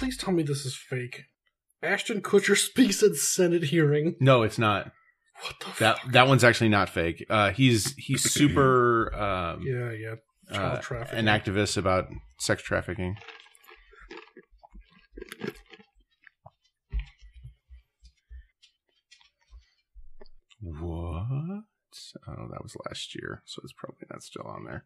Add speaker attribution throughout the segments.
Speaker 1: Please tell me this is fake. Ashton Kutcher speaks at Senate hearing.
Speaker 2: No, it's not.
Speaker 1: What the fuck?
Speaker 2: That one's actually not fake. He's super
Speaker 1: Child trafficking.
Speaker 2: an activist about sex trafficking. What? Oh, that was last year, so it's probably not still on there.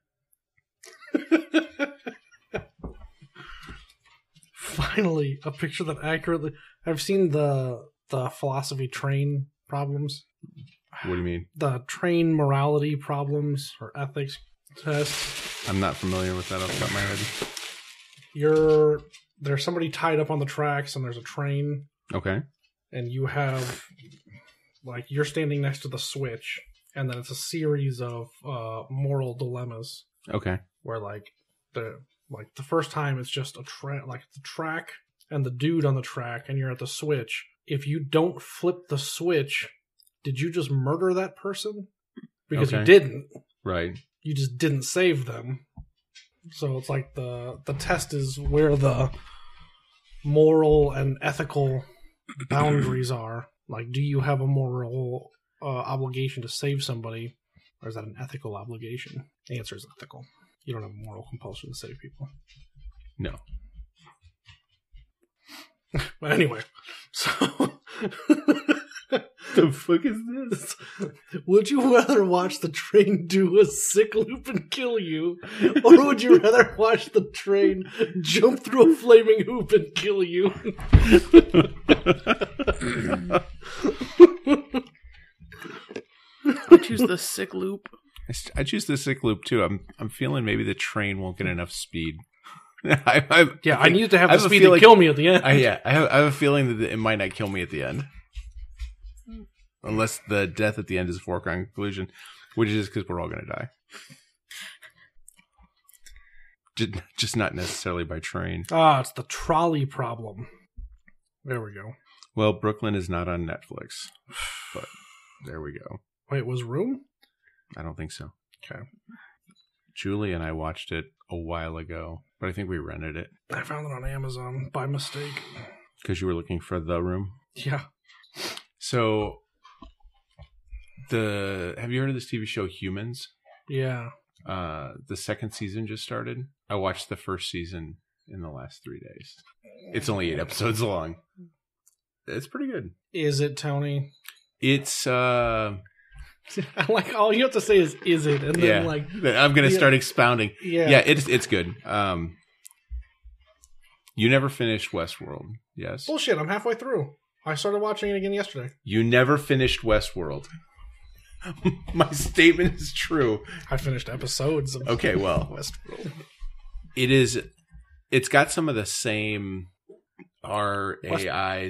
Speaker 1: Finally, a picture that accurately... I've seen the philosophy train problems.
Speaker 2: What do you mean?
Speaker 1: The train morality problems or ethics test.
Speaker 2: I'm not familiar with that off the top of my head.
Speaker 1: There's somebody tied up on the tracks and there's a train.
Speaker 2: Okay.
Speaker 1: And you have... Like, you're standing next to the switch, and then it's a series of moral dilemmas.
Speaker 2: Okay.
Speaker 1: Where, the first time it's just the track and the dude on the track, and you're at the switch. If you don't flip the switch, did you just murder that person? Because you didn't.
Speaker 2: Right.
Speaker 1: You just didn't save them. So it's like the test is where the moral and ethical boundaries are. Like, do you have a moral obligation to save somebody, or is that an ethical obligation? The answer is ethical. You don't have a moral compulsion to save people.
Speaker 2: No.
Speaker 1: But anyway, so...
Speaker 2: The fuck is this?
Speaker 1: Would you rather watch the train do a sick loop and kill you, or would you rather watch the train jump through a flaming hoop and kill you?
Speaker 3: I choose the sick loop.
Speaker 2: I choose the sick loop too. I'm feeling maybe the train won't get enough speed.
Speaker 1: I need to have the speed to kill me at the end.
Speaker 2: I have a feeling that it might not kill me at the end. Unless the death at the end is a foregone conclusion, which is because we're all going to die. Just not necessarily by train.
Speaker 1: It's the trolley problem. There we go.
Speaker 2: Well, Brooklyn is not on Netflix, but there we go.
Speaker 1: Wait, was Room?
Speaker 2: I don't think so.
Speaker 1: Okay.
Speaker 2: Julie and I watched it a while ago, but I think we rented it.
Speaker 1: I found it on Amazon by mistake.
Speaker 2: Because you were looking for The Room?
Speaker 1: Yeah.
Speaker 2: So... Have you heard of this TV show Humans?
Speaker 1: Yeah.
Speaker 2: The second season just started. I watched the first season in the last 3 days. It's only 8 episodes long. It's pretty good.
Speaker 1: Is it, Tony?
Speaker 2: It's
Speaker 1: like all you have to say is it? And then
Speaker 2: I'm gonna start expounding.
Speaker 1: Yeah,
Speaker 2: it's good. You never finished Westworld, yes?
Speaker 1: Bullshit, I'm halfway through. I started watching it again yesterday.
Speaker 2: You never finished Westworld. My statement is true.
Speaker 1: I finished episodes of Westworld.
Speaker 2: It's got some of the same AI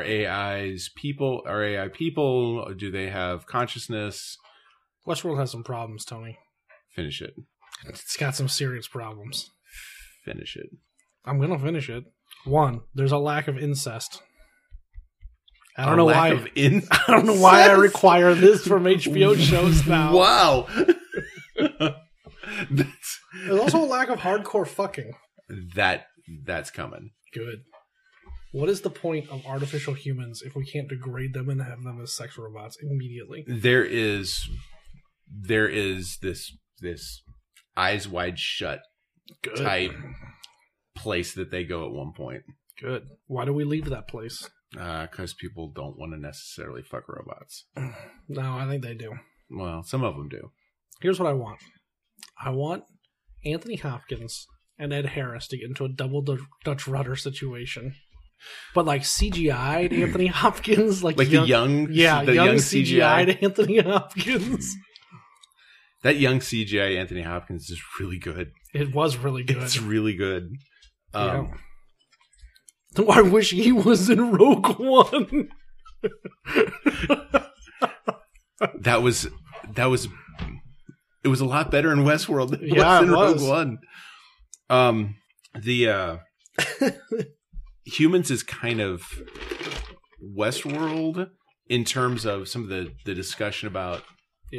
Speaker 2: people. Do they have consciousness?
Speaker 1: Westworld has some problems, Tony.
Speaker 2: Finish it.
Speaker 1: It's got some serious problems.
Speaker 2: Finish it.
Speaker 1: I'm going to finish it. 1, there's a lack of incest. I don't know why. I don't know why I require this from HBO shows now.
Speaker 2: Wow.
Speaker 1: There's also a lack of hardcore fucking.
Speaker 2: That's coming.
Speaker 1: Good. What is the point of artificial humans if we can't degrade them and have them as sex robots immediately?
Speaker 2: There is this eyes wide shut type place that they go at one point.
Speaker 1: Good. Why do we leave that place?
Speaker 2: Because people don't want to necessarily fuck robots.
Speaker 1: No, I think they do.
Speaker 2: Well, some of them do.
Speaker 1: Here's what I want. I want Anthony Hopkins and Ed Harris to get into a double Dutch rudder situation. But like CGI'd Anthony Hopkins. Like young CGI'd Anthony Hopkins.
Speaker 2: That young CGI Anthony Hopkins is really good.
Speaker 1: It was really good.
Speaker 2: It's really good.
Speaker 1: I wish he was in Rogue One.
Speaker 2: That was it was a lot better in Westworld than it was in Rogue One. The Humans is kind of Westworld in terms of some of the discussion about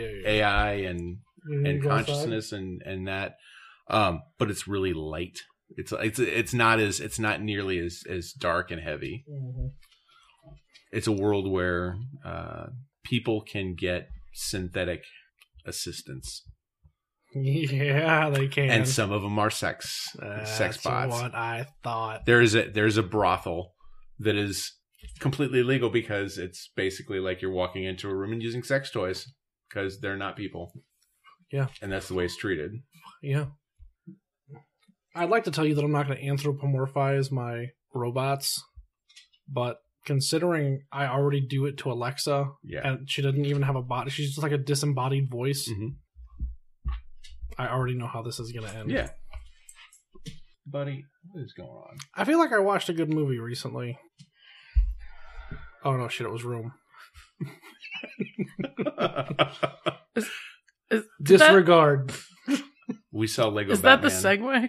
Speaker 2: AI and consciousness and that. But it's really light. It's not nearly as dark and heavy.
Speaker 1: Mm-hmm.
Speaker 2: It's a world where people can get synthetic assistants.
Speaker 1: Yeah, they can.
Speaker 2: And some of them are sex bots.
Speaker 1: That's what I thought.
Speaker 2: There's a brothel that is completely illegal because it's basically like you're walking into a room and using sex toys because they're not people.
Speaker 1: Yeah.
Speaker 2: And that's the way it's treated.
Speaker 1: Yeah. I'd like to tell you that I'm not going to anthropomorphize my robots, but considering I already do it to Alexa, and she doesn't even have a body, she's just like a disembodied voice, I already know how this is going to end.
Speaker 2: Yeah. Buddy, what is going on?
Speaker 1: I feel like I watched a good movie recently. Oh no, shit, it was Room. Disregard.
Speaker 2: We saw Lego
Speaker 3: Is
Speaker 2: Batman.
Speaker 3: that the segue?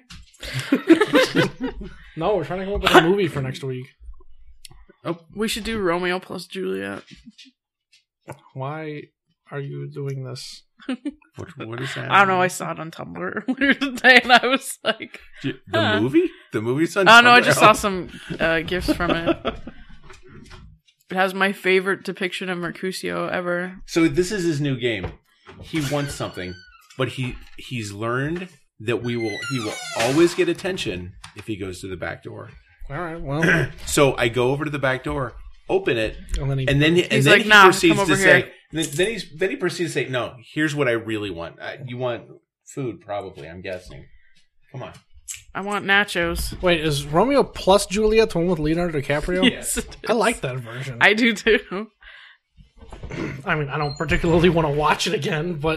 Speaker 1: No, we're trying to come up with a movie for next week.
Speaker 2: Oh,
Speaker 3: We should do Romeo plus Juliet.
Speaker 1: Why are you doing this?
Speaker 2: what is that?
Speaker 3: I don't know. I saw it on Tumblr earlier today, and I was like,
Speaker 2: The movie? The movie's on
Speaker 3: "Oh no!" I
Speaker 2: Tumblr?
Speaker 3: just saw some gifs from it. It has my favorite depiction of Mercutio ever.
Speaker 2: So this is his new game. He wants something, but he's learned that he will always get attention if he goes to the back door.
Speaker 1: All right, well.
Speaker 2: So I go over to the back door, open it,
Speaker 1: And then
Speaker 3: He's like, "Nah,
Speaker 2: proceeds
Speaker 3: come
Speaker 2: to
Speaker 3: over
Speaker 2: say,
Speaker 3: here."
Speaker 2: then he proceeds to say, "No, here's what I really want. You want food, probably. I'm guessing. Come on."
Speaker 3: I want nachos.
Speaker 1: Wait, is Romeo plus Juliet the one with Leonardo DiCaprio?
Speaker 3: Yes, it is.
Speaker 1: I like that version.
Speaker 3: I do too.
Speaker 1: I mean, I don't particularly want to watch it again, but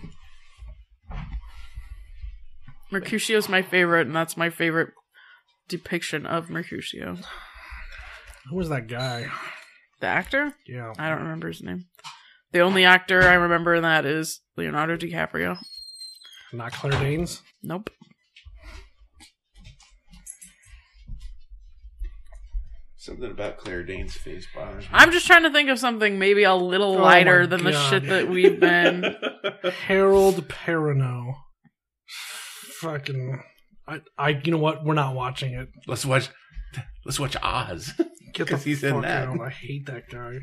Speaker 3: Mercutio's my favorite, and that's my favorite depiction of Mercutio.
Speaker 1: who was that guy?
Speaker 3: The actor?
Speaker 1: Yeah.
Speaker 3: I don't remember his name. The only actor I remember in that is Leonardo DiCaprio.
Speaker 1: Not Claire Danes?
Speaker 3: Nope.
Speaker 2: Something about Claire Danes' face bothers me.
Speaker 3: I'm just trying to think of something maybe a little
Speaker 1: Oh
Speaker 3: lighter
Speaker 1: my
Speaker 3: than the
Speaker 1: God.
Speaker 3: shit that we've been.
Speaker 1: Harold Perrineau. Fucking... you know what? We're not watching it.
Speaker 2: Let's watch Oz.
Speaker 1: Get the
Speaker 2: Because he's in
Speaker 1: fuck
Speaker 2: that.
Speaker 1: out. I hate that guy.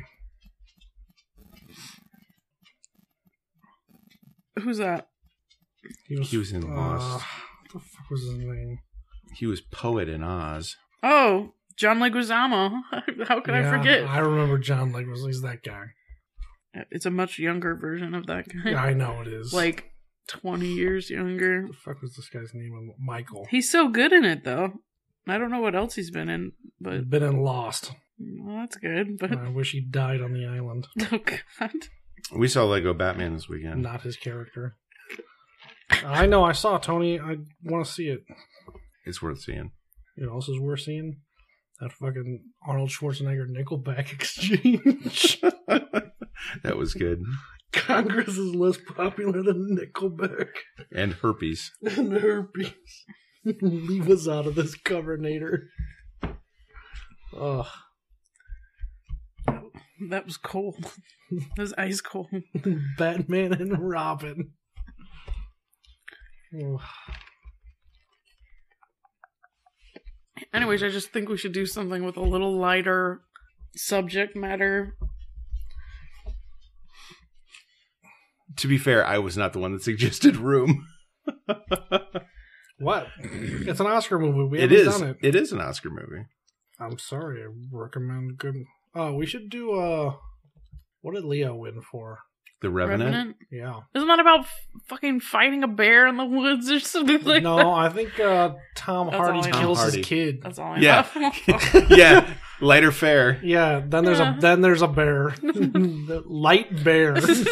Speaker 3: Who's that?
Speaker 2: He was in Lost.
Speaker 1: What the fuck was his name?
Speaker 2: He was poet in Oz.
Speaker 3: Oh, John Leguizamo. How could I
Speaker 1: Yeah,
Speaker 3: forget?
Speaker 1: I remember John Leguizamo. He's that guy.
Speaker 3: It's a much younger version of that guy.
Speaker 1: Yeah, I know it is.
Speaker 3: Like 20 years younger.
Speaker 1: What the fuck was this guy's name? Michael.
Speaker 3: He's so good in it, though. I don't know what else he's been in,
Speaker 1: He's
Speaker 3: but
Speaker 1: been in Lost.
Speaker 3: well, that's good. But
Speaker 1: I wish he died on the island.
Speaker 3: oh god,
Speaker 2: We saw Lego Batman this weekend.
Speaker 1: Not his character. I know, I saw Tony. I want to see it.
Speaker 2: It's worth seeing.
Speaker 1: You know, else is worth seeing? That fucking Arnold Schwarzenegger Nickelback exchange.
Speaker 2: That was good.
Speaker 1: Congress is less popular than Nickelback.
Speaker 2: And herpes.
Speaker 1: And herpes. Leave us out of this covernator. Ugh.
Speaker 3: that was cold. That was ice cold.
Speaker 1: Batman and Robin. Ugh.
Speaker 3: Anyways, I just think we should do something with a little lighter subject matter.
Speaker 2: To be fair, I was not the one that suggested Room.
Speaker 1: What? It's an Oscar movie. We
Speaker 2: It
Speaker 1: haven't
Speaker 2: is.
Speaker 1: done it.
Speaker 2: It is an Oscar movie.
Speaker 1: I'm sorry. I recommend good. Oh, we should do. What did Leo win for?
Speaker 2: The Revenant.
Speaker 3: Revenant?
Speaker 1: Yeah.
Speaker 3: Isn't that about fucking fighting a bear in the woods or something like
Speaker 1: No,
Speaker 3: that?
Speaker 1: I think Tom
Speaker 3: That's
Speaker 1: Hardy
Speaker 3: all I know.
Speaker 1: kills
Speaker 2: Tom
Speaker 1: his
Speaker 2: Hardy.
Speaker 1: kid.
Speaker 3: That's all I
Speaker 2: Yeah.
Speaker 3: know.
Speaker 2: Yeah, lighter fare.
Speaker 1: Yeah. Then there's
Speaker 3: Yeah.
Speaker 1: a bear. The light bear.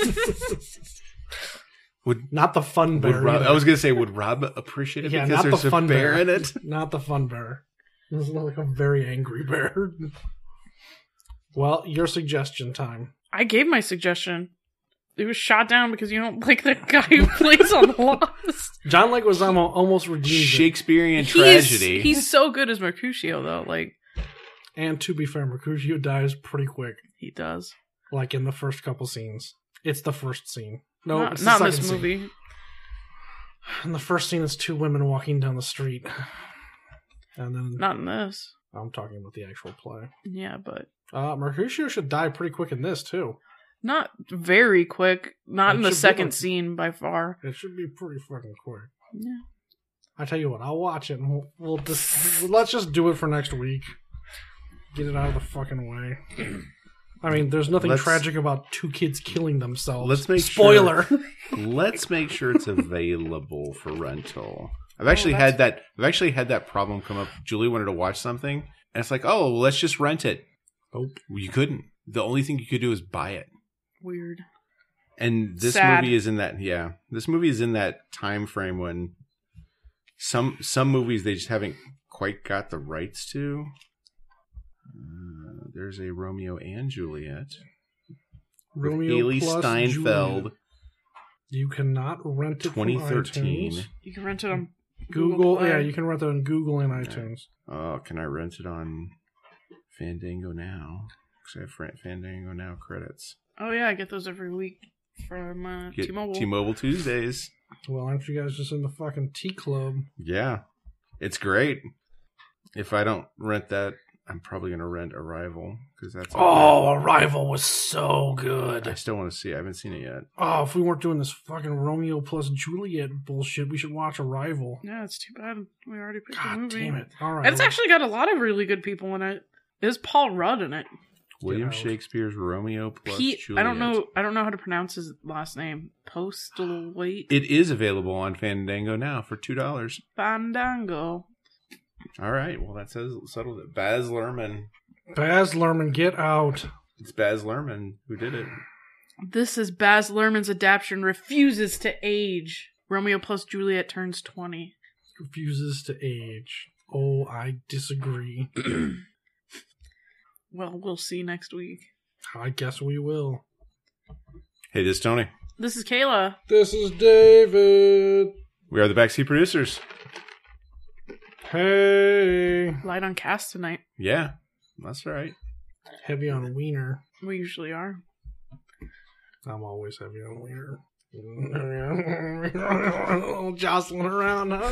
Speaker 1: Not the fun
Speaker 2: Would
Speaker 1: bear.
Speaker 2: Rob,
Speaker 1: either.
Speaker 2: I was gonna say, would Rob appreciate it
Speaker 1: Yeah,
Speaker 2: because
Speaker 1: not
Speaker 2: there's
Speaker 1: the
Speaker 2: a
Speaker 1: fun
Speaker 2: bear
Speaker 1: bear.
Speaker 2: in it?
Speaker 1: Not the fun bear. This is like a very angry bear. Well, your suggestion time.
Speaker 3: I gave my suggestion. It was shot down because you don't like the guy who plays on the Lost.
Speaker 1: John Leguizamo almost redeemed it.
Speaker 2: Shakespearean tragedy.
Speaker 3: He's so good as Mercutio, though. Like,
Speaker 1: And to be fair, Mercutio dies pretty quick.
Speaker 3: he does.
Speaker 1: Like in the first couple scenes. It's the first scene. No,
Speaker 3: not
Speaker 1: it's the
Speaker 3: not in
Speaker 1: second
Speaker 3: this
Speaker 1: scene.
Speaker 3: movie.
Speaker 1: And the first scene is two women walking down the street. And then
Speaker 3: Not in this.
Speaker 1: I'm talking about the actual play.
Speaker 3: Yeah, but
Speaker 1: Mercutio should die pretty quick in this too.
Speaker 3: not very quick. Not
Speaker 1: It
Speaker 3: in the
Speaker 1: should be
Speaker 3: second
Speaker 1: like-
Speaker 3: scene by far.
Speaker 1: It should be pretty fucking quick.
Speaker 3: Yeah.
Speaker 1: I tell you what, I'll watch it and let's just do it for next week. Get it out of the fucking way. I mean, there's nothing
Speaker 2: Let's-
Speaker 1: tragic about two kids killing themselves.
Speaker 2: Let's make
Speaker 1: Spoiler.
Speaker 2: Let's make sure it's available for rental. I've actually
Speaker 3: that's-
Speaker 2: had that problem come up. Julie wanted to watch something, and it's like, oh, well, let's just rent it.
Speaker 1: Nope.
Speaker 2: You couldn't. The only thing you could do is buy it.
Speaker 3: Weird.
Speaker 2: And this
Speaker 3: Sad.
Speaker 2: movie is in that. Yeah, this movie is in that time frame when some movies they just haven't quite got the rights to. There's a Romeo and Juliet. with
Speaker 1: Romeo
Speaker 2: Haley
Speaker 1: plus
Speaker 2: Steinfeld,
Speaker 1: Juliet. You cannot rent it
Speaker 2: 2013.
Speaker 1: from iTunes.
Speaker 3: You can rent it on
Speaker 1: Google,
Speaker 3: Play.
Speaker 1: yeah, you can rent it on Google and iTunes.
Speaker 2: Oh, can I rent it on Fandango now? Because I have Fandango now credits.
Speaker 3: Oh yeah, I get those every week from
Speaker 2: Get
Speaker 3: T-Mobile.
Speaker 2: T-Mobile Tuesdays.
Speaker 1: Well, aren't you guys just in the fucking T Club?
Speaker 2: Yeah, it's great. If I don't rent that, I'm probably going to rent Arrival because that's.
Speaker 1: Oh, Arrival was so
Speaker 2: I
Speaker 1: good.
Speaker 2: still want to see it. I haven't seen it yet.
Speaker 1: Oh, if we weren't doing this fucking Romeo plus Juliet bullshit, we should watch Arrival.
Speaker 3: Yeah, it's too bad we already picked the
Speaker 1: God
Speaker 3: movie.
Speaker 1: damn it. All right.
Speaker 3: And it's actually got a lot of really good people in it. There's Paul Rudd in it.
Speaker 2: William
Speaker 1: out.
Speaker 2: Shakespeare's Romeo plus
Speaker 3: Pete,
Speaker 2: Juliet.
Speaker 3: I don't know how to pronounce his last name. Postlewaite
Speaker 2: It is available on Fandango now for $2.
Speaker 3: Fandango.
Speaker 2: All right. Well, that settled it. Baz Luhrmann.
Speaker 1: Baz Luhrmann, get out.
Speaker 2: It's Baz Luhrmann who did it.
Speaker 3: This is Baz Luhrmann's adaptation refuses to age. Romeo plus Juliet turns 20.
Speaker 1: Refuses to age. Oh, I disagree.
Speaker 3: Well, we'll see next week.
Speaker 1: I guess we will.
Speaker 2: Hey, this is Tony.
Speaker 3: This is Kayla.
Speaker 1: This is David.
Speaker 2: We are the Backseat Producers.
Speaker 1: Hey.
Speaker 3: Light on cast tonight.
Speaker 2: Yeah, that's right.
Speaker 1: Heavy on wiener.
Speaker 3: We usually are.
Speaker 1: I'm always heavy on wiener. Jostling around, huh?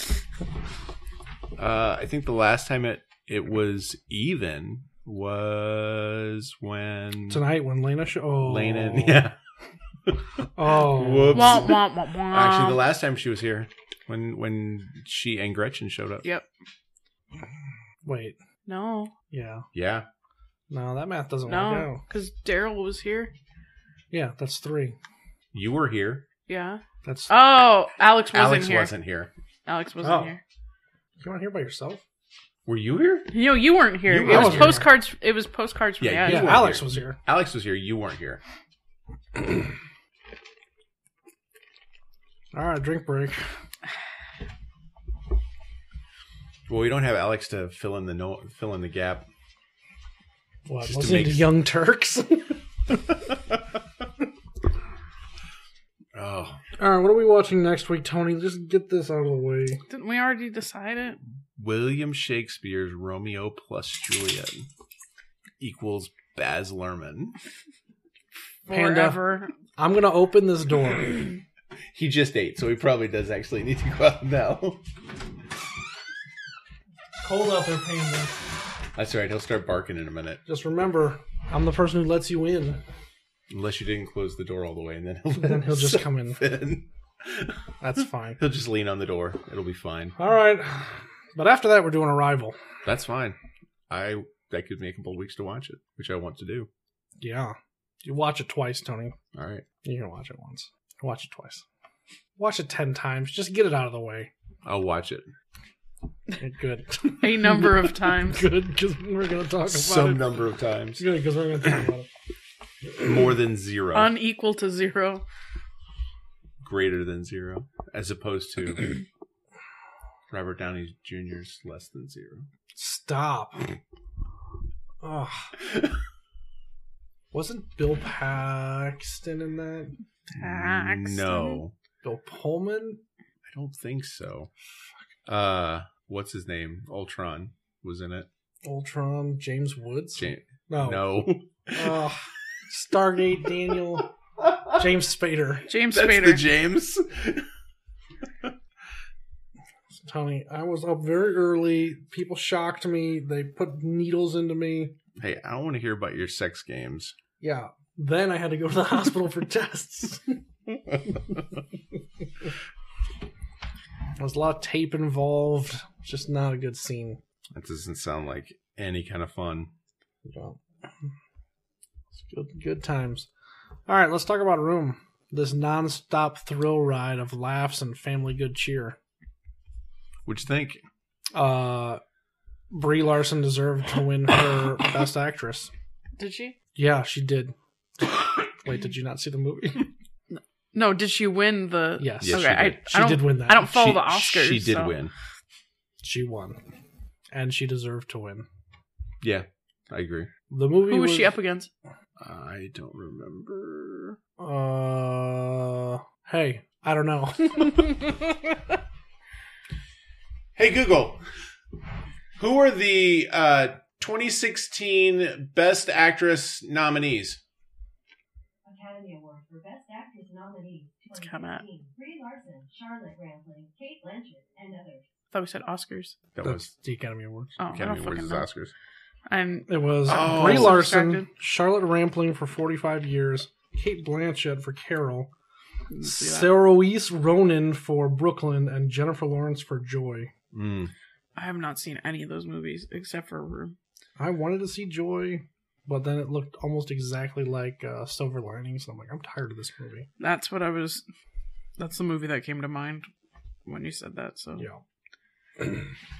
Speaker 2: I think the last time it was even was when
Speaker 1: Tonight when Lena
Speaker 2: Lena, yeah.
Speaker 1: Oh.
Speaker 2: Whoops.
Speaker 3: Wah, wah, wah, wah.
Speaker 2: Actually, the last time she was here, when she and Gretchen showed up.
Speaker 3: Yep.
Speaker 1: Wait.
Speaker 3: No.
Speaker 1: Yeah.
Speaker 2: Yeah.
Speaker 1: No, that math doesn't work
Speaker 3: No.
Speaker 1: out.
Speaker 3: Because Daryl was here.
Speaker 1: Yeah, that's 3.
Speaker 2: You were here.
Speaker 3: Yeah.
Speaker 1: That's
Speaker 3: Oh, Alex wasn't
Speaker 2: Alex
Speaker 3: here.
Speaker 2: wasn't here.
Speaker 3: Alex wasn't
Speaker 1: Oh.
Speaker 3: here.
Speaker 1: You weren't here by yourself?
Speaker 2: Were you here?
Speaker 3: You know, you weren't here.
Speaker 2: You
Speaker 3: It was
Speaker 1: weren't.
Speaker 3: postcards. It was postcards from
Speaker 2: Yeah,
Speaker 3: Dad.
Speaker 2: you
Speaker 1: Yeah,
Speaker 2: weren't
Speaker 1: Alex
Speaker 2: here.
Speaker 1: was here.
Speaker 2: Alex was here. You weren't here.
Speaker 1: All right, drink break.
Speaker 2: Well, we don't have Alex to fill in the gap.
Speaker 1: What?
Speaker 2: Just to
Speaker 1: Listening to
Speaker 2: make-
Speaker 1: Young Turks?
Speaker 2: Oh,
Speaker 1: All right, what are we watching next week, Tony? Just get this out of the way.
Speaker 3: Didn't we already decide it?
Speaker 2: William Shakespeare's Romeo plus Juliet equals Baz Luhrmann.
Speaker 1: Panda.
Speaker 3: Forever.
Speaker 1: I'm going to open this door.
Speaker 2: He just ate, so he probably does actually need to go out now.
Speaker 1: Cold out there, Panda.
Speaker 2: That's right. He'll start barking in a minute.
Speaker 1: Just remember, I'm the person who lets you in.
Speaker 2: Unless you didn't close the door all the way, and then
Speaker 1: Then he'll just come in.
Speaker 2: in.
Speaker 1: That's fine.
Speaker 2: He'll just lean on the door. It'll be fine.
Speaker 1: All right. But after that, we're doing Arrival.
Speaker 2: That's fine. That gives me a couple of weeks to watch it, which I want to do.
Speaker 1: Yeah. You watch it twice, Tony.
Speaker 2: All right.
Speaker 1: You can watch it once. Watch it twice. Watch it 10 times. Just get it out of the way.
Speaker 2: I'll watch it.
Speaker 1: Good.
Speaker 3: A number of times.
Speaker 1: Good, because we're going to talk about
Speaker 2: Some
Speaker 1: it.
Speaker 2: number of times.
Speaker 1: Good, because we're going to talk about it.
Speaker 2: More than 0.
Speaker 3: Unequal to 0.
Speaker 2: Greater than 0. As opposed to Robert Downey Jr.'s less than 0.
Speaker 1: Stop. Ugh. Wasn't Bill Paxton in that?
Speaker 3: Paxton.
Speaker 2: No.
Speaker 1: Bill Pullman?
Speaker 2: I don't think so. What's his name? Ultron was in it.
Speaker 1: Ultron? James Woods? No.
Speaker 2: No.
Speaker 1: Ugh. Stargate Daniel. James Spader.
Speaker 3: James
Speaker 2: That's
Speaker 3: Spader.
Speaker 1: I
Speaker 2: the James.
Speaker 1: was Honey, I was up very early. People shocked me. They put needles into me.
Speaker 2: Hey, I don't want to hear about your sex games.
Speaker 1: Yeah. Then I had to go to the hospital for tests. There's a lot of tape involved. It's just not a good scene.
Speaker 2: That doesn't sound like any kind of fun.
Speaker 1: Yeah. It's good times. All right, let's talk about Room. This non-stop thrill ride of laughs and family good cheer.
Speaker 2: What'd you think?
Speaker 1: Brie Larson deserved to win her Best Actress.
Speaker 3: Did she?
Speaker 1: Yeah, she did. Wait, did you not see the movie?
Speaker 3: No, did she win the...
Speaker 1: Yes.
Speaker 2: Yes,
Speaker 3: okay,
Speaker 2: she did.
Speaker 3: I
Speaker 1: She did win that.
Speaker 3: I don't follow the Oscars.
Speaker 2: She did
Speaker 3: so.
Speaker 2: win.
Speaker 1: She won. And she deserved to win.
Speaker 2: Yeah, I agree.
Speaker 1: The movie
Speaker 3: Who was she up against?
Speaker 2: I don't remember.
Speaker 1: Hey, I don't know.
Speaker 2: Hey, Google. Who are the 2016 Best Actress nominees?
Speaker 4: Academy Award for Best Actress nominees
Speaker 3: It's kinda-
Speaker 4: 2016. Brie Larson, Charlotte Rampling, Kate Blanchett, and others.
Speaker 3: I thought we said Oscars.
Speaker 2: That
Speaker 1: That's
Speaker 2: was
Speaker 1: the Academy Awards.
Speaker 3: Oh, I
Speaker 2: Academy
Speaker 3: don't
Speaker 2: Awards
Speaker 3: fucking
Speaker 2: is
Speaker 3: know.
Speaker 2: Oscars.
Speaker 3: And
Speaker 1: It was
Speaker 2: Oh,
Speaker 1: Brie
Speaker 2: I'm so
Speaker 1: Larson,
Speaker 3: distracted.
Speaker 1: Charlotte Rampling for 45 years, Kate Blanchett for Carol,
Speaker 3: didn't see that.
Speaker 1: Saoirse Ronan for Brooklyn, and Jennifer Lawrence for Joy.
Speaker 2: Mm.
Speaker 3: I have not seen any of those movies except for Room.
Speaker 1: I wanted to see Joy, but then it looked almost exactly like Silver Linings, and I'm like, I'm tired of this movie.
Speaker 3: That's what I was... That's the movie that came to mind when you said that, so...
Speaker 1: Yeah.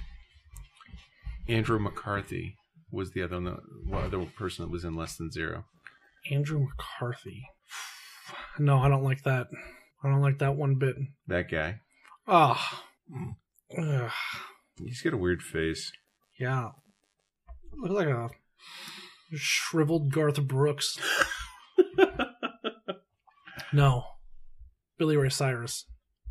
Speaker 2: Andrew McCarthy was the other person that was in Less Than Zero.
Speaker 1: Andrew McCarthy. No, I don't like that. I don't like that one bit.
Speaker 2: That guy.
Speaker 1: Ah. Ugh.
Speaker 2: He's got a weird face.
Speaker 1: Yeah. Looks like a shriveled Garth Brooks. No. Billy Ray Cyrus.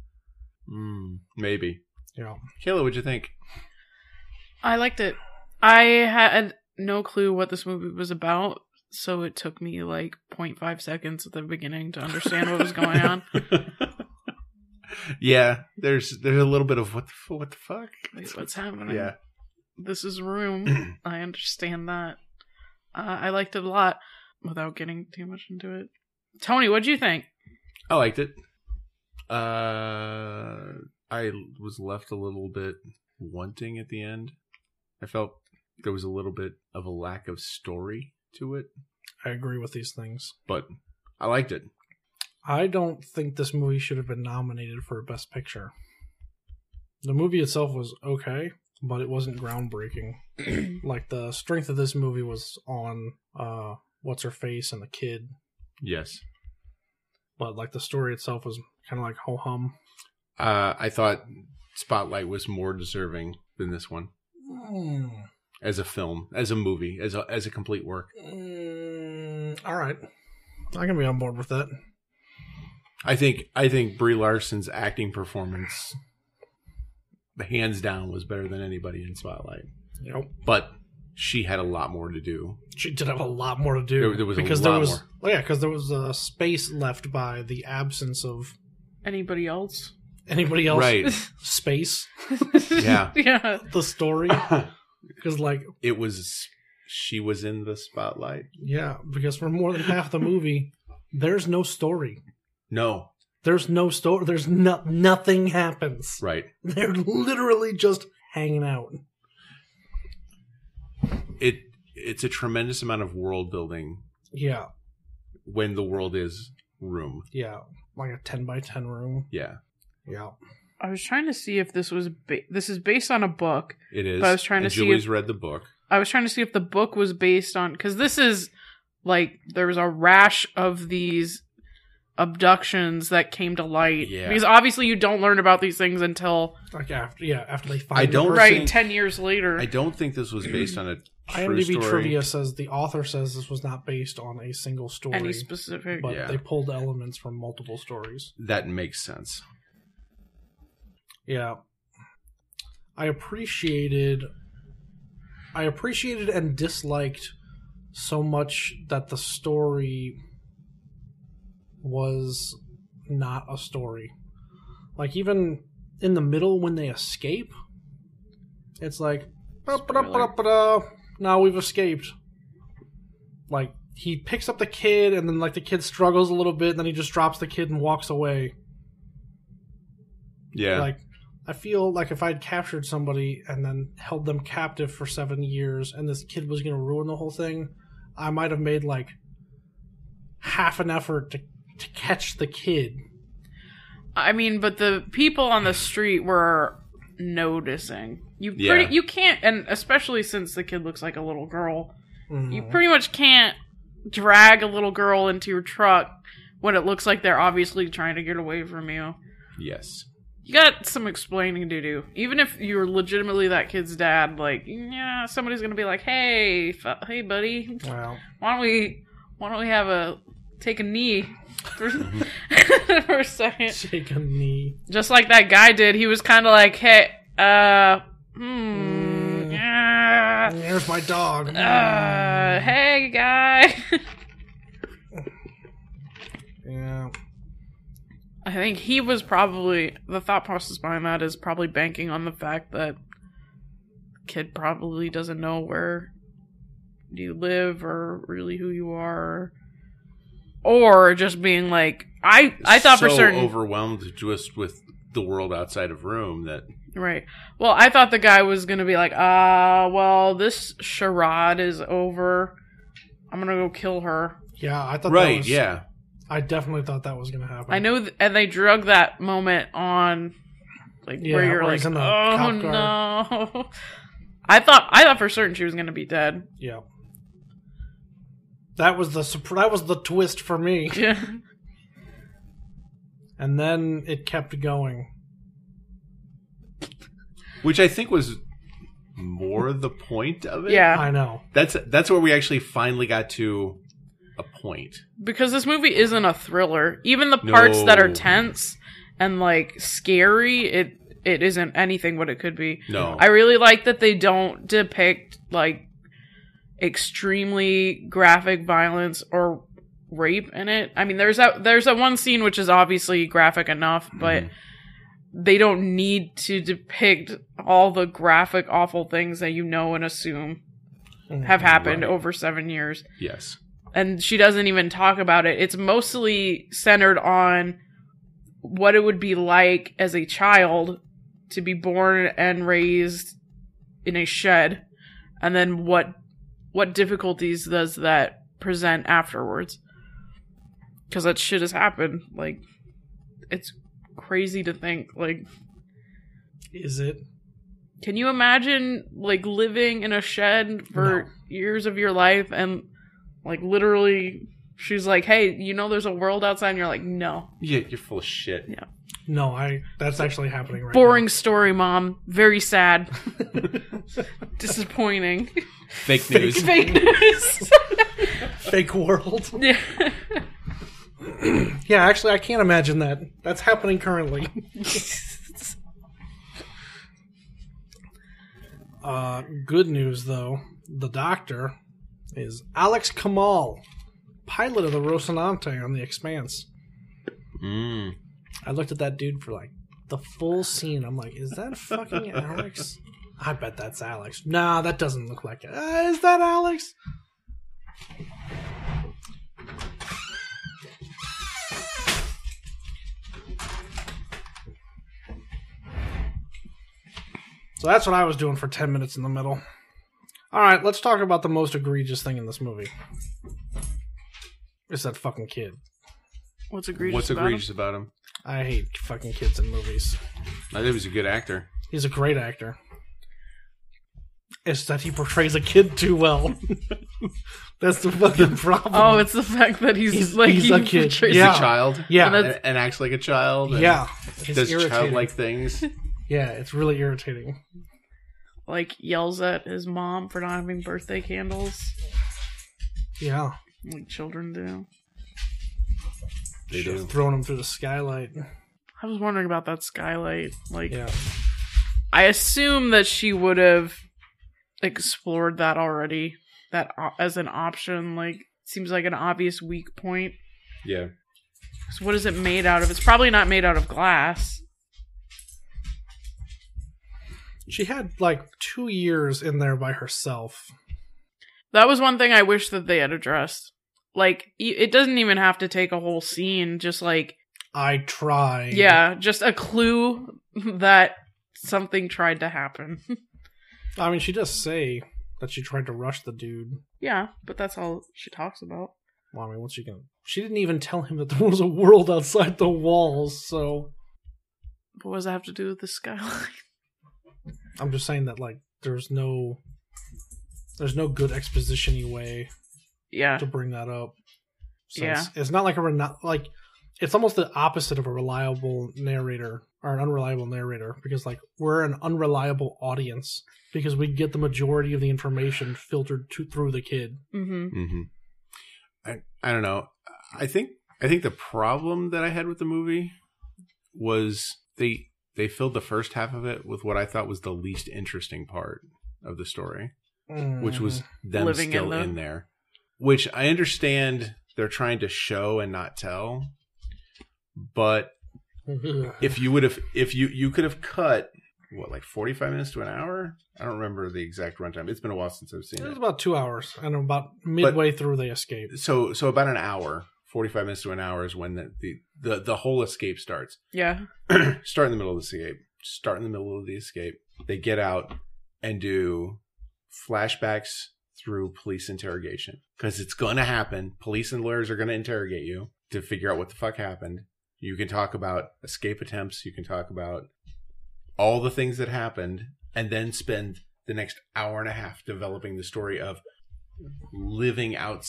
Speaker 2: Maybe.
Speaker 1: Yeah.
Speaker 2: Kayla, what'd you think?
Speaker 3: I liked it. I had no clue what this movie was about, so it took me like 0.5 seconds at the beginning to understand what was going on.
Speaker 2: Yeah, there's a little bit of what the fuck?
Speaker 3: Like, what's happening?
Speaker 2: Yeah.
Speaker 3: This is Room. I understand that. I liked it a lot without getting too much into it. Tony, what'd you think?
Speaker 2: I liked it. I was left a little bit wanting at the end. I felt there was a little bit of a lack of story to it,
Speaker 1: I agree with these things.
Speaker 2: but I liked it.
Speaker 1: I don't think this movie should have been nominated for Best Picture. The movie itself was okay, but it wasn't groundbreaking. Like, the strength of this movie was on What's-Her-Face and the kid.
Speaker 2: Yes.
Speaker 1: But, like, the story itself was kind of like ho-hum.
Speaker 2: I thought Spotlight was more deserving than this one as a film, as a movie, as a complete work.
Speaker 1: All right. I can be on board with that.
Speaker 2: I think Brie Larson's acting performance, hands down, was better than anybody in Spotlight.
Speaker 1: Yep.
Speaker 2: But she had a lot more to do.
Speaker 1: She did have a lot more to do.
Speaker 2: There was a
Speaker 1: because
Speaker 2: lot
Speaker 1: there was,
Speaker 2: more.
Speaker 1: Oh yeah, because there was a space left by the absence of
Speaker 3: Anybody else?
Speaker 1: anybody else.
Speaker 2: Right.
Speaker 1: Space.
Speaker 2: Yeah.
Speaker 3: Yeah.
Speaker 1: The story. Because, like,
Speaker 2: She was in the spotlight.
Speaker 1: yeah, because for more than half the movie, there's no story.
Speaker 2: No.
Speaker 1: There's no story. There's nothing happens.
Speaker 2: Right.
Speaker 1: They're literally just hanging out.
Speaker 2: It's a tremendous amount of world building
Speaker 1: Yeah.
Speaker 2: when the world is Room.
Speaker 1: Yeah. Like a 10 by 10 room.
Speaker 2: Yeah.
Speaker 1: Yeah.
Speaker 3: I was trying to see if this was... this is based on a book.
Speaker 2: It is.
Speaker 3: But I was trying to see
Speaker 2: Julie's read the book.
Speaker 3: I was trying to see if the book was based on... Because this is, like, there was a rash of these abductions that came to light.
Speaker 2: Yeah.
Speaker 3: Because obviously you don't learn about these things until...
Speaker 1: Like after they find
Speaker 2: I
Speaker 1: the
Speaker 2: don't
Speaker 1: person.
Speaker 3: Right,
Speaker 2: think-
Speaker 3: 10 years later.
Speaker 2: I don't think this was based on a true
Speaker 1: IMDb
Speaker 2: story.
Speaker 1: trivia says the author says this was not based on a single story.
Speaker 3: Any specific...
Speaker 1: but
Speaker 2: Yeah.
Speaker 1: they pulled elements from multiple stories.
Speaker 2: That makes sense.
Speaker 1: Yeah. I appreciated and disliked so much that the story was not a story. Like, even in the middle when they escape, it's like,
Speaker 3: Spoiler.
Speaker 1: now we've escaped. Like, he picks up the kid, and then, like, the kid struggles a little bit, and then he just drops the kid and walks away.
Speaker 2: Yeah.
Speaker 1: Like, I feel like if I'd captured somebody and then held them captive for 7 years, and this kid was going to ruin the whole thing, I might have made, like, half an effort to catch the kid.
Speaker 3: I mean, but the people on the street were noticing.
Speaker 2: Yeah.
Speaker 3: You can't, and especially since the kid looks like a little girl,
Speaker 1: Mhm.
Speaker 3: you pretty much can't drag a little girl into your truck when it looks like they're obviously trying to get away from you.
Speaker 2: Yes.
Speaker 3: You got some explaining to do. Even if you're legitimately that kid's dad, like, yeah, somebody's gonna be like, hey, hey, buddy,
Speaker 1: Well,
Speaker 3: why don't we take a knee for, for a second?
Speaker 1: shake a knee.
Speaker 3: Just like that guy did. He was kind of like, hey, yeah,
Speaker 1: There's my dog.
Speaker 3: hey, guy.
Speaker 1: Yeah.
Speaker 3: I think he was probably, the thought process behind that is probably banking on the fact that the kid probably doesn't know where you live or really who you are. Or just being like, I thought for certain.
Speaker 2: Overwhelmed just with the world outside of Rome that.
Speaker 3: Right. Well, I thought the guy was going to be like, well, this charade is over. I'm going to go kill her.
Speaker 1: Yeah, I thought that
Speaker 2: Right,
Speaker 1: was...
Speaker 2: yeah.
Speaker 1: I definitely thought that was going to happen.
Speaker 3: I know, and they drug that moment on, like,
Speaker 1: Yeah,
Speaker 3: where you're
Speaker 1: where
Speaker 3: like,
Speaker 1: he's in the
Speaker 3: oh
Speaker 1: cop car."
Speaker 3: no. I thought for certain she was going to be dead.
Speaker 1: Yeah. That was the twist for me.
Speaker 3: Yeah.
Speaker 1: And then it kept going.
Speaker 2: Which I think was more the point of it.
Speaker 3: Yeah.
Speaker 1: I know.
Speaker 2: That's where we actually finally got to a point.
Speaker 3: Because this movie isn't a thriller. Even the parts that are
Speaker 2: No.
Speaker 3: tense and, like, scary, it isn't anything what it could be.
Speaker 2: No.
Speaker 3: I really like that they don't depict, like, extremely graphic violence or rape in it. I mean, there's a one scene which is obviously graphic enough, but they don't need to depict all the graphic, awful things that you know and assume have happened
Speaker 2: Right.
Speaker 3: over 7 years.
Speaker 2: Yes.
Speaker 3: And she doesn't even talk about it. It's mostly centered on what it would be like as a child to be born and raised in a shed, and then what difficulties does that present afterwards. Because that shit has happened. Like, it's crazy to think, like...
Speaker 1: Is it?
Speaker 3: Can you imagine, like, living in a shed for
Speaker 1: No.
Speaker 3: years of your life and, like, literally, she's like, hey, you know there's a world outside? And you're like, no.
Speaker 2: Yeah, you're full of shit.
Speaker 3: Yeah.
Speaker 1: No, that's actually happening right
Speaker 3: Boring story, Mom. Very sad.
Speaker 1: now.
Speaker 3: Disappointing.
Speaker 2: Fake news.
Speaker 3: Fake news.
Speaker 1: Fake world.
Speaker 3: Yeah.
Speaker 1: Yeah, actually, I can't imagine that. That's happening currently. Good news, though. The Doctor is Alex Kamal, pilot of the Rocinante on The Expanse.
Speaker 2: Mm.
Speaker 1: I looked at that dude for, like, the full scene. I'm like, is that fucking Alex? I bet that's Alex. Nah, that doesn't look like it. Is that Alex? So that's what I was doing for 10 minutes in the middle. Alright, let's talk about the most egregious thing in this movie. It's that fucking kid.
Speaker 3: What's egregious
Speaker 2: What's
Speaker 3: about
Speaker 2: egregious about him?
Speaker 1: I hate fucking kids in movies.
Speaker 2: I think he was a good actor.
Speaker 1: He's a great actor. It's that he portrays a kid too well. That's the fucking problem.
Speaker 3: Oh, it's the fact that he's like
Speaker 1: he's
Speaker 3: he
Speaker 1: a kid.
Speaker 3: portrays-
Speaker 2: He's
Speaker 1: Yeah.
Speaker 2: a child.
Speaker 1: Yeah.
Speaker 2: And acts like a child. And
Speaker 1: Yeah. It's
Speaker 2: does
Speaker 1: irritating.
Speaker 2: childlike things.
Speaker 1: Yeah, it's really irritating.
Speaker 3: like yells at his mom for not having birthday candles,
Speaker 1: Yeah.
Speaker 3: like children do.
Speaker 2: They do.
Speaker 1: Throwing him through the skylight.
Speaker 3: I was wondering about that skylight. Like,
Speaker 1: Yeah.
Speaker 3: I assume that she would have explored that already, that as an option. Like, seems like an obvious weak point.
Speaker 2: Yeah.
Speaker 3: So what is it made out of? It's probably not made out of glass.
Speaker 1: She had like 2 years in there by herself.
Speaker 3: That was one thing I wish that they had addressed. Like, it doesn't even have to take a whole scene, just like...
Speaker 1: I tried.
Speaker 3: Yeah, just a clue that something tried to happen.
Speaker 1: I mean, she does say that she tried to rush the dude.
Speaker 3: Yeah, but that's all she talks about.
Speaker 1: Well, I mean, what's she gonna... She didn't even tell him that there was a world outside the walls, so...
Speaker 3: What does that have to do with the skyline?
Speaker 1: I'm just saying that, like, there's no good exposition-y way
Speaker 3: Yeah.
Speaker 1: to bring that up. So
Speaker 3: Yeah.
Speaker 1: It's not like it's almost the opposite of a reliable narrator or an unreliable narrator, because like we're an unreliable audience because we get the majority of the information filtered through the kid.
Speaker 3: Mm-hmm.
Speaker 2: I don't know. I think the problem that I had with the movie was they filled the first half of it with what I thought was the least interesting part of the story, which was them
Speaker 3: Living
Speaker 2: still in there. Which I understand they're trying to show and not tell, but if you could have cut what, like 45 minutes to an hour? I don't remember the exact runtime. It's been a while since I've seen
Speaker 1: It
Speaker 2: it.
Speaker 1: was about 2 hours, and about midway through they escape.
Speaker 2: So about an hour, 45 minutes to an hour is when the whole escape starts.
Speaker 3: Yeah.
Speaker 2: Start in the middle of the escape. They get out and do flashbacks through police interrogation, because it's going to happen. Police and lawyers are going to interrogate you to figure out what the fuck happened. You can talk about escape attempts. You can talk about all the things that happened, and then spend the next hour and a half developing the story of living out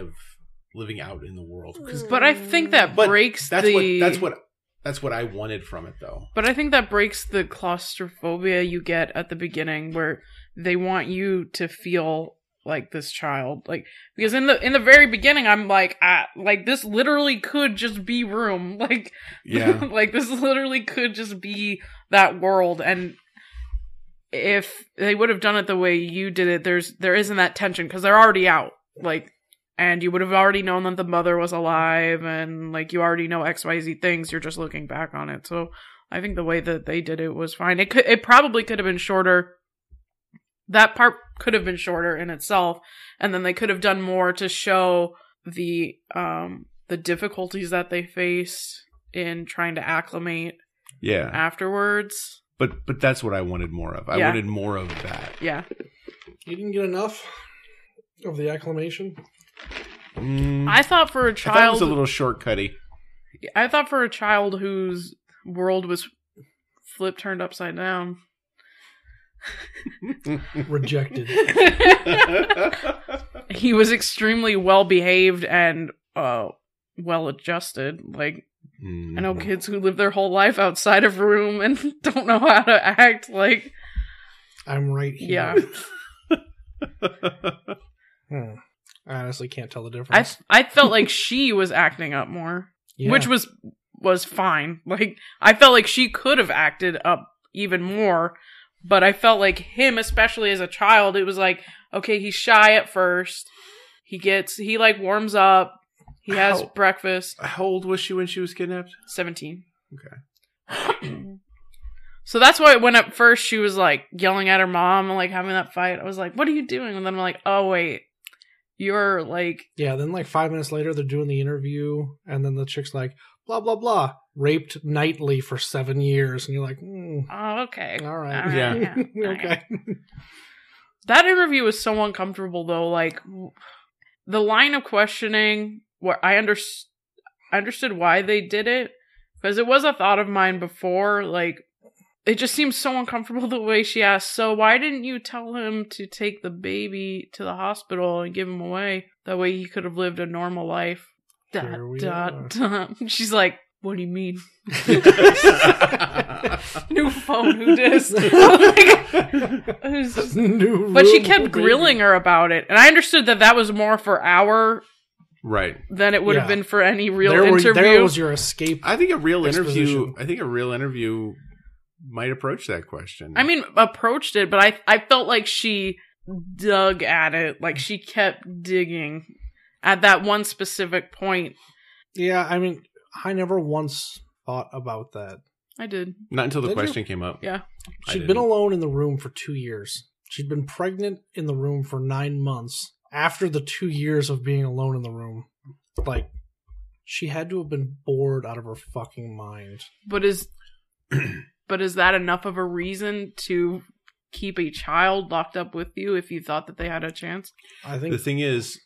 Speaker 2: in the world.
Speaker 3: But I think that breaks
Speaker 2: that's what I wanted from it, though.
Speaker 3: But I think that breaks the claustrophobia you get at the beginning, where they want you to feel like this child, like, because in the very beginning I'm like this literally could just be room, like,
Speaker 2: yeah.
Speaker 3: like this literally could just be that world. And if they would have done it the way you did it, there isn't that tension, because they're already out, like, and you would have already known that the mother was alive, and like you already know XYZ things. You're just looking back on it. So I think the way that they did it was fine. It probably could have been shorter. That part could have been shorter in itself, and then they could have done more to show the difficulties that they faced in trying to acclimate.
Speaker 2: Yeah.
Speaker 3: Afterwards.
Speaker 2: But that's what I wanted more of. I wanted more of that.
Speaker 3: Yeah.
Speaker 1: You didn't get enough of the acclamation?
Speaker 3: I thought for a child,
Speaker 2: I thought it was a little shortcutty.
Speaker 3: I thought for a child whose world was turned upside down.
Speaker 1: Rejected.
Speaker 3: He was extremely well behaved and well adjusted. Like, I know kids who live their whole life outside of room and don't know how to act. Like,
Speaker 1: I'm right here.
Speaker 3: Yeah.
Speaker 1: I honestly can't tell the difference.
Speaker 3: I felt like she was acting up more,
Speaker 1: Yeah.
Speaker 3: which was fine. Like, I felt like she could have acted up even more, but I felt like him, especially as a child, it was like, okay, he's shy at first. He like warms up. He has breakfast.
Speaker 2: How old was she when she was kidnapped?
Speaker 3: 17.
Speaker 2: Okay.
Speaker 3: So that's why when at first she was like yelling at her mom and like having that fight, I was like, what are you doing? And then I'm like, oh wait, you're like...
Speaker 1: Yeah, then like 5 minutes later they're doing the interview, and then the chick's like, blah, blah, blah, raped nightly for 7 years. And you're like,
Speaker 3: oh, okay.
Speaker 1: all right.
Speaker 3: All right,
Speaker 2: Yeah.
Speaker 1: Okay.
Speaker 3: That interview was so uncomfortable though. Like, the line of questioning, where I understood why they did it, because it was a thought of mine before. Like, it just seems so uncomfortable the way she asked, so why didn't you tell him to take the baby to the hospital and give him away? That way he could have lived a normal life.
Speaker 1: Here we
Speaker 3: Dot. She's like, what do you mean? New phone, who dis? But she kept grilling her about it. And I understood that was more for our...
Speaker 2: Right.
Speaker 3: than it would have
Speaker 1: Yeah.
Speaker 3: been for any real
Speaker 1: There
Speaker 3: interview.
Speaker 1: was your escape.
Speaker 2: I think a real
Speaker 1: Exposition.
Speaker 2: interview might approach that question.
Speaker 3: I mean, approached it, but I felt like she dug at it. Like, she kept digging at that one specific point.
Speaker 1: Yeah, I mean, I never once thought about that.
Speaker 3: I did.
Speaker 2: Not until the
Speaker 1: Did you?
Speaker 2: question came up.
Speaker 3: Yeah.
Speaker 2: I
Speaker 1: She'd been
Speaker 2: didn't.
Speaker 1: alone in the room for 2 years. She'd been pregnant in the room for 9 months. After the 2 years of being alone in the room, like, she had to have been bored out of her fucking mind.
Speaker 3: But is that enough of a reason to keep a child locked up with you if you thought that they had a chance?
Speaker 1: I think
Speaker 2: The thing is,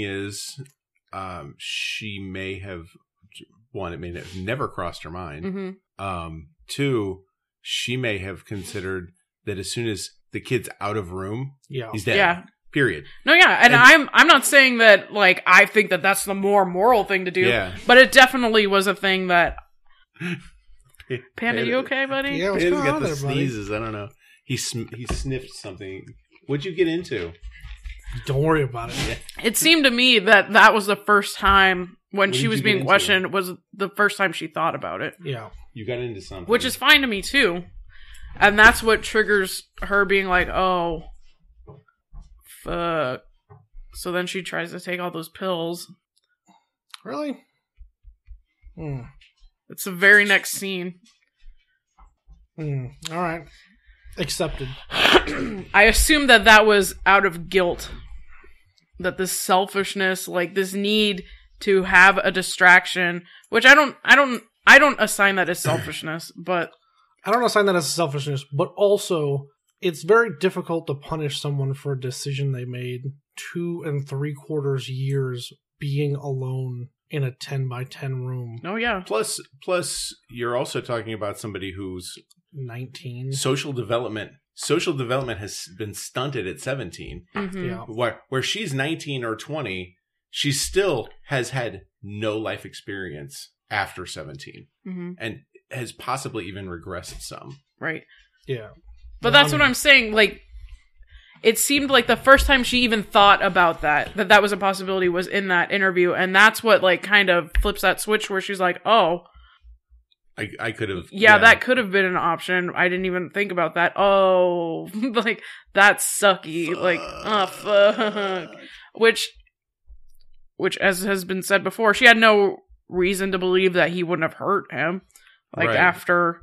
Speaker 2: she may have, one, it may have never crossed her mind.
Speaker 3: Mm-hmm.
Speaker 2: Two, she may have considered that as soon as the kid's out of room,
Speaker 1: yeah.
Speaker 2: he's dead.
Speaker 3: Yeah.
Speaker 2: Period.
Speaker 3: No, yeah, and I'm not saying that, like, I think that that's the more moral thing to do.
Speaker 2: Yeah.
Speaker 3: But it definitely was a thing that... Panda, you okay, buddy?
Speaker 1: Yeah, what's
Speaker 2: He's
Speaker 1: going
Speaker 2: got
Speaker 1: on
Speaker 2: the
Speaker 1: there, buddy?
Speaker 2: sneezes. I don't know. He sniffed something. What'd you get into?
Speaker 1: Don't worry about it.
Speaker 3: It seemed to me that was the first time when
Speaker 2: What
Speaker 3: she
Speaker 2: did
Speaker 3: was
Speaker 2: you get
Speaker 3: being
Speaker 2: into?
Speaker 3: questioned was the first time she thought about it.
Speaker 1: Yeah.
Speaker 2: You got into something.
Speaker 3: Which is fine to me, too. And that's what triggers her being like, oh, fuck. So then she tries to take all those pills.
Speaker 1: Really? Hmm.
Speaker 3: It's the very next scene.
Speaker 1: All right. Accepted.
Speaker 3: I assume that was out of guilt. That this selfishness, like this need to have a distraction, which I don't assign that as selfishness, but
Speaker 1: I don't assign that as selfishness, but also it's very difficult to punish someone for a decision they made 2 3/4 years being alone in a 10 by 10 room.
Speaker 3: oh yeah.
Speaker 2: Plus, you're also talking about somebody whose
Speaker 1: 19.
Speaker 2: social development has been stunted at 17.
Speaker 3: Mhm.
Speaker 1: Yeah.
Speaker 2: Where she's 19 or 20, she still has had no life experience after 17,
Speaker 3: Mhm.
Speaker 2: and has possibly even regressed some.
Speaker 3: Right.
Speaker 1: Yeah.
Speaker 3: But that's what I'm saying. Like, it seemed like the first time she even thought about that was a possibility was in that interview. And that's what, like, kind of flips that switch where she's like, oh,
Speaker 2: I could have.
Speaker 3: yeah, that could have been an option. I didn't even think about that. Oh, like, that's sucky. Like, oh, fuck. Which, as has been said before, she had no reason to believe that he wouldn't have hurt him. Like,
Speaker 2: Right.
Speaker 3: after,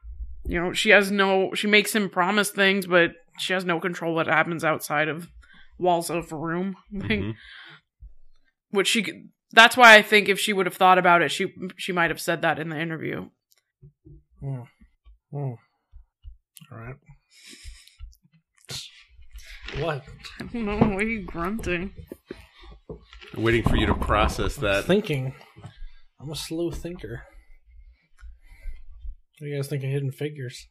Speaker 3: she makes him promise things, but she has no control what happens outside of walls of a room.
Speaker 2: Mhm.
Speaker 3: Which that's why I think if she would have thought about it, she might have said that in the interview.
Speaker 1: All right. What?
Speaker 3: I don't know, why are you grunting?
Speaker 2: Waiting for you to process that.
Speaker 1: Thinking. I'm a slow thinker. What do you guys think of Hidden Figures?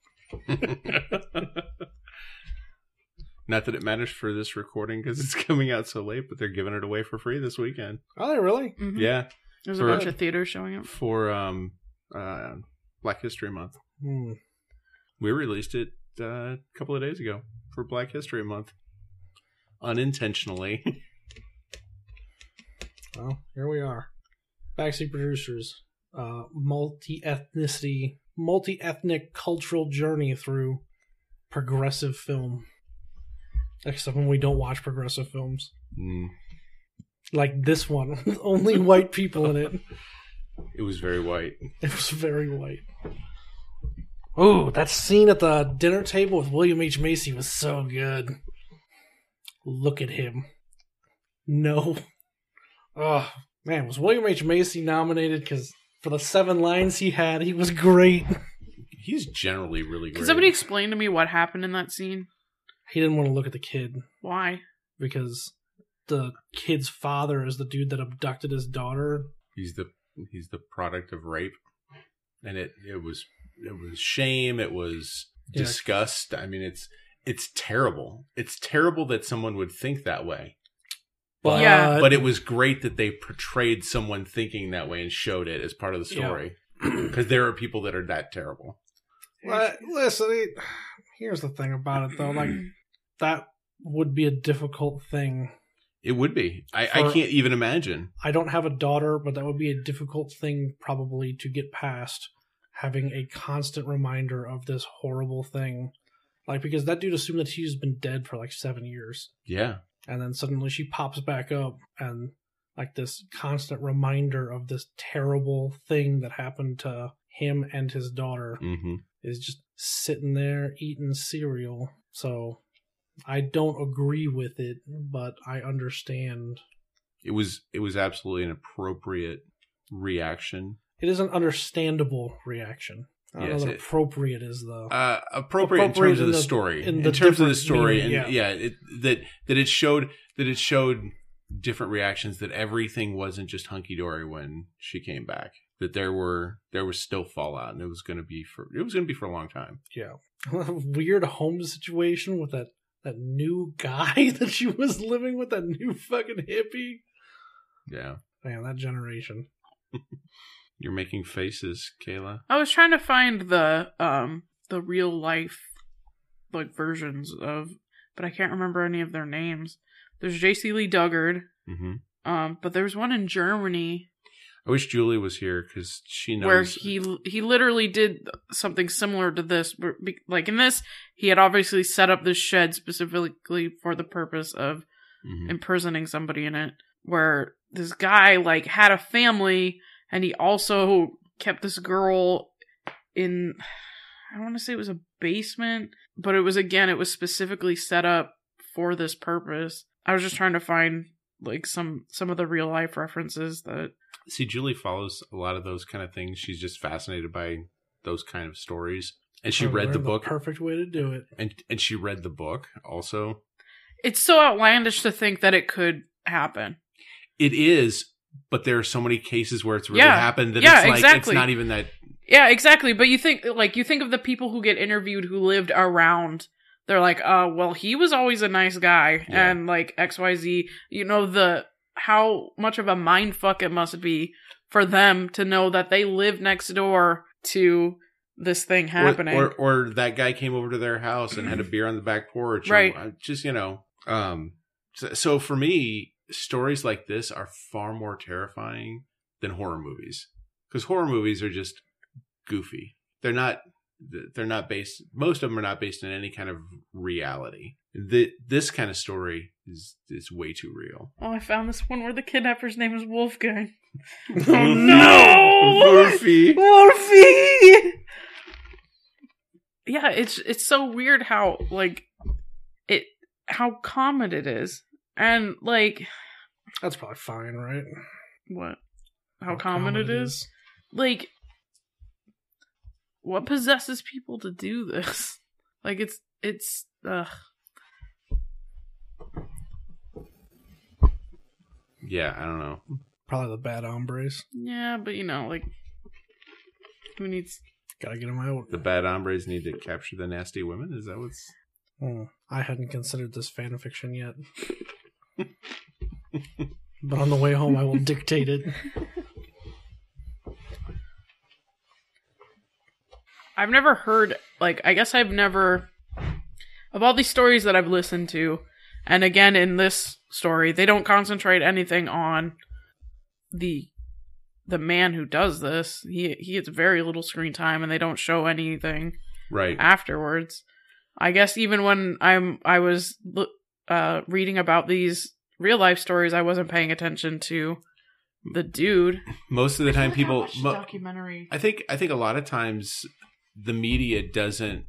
Speaker 2: Not that it matters for this recording because it's coming out so late, but they're giving it away for free this weekend.
Speaker 1: Are they really?
Speaker 3: Mhm.
Speaker 2: Yeah,
Speaker 3: There's a
Speaker 2: For-
Speaker 3: bunch of theaters showing up.
Speaker 2: for Black History Month.
Speaker 1: Hmm.
Speaker 2: We released it a couple of days ago for Black History Month, unintentionally.
Speaker 1: Well, here we are. Backseat Producers. Multi-ethnic cultural journey through progressive film. Except when we don't watch progressive films. Like this one. with only white people in it.
Speaker 2: It was very white.
Speaker 1: It was very white. Ooh, that scene at the dinner table with William H. Macy was so good. Look at him. No. Oh, man, was William H. Macy nominated? Because for the 7 lines he had, he was great.
Speaker 2: He's generally really great.
Speaker 3: Can somebody explain to me what happened in that scene?
Speaker 1: He didn't want to look at the kid
Speaker 3: Why?
Speaker 1: because the kid's father is the dude that abducted his daughter.
Speaker 2: He's the product of rape, and it was shame. It was
Speaker 1: Yeah.
Speaker 2: disgust. I mean, it's terrible. It's terrible that someone would think that way.
Speaker 1: But,
Speaker 3: Yeah.
Speaker 2: But it was great that they portrayed someone thinking that way and showed it as part of the story. Because there are people that are that terrible.
Speaker 1: listen, here's the thing about it, though. Like, that would be a difficult thing.
Speaker 2: It would be. I
Speaker 1: For-
Speaker 2: can't even imagine.
Speaker 1: I don't have a daughter, but that would be a difficult thing probably to get past, having a constant reminder of this horrible thing. Like, because that dude assumed that she's been dead for like 7 years.
Speaker 2: Yeah.
Speaker 1: And then suddenly she pops back up, and like this constant reminder of this terrible thing that happened to him and his daughter
Speaker 2: Mm-hmm.
Speaker 1: is just sitting there eating cereal. So I don't agree with it, but I understand.
Speaker 2: It was absolutely an appropriate reaction.
Speaker 1: It is an understandable reaction. I don't
Speaker 2: Yes,
Speaker 1: know that appropriate is the...
Speaker 2: Appropriate in terms of the story.
Speaker 1: in
Speaker 2: In
Speaker 1: the
Speaker 2: terms of the
Speaker 1: different
Speaker 2: story,
Speaker 1: meaning,
Speaker 2: and that it showed different reactions. That everything wasn't just hunky dory when she came back. That there was still fallout, and it was going to be for a long time.
Speaker 1: Yeah. Weird home situation with that new guy that she was living with, that new fucking hippie.
Speaker 2: Yeah,
Speaker 1: Man, that generation.
Speaker 2: you're making faces, Kayla.
Speaker 3: I was trying to find the real life like versions of, but I can't remember any of their names. There's J.C. Lee Duggard,
Speaker 2: Mm-hmm.
Speaker 3: but there's one in Germany
Speaker 2: I wish Julie was here because she knows.
Speaker 3: where he literally did something similar to this. Like in this, he had obviously set up this shed specifically for the purpose of
Speaker 2: Mhm.
Speaker 3: imprisoning somebody in it. Where this guy like had a family, and he also kept this girl in. I don't want to say it was a basement, but it was specifically set up for this purpose. I was just trying to find like some of the real life references that.
Speaker 2: See, Julie follows a lot of those kind of things. She's just fascinated by those kind of stories. And she read the book.
Speaker 1: Perfect way to do it.
Speaker 2: And she read the book also.
Speaker 3: It's so outlandish to think that it could happen.
Speaker 2: It is, but there are so many cases where it's really
Speaker 3: Yeah.
Speaker 2: happened that
Speaker 3: Yeah,
Speaker 2: it's like
Speaker 3: exactly.
Speaker 2: it's not even that.
Speaker 3: Yeah, exactly. But you think of the people who get interviewed who lived around. They're like, well, he was always a nice guy,
Speaker 2: Yeah.
Speaker 3: and like XYZ. You know how much of a mindfuck it must be for them to know that they live next door to this thing happening.
Speaker 2: Or that guy came over to their house and had a beer on the back porch.
Speaker 3: Right.
Speaker 2: Or just, so for me, stories like this are far more terrifying than horror movies. Because horror movies are just goofy. They're not based, most of them are not based in any kind of reality. This kind of story is way too real.
Speaker 3: Oh, I found this one where the kidnapper's name is Wolfgang.
Speaker 1: Oh
Speaker 3: no!
Speaker 2: Wolfie!
Speaker 3: Wolfie! Yeah, it's so weird how how common it is. And like
Speaker 1: That's probably fine, right?
Speaker 3: what? How common it is? Like what possesses people to do this? Like it's
Speaker 2: Yeah, I don't know.
Speaker 1: Probably the bad hombres.
Speaker 3: yeah, but like who needs
Speaker 1: Gotta get them out.
Speaker 2: The bad hombres need to capture the nasty women? Is that what's...
Speaker 1: I hadn't considered this fan fiction yet. But on the way home, I will dictate it.
Speaker 3: I've never heard, I guess I've never, of all these stories that I've listened to, and again, in this story, they don't concentrate anything on the man who does this. He gets very little screen time, and they don't show anything
Speaker 2: Right.
Speaker 3: afterwards. I guess even when I was reading about these real life stories, I wasn't paying attention to the dude.
Speaker 2: Most of the time people...
Speaker 3: documentary.
Speaker 2: I think a lot of times the media doesn't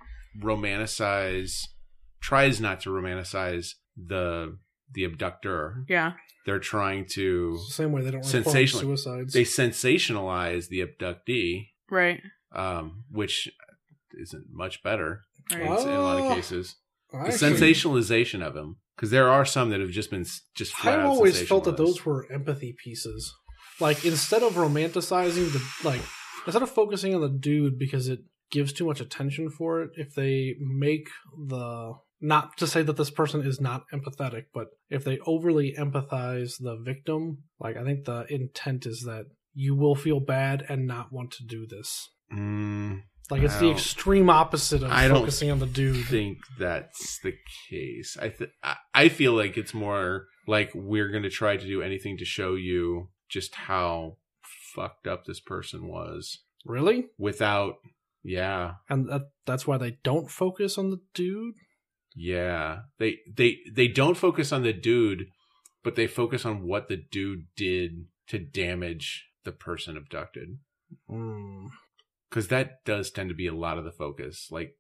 Speaker 2: tries not to romanticize the abductor.
Speaker 3: Yeah.
Speaker 2: They're trying to...
Speaker 1: It's the same way they don't report
Speaker 2: Sensational.
Speaker 1: suicides.
Speaker 2: They sensationalize the abductee,
Speaker 3: Right.
Speaker 2: which isn't much better
Speaker 3: Right.
Speaker 2: in a lot of cases. The
Speaker 1: Actually,
Speaker 2: sensationalization of him, because there are some that have just been just flat
Speaker 1: I've
Speaker 2: out
Speaker 1: always felt that
Speaker 2: sensationalized.
Speaker 1: those were empathy pieces. Like, instead of romanticizing instead of focusing on the dude because it gives too much attention for it, if they make not to say that this person is not empathetic, but if they overly empathize the victim, I think the intent is that you will feel bad and not want to do this. It's the
Speaker 2: Wow.
Speaker 1: extreme opposite of
Speaker 2: I don't
Speaker 1: focusing on the dude.
Speaker 2: I think that's the case. I feel like it's more like we're going to try to do anything to show you just how fucked up this person was
Speaker 1: Really?
Speaker 2: without, yeah,
Speaker 1: And that's why they don't focus on the dude?
Speaker 2: yeah. They don't focus on the dude, but they focus on what the dude did to damage the person abducted. Because that does tend to be a lot of the focus. Like,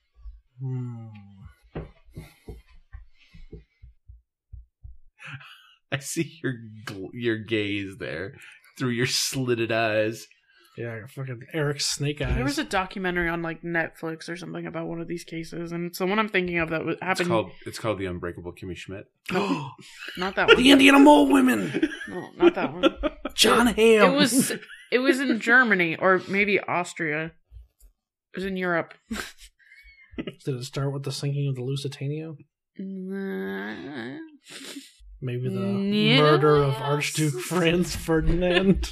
Speaker 2: I see your gaze there through your slitted eyes.
Speaker 1: Yeah, fucking Eric Snake Eyes.
Speaker 3: There was a documentary on like Netflix or something about one of these cases, and it's the one I'm thinking of that happened.
Speaker 2: It's called The Unbreakable Kimmy Schmidt.
Speaker 3: Not that one.
Speaker 1: The Indiana Mole Women.
Speaker 3: No, not that one.
Speaker 1: John Hamm.
Speaker 3: It was in Germany or maybe Austria. It was in Europe.
Speaker 1: Did it start with the sinking of the Lusitania? Maybe the murder of Archduke Franz Ferdinand.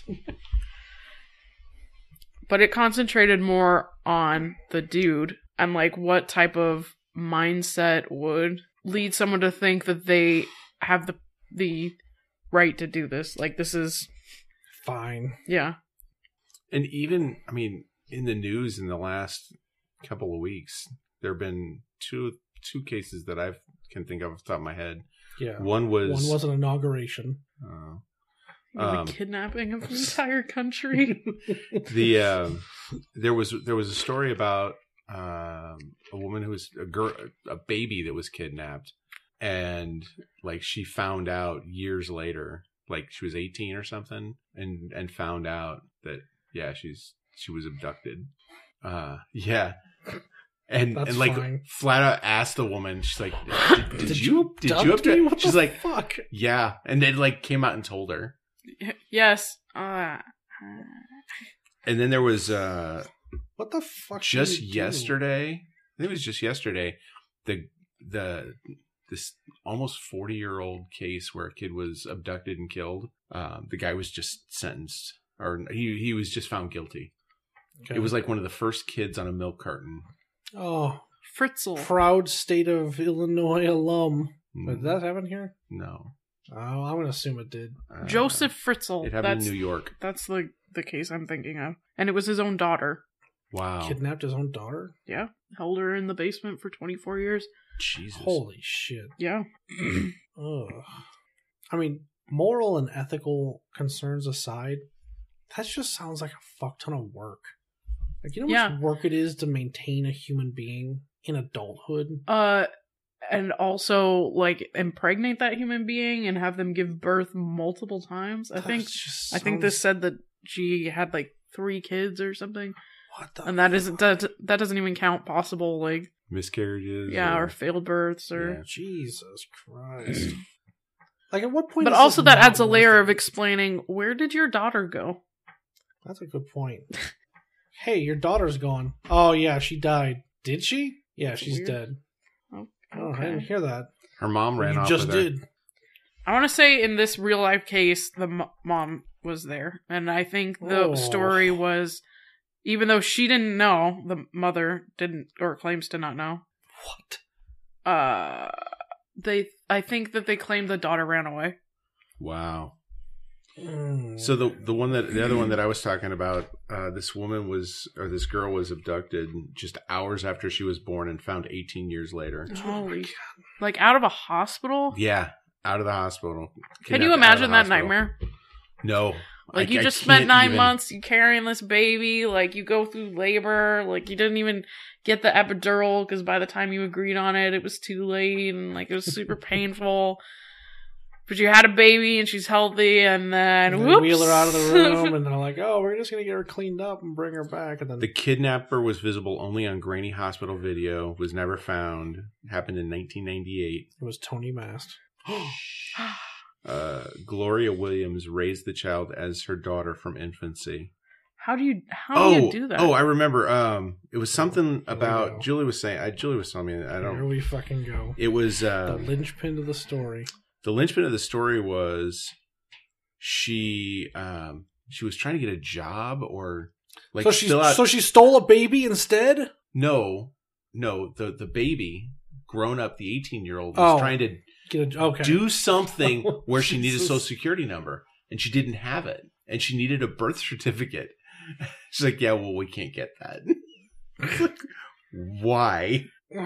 Speaker 3: But it concentrated more on the dude and like what type of mindset would lead someone to think that they have the right to do this. Like, this is
Speaker 1: fine.
Speaker 3: Yeah.
Speaker 2: And even, I mean, in the news in the last couple of weeks, there have been two cases that I can think of off the top of my head.
Speaker 1: Yeah.
Speaker 2: One was
Speaker 1: an inauguration.
Speaker 3: The kidnapping of the entire country.
Speaker 2: There was a story about a woman who was a baby that was kidnapped, and like she found out years later, like she was 18 or something, and found out that she was abducted. And like
Speaker 1: fine.
Speaker 2: flat out asked the woman, she's like, did you abduct me?
Speaker 1: What
Speaker 2: She's
Speaker 1: the
Speaker 2: like,
Speaker 1: fuck?
Speaker 2: yeah, and then like came out and told her.
Speaker 3: Yes.
Speaker 2: And then there was
Speaker 1: what the fuck?
Speaker 2: just yesterday. I think it was just yesterday. This almost 40-year-old case where a kid was abducted and killed. The guy was just sentenced, or he was just found guilty.
Speaker 1: Okay.
Speaker 2: It was like one of the first kids on a milk carton.
Speaker 1: Oh,
Speaker 3: Fritzl.
Speaker 1: proud state of Illinois alum. Did that happen here?
Speaker 2: No.
Speaker 1: Oh, I'm gonna assume it did.
Speaker 3: Joseph Fritzl.
Speaker 2: It happened in New York.
Speaker 3: That's the case I'm thinking of. And it was his own daughter.
Speaker 2: Wow.
Speaker 1: Kidnapped his own daughter?
Speaker 3: Yeah. Held her in the basement for 24 years.
Speaker 2: Jesus.
Speaker 1: Holy shit.
Speaker 3: Yeah.
Speaker 1: Ugh. I mean, moral and ethical concerns aside, that just sounds like a fuck ton of work. Like, you know how much work it is to maintain a human being in adulthood?
Speaker 3: And also, like, impregnate that human being and have them give birth multiple times. I think this said that she had, like, 3 kids or something.
Speaker 1: What the
Speaker 3: And that doesn't even count possible, like...
Speaker 2: miscarriages.
Speaker 3: Yeah, or failed births, or...
Speaker 2: Yeah.
Speaker 1: Jesus Christ. Like, at what point
Speaker 3: But
Speaker 1: is
Speaker 3: also
Speaker 1: this
Speaker 3: that adds a
Speaker 1: not
Speaker 3: layer
Speaker 1: worth
Speaker 3: of
Speaker 1: it?
Speaker 3: explaining, where did your daughter go?
Speaker 1: That's a good point. Hey, your daughter's gone. Oh, yeah, she died. Did she? Yeah,
Speaker 3: That's
Speaker 1: she's
Speaker 3: weird.
Speaker 1: dead.
Speaker 3: Oh,
Speaker 1: Oh, I
Speaker 3: okay.
Speaker 1: didn't hear that.
Speaker 2: Her mom ran
Speaker 1: You
Speaker 2: off
Speaker 1: just
Speaker 2: with her.
Speaker 1: did.
Speaker 3: I want to say in this real life case, the mom was there. And I think the
Speaker 1: Oh.
Speaker 3: story was, even though she didn't know, the mother didn't, or claims to not know.
Speaker 1: What?
Speaker 3: I think that they claimed the daughter ran away.
Speaker 2: Wow.
Speaker 1: Mm.
Speaker 2: So the other one that I was talking about, this girl was abducted just hours after she was born and found 18 years later.
Speaker 3: Holy, like out of a hospital?
Speaker 2: Yeah, out of the hospital.
Speaker 3: Can you
Speaker 2: Kidnapped out of
Speaker 3: imagine
Speaker 2: the
Speaker 3: that
Speaker 2: hospital.
Speaker 3: nightmare?
Speaker 2: No.
Speaker 3: Like, you
Speaker 2: I
Speaker 3: just spent
Speaker 2: can't
Speaker 3: 9
Speaker 2: even-
Speaker 3: months carrying this baby. Like, you go through labor. Like, you didn't even get the epidural because by the time you agreed on it, it was too late. And, like, it was super painful. But you had a baby and she's healthy. And then,
Speaker 1: And they
Speaker 3: whoops.
Speaker 1: wheel her out of the room, and they're like, "Oh, we're just gonna get her cleaned up and bring her back." And then
Speaker 2: The kidnapper was visible only on grainy hospital video, was never found. Happened in 1998.
Speaker 1: it was Tony Mast.
Speaker 2: Gloria Williams raised the child as her daughter from infancy.
Speaker 3: How do you do that?
Speaker 2: Oh, I remember. It was something
Speaker 1: Here we
Speaker 2: about
Speaker 1: go.
Speaker 2: Julie was saying. Julie was telling me. I
Speaker 1: Here
Speaker 2: don't.
Speaker 1: we fucking go.
Speaker 2: It was
Speaker 1: The linchpin to the story.
Speaker 2: the linchpin of the story was she was trying to get a job or like
Speaker 1: So she stole a baby instead.
Speaker 2: no the baby grown up, the 18-year-old
Speaker 1: Oh.
Speaker 2: was trying to
Speaker 1: Okay.
Speaker 2: do something
Speaker 1: Oh,
Speaker 2: where she needed a
Speaker 1: Jesus.
Speaker 2: social security number and she didn't have it and she needed a birth certificate. She's like, yeah, well, we can't get that. It's like, why?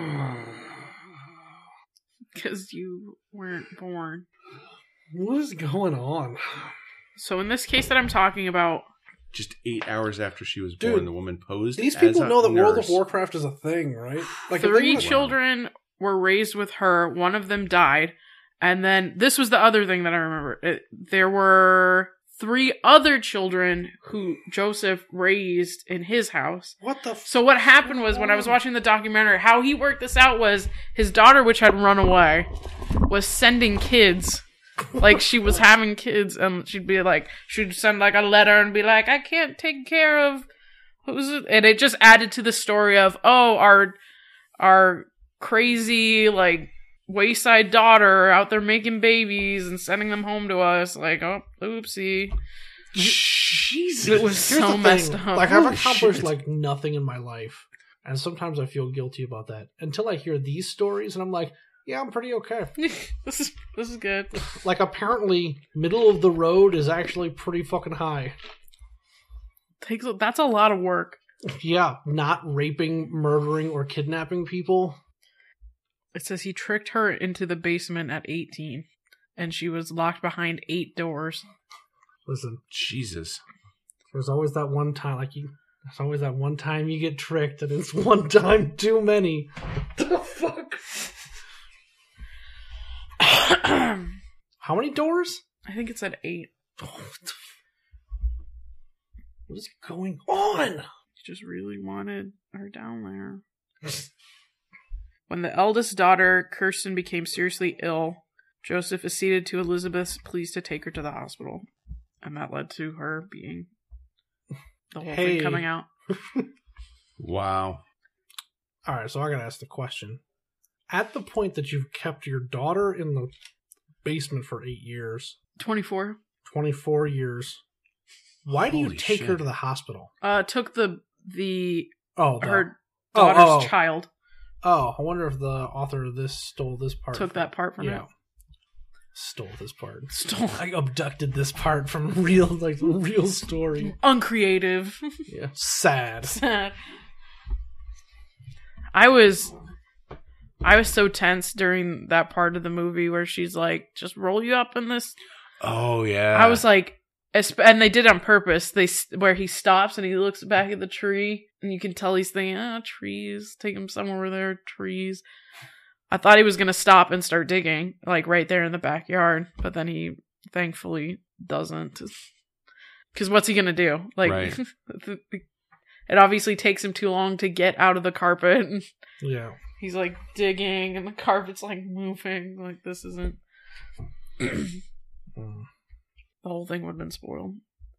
Speaker 3: Because you weren't born.
Speaker 1: What is going on?
Speaker 3: So in this case that I'm talking about,
Speaker 2: just 8 hours after she was
Speaker 1: Dude,
Speaker 2: born, the woman posed.
Speaker 1: These
Speaker 2: as
Speaker 1: people
Speaker 2: a
Speaker 1: know that World of
Speaker 2: nurse.
Speaker 1: Warcraft is a thing, right? Like, if they
Speaker 3: 3
Speaker 1: would've-
Speaker 3: children were raised with her. One of them died. And then this was the other thing that I remember. There were 3 other children who Joseph raised in his house.
Speaker 1: What the
Speaker 3: So what happened was, when I was watching the documentary, how he worked this out was his daughter, which had run away, was sending kids. Like, she was having kids, and she'd send like a letter and be like, I can't take care of who's it? And it just added to the story of, oh, our crazy, like, wayside daughter out there making babies and sending them home to us. Like, oh, oopsie.
Speaker 2: Jesus.
Speaker 3: It was
Speaker 1: Here's
Speaker 3: so
Speaker 1: the
Speaker 3: messed
Speaker 1: thing.
Speaker 3: up.
Speaker 1: Like, I've
Speaker 2: Holy
Speaker 1: accomplished
Speaker 2: shit.
Speaker 1: like nothing in my life, and sometimes I feel guilty about that until I hear these stories, and I'm like, yeah, I'm pretty okay.
Speaker 3: This is good.
Speaker 1: Like, apparently, middle of the road is actually pretty fucking high.
Speaker 3: That's a lot of work.
Speaker 1: Yeah, not raping, murdering, or kidnapping people.
Speaker 3: It says he tricked her into the basement at 18, and she was locked behind 8 doors.
Speaker 1: Listen,
Speaker 2: Jesus.
Speaker 1: there's always that one time, there's always that one time you get tricked, and it's one time too many. The fuck?
Speaker 3: I
Speaker 1: How many doors?
Speaker 3: think it's at 8.
Speaker 1: What is going on?
Speaker 3: He just really wanted her down there. When the eldest daughter, Kirsten, became seriously ill, Joseph acceded to Elizabeth's pleas to take her to the hospital. And that led to her being the whole
Speaker 1: Hey.
Speaker 3: thing coming out.
Speaker 2: Wow.
Speaker 1: All right, so I gotta ask the question. At the point that you've kept your daughter in the basement for 8 years,
Speaker 3: 24.
Speaker 1: 24 years, why do you
Speaker 2: Holy
Speaker 1: take her
Speaker 2: shit.
Speaker 1: to the hospital?
Speaker 3: Took her
Speaker 1: Oh,
Speaker 3: daughter's child.
Speaker 1: Oh, I wonder if the author of this stole this part.
Speaker 3: Took that part from
Speaker 1: Yeah.
Speaker 3: it.
Speaker 1: Stole this part.
Speaker 3: Stole.
Speaker 1: I abducted this part from real story.
Speaker 3: Uncreative.
Speaker 1: Yeah. Sad.
Speaker 3: Sad. I was so tense during that part of the movie where she's like, just roll you up in this.
Speaker 2: Oh, yeah.
Speaker 3: I was like, and they did it on purpose. Where he stops and he looks back at the tree, and you can tell he's thinking, trees, take him somewhere where there are trees. I thought he was going to stop and start digging, like right there in the backyard, but then he thankfully doesn't. Because what's he going to do? Like,
Speaker 2: Right.
Speaker 3: It obviously takes him too long to get out of the carpet. And
Speaker 1: Yeah.
Speaker 3: he's like digging, and the carpet's like moving. Like, this isn't.
Speaker 1: Mm,
Speaker 3: The whole thing would have been spoiled.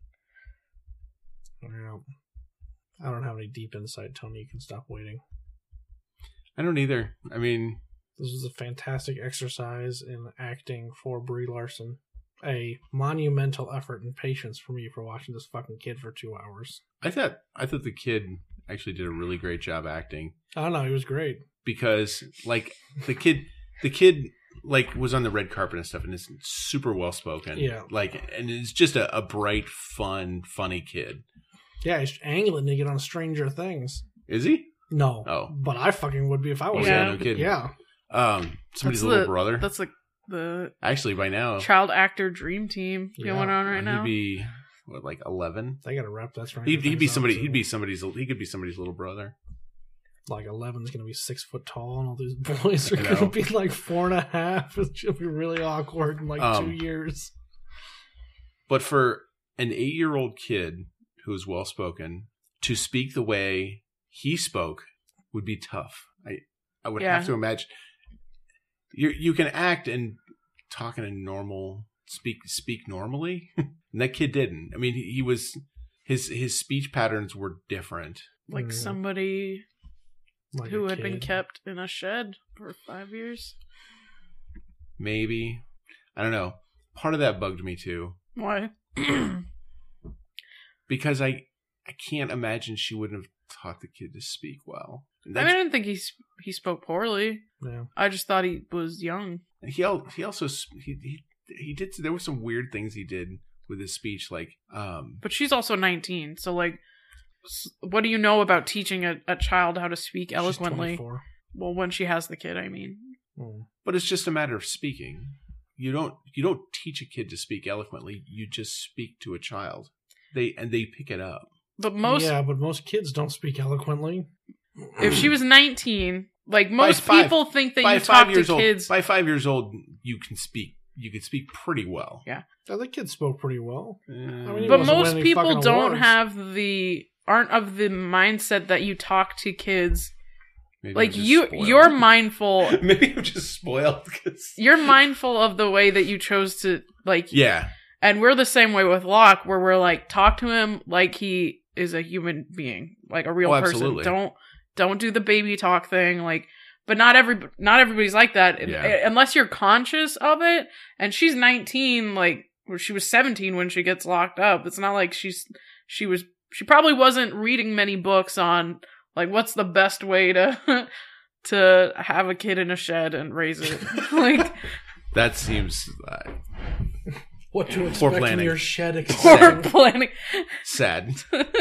Speaker 1: yeah. I don't have any deep insight, Tony. You can stop waiting.
Speaker 2: I don't either. I mean,
Speaker 1: This was a fantastic exercise in acting for Brie Larson. A monumental effort and patience for me for watching this fucking kid for 2 hours.
Speaker 2: I thought the kid actually did a really great job acting,
Speaker 1: I don't know, he was great.
Speaker 2: because like the kid like was on the red carpet and stuff, and is super well spoken.
Speaker 1: Yeah.
Speaker 2: Like, and it's just a bright, fun, funny kid.
Speaker 1: Yeah, he's angling to get on Stranger Things.
Speaker 2: Is he?
Speaker 1: No.
Speaker 2: Oh.
Speaker 1: But I fucking would be if I was
Speaker 3: Yeah.
Speaker 1: in
Speaker 2: No
Speaker 1: it.
Speaker 2: kidding.
Speaker 1: Yeah.
Speaker 2: Somebody's
Speaker 3: That's
Speaker 2: little brother.
Speaker 3: That's like the
Speaker 2: Actually, by now
Speaker 3: child actor dream team
Speaker 1: Yeah.
Speaker 3: going on right now.
Speaker 2: he'd be what, like 11?
Speaker 1: They gotta wrap that Stranger
Speaker 2: He'd be
Speaker 1: Things up,
Speaker 2: somebody.
Speaker 1: too.
Speaker 2: He could be somebody's little brother.
Speaker 1: Like 11's gonna be 6 foot tall, and all these boys are
Speaker 2: I know.
Speaker 1: gonna be like 4.5. It's gonna be really awkward in like 2 years.
Speaker 2: But for an 8-year-old kid who is well spoken to speak the way he spoke would be tough. I would
Speaker 3: Yeah.
Speaker 2: have to imagine. You can act and talk in a normal speak normally, and that kid didn't. I mean, he was his speech patterns were different.
Speaker 3: Like
Speaker 1: Mm.
Speaker 3: somebody
Speaker 1: Like
Speaker 3: who
Speaker 1: a
Speaker 3: had been
Speaker 1: kid.
Speaker 3: kept in a shed for 5 years.
Speaker 2: Maybe, I don't know. Part of that bugged me too,
Speaker 3: Why?
Speaker 2: because I can't imagine she wouldn't have taught the kid to speak well. And
Speaker 3: I didn't think he spoke poorly.
Speaker 1: Yeah.
Speaker 3: I just thought he was young.
Speaker 2: he also he did. There were some weird things he did with his speech, like
Speaker 3: But she's also 19, so like, what do you know about teaching a child how to speak
Speaker 1: She's
Speaker 3: eloquently?
Speaker 1: 24.
Speaker 3: Well, when she has the kid, I mean.
Speaker 1: Mm.
Speaker 2: But it's just a matter of speaking. You don't teach a kid to speak eloquently. You just speak to a child. they pick it up.
Speaker 3: But
Speaker 1: but most kids don't speak eloquently.
Speaker 3: if she was 19, like most
Speaker 2: By
Speaker 3: people think that
Speaker 2: By
Speaker 3: you
Speaker 2: 5
Speaker 3: talk to
Speaker 2: years
Speaker 3: kids.
Speaker 2: old, by 5 years old, you can speak. You can speak pretty well.
Speaker 3: Yeah.
Speaker 1: Oh, the kids spoke pretty well. I mean, he
Speaker 3: But
Speaker 1: wasn't
Speaker 3: most
Speaker 1: winning
Speaker 3: people
Speaker 1: fucking
Speaker 3: don't
Speaker 1: awards.
Speaker 3: aren't of the mindset that you talk to kids.
Speaker 2: Maybe
Speaker 3: Like
Speaker 2: I'm just
Speaker 3: you're
Speaker 2: spoiled.
Speaker 3: mindful.
Speaker 2: Maybe I'm just spoiled.
Speaker 3: You're mindful of the way that you chose to like.
Speaker 2: Yeah.
Speaker 3: And we're the same way with Locke, where we're like, talk to him like he is a human being, like a real person.
Speaker 2: Absolutely.
Speaker 3: Don't do the baby talk thing, like. But not everybody's like that,
Speaker 2: Yeah.
Speaker 3: unless you're conscious of it. And she's 19, like, or she was 17 when she gets locked up. It's not like she probably wasn't reading many books on like what's the best way to to have a kid in a shed and raise it. Like
Speaker 2: That seems
Speaker 1: What to
Speaker 2: Poor
Speaker 1: expect in
Speaker 2: planning.
Speaker 1: your shed
Speaker 3: poor
Speaker 1: exam.
Speaker 3: planning.
Speaker 2: sad.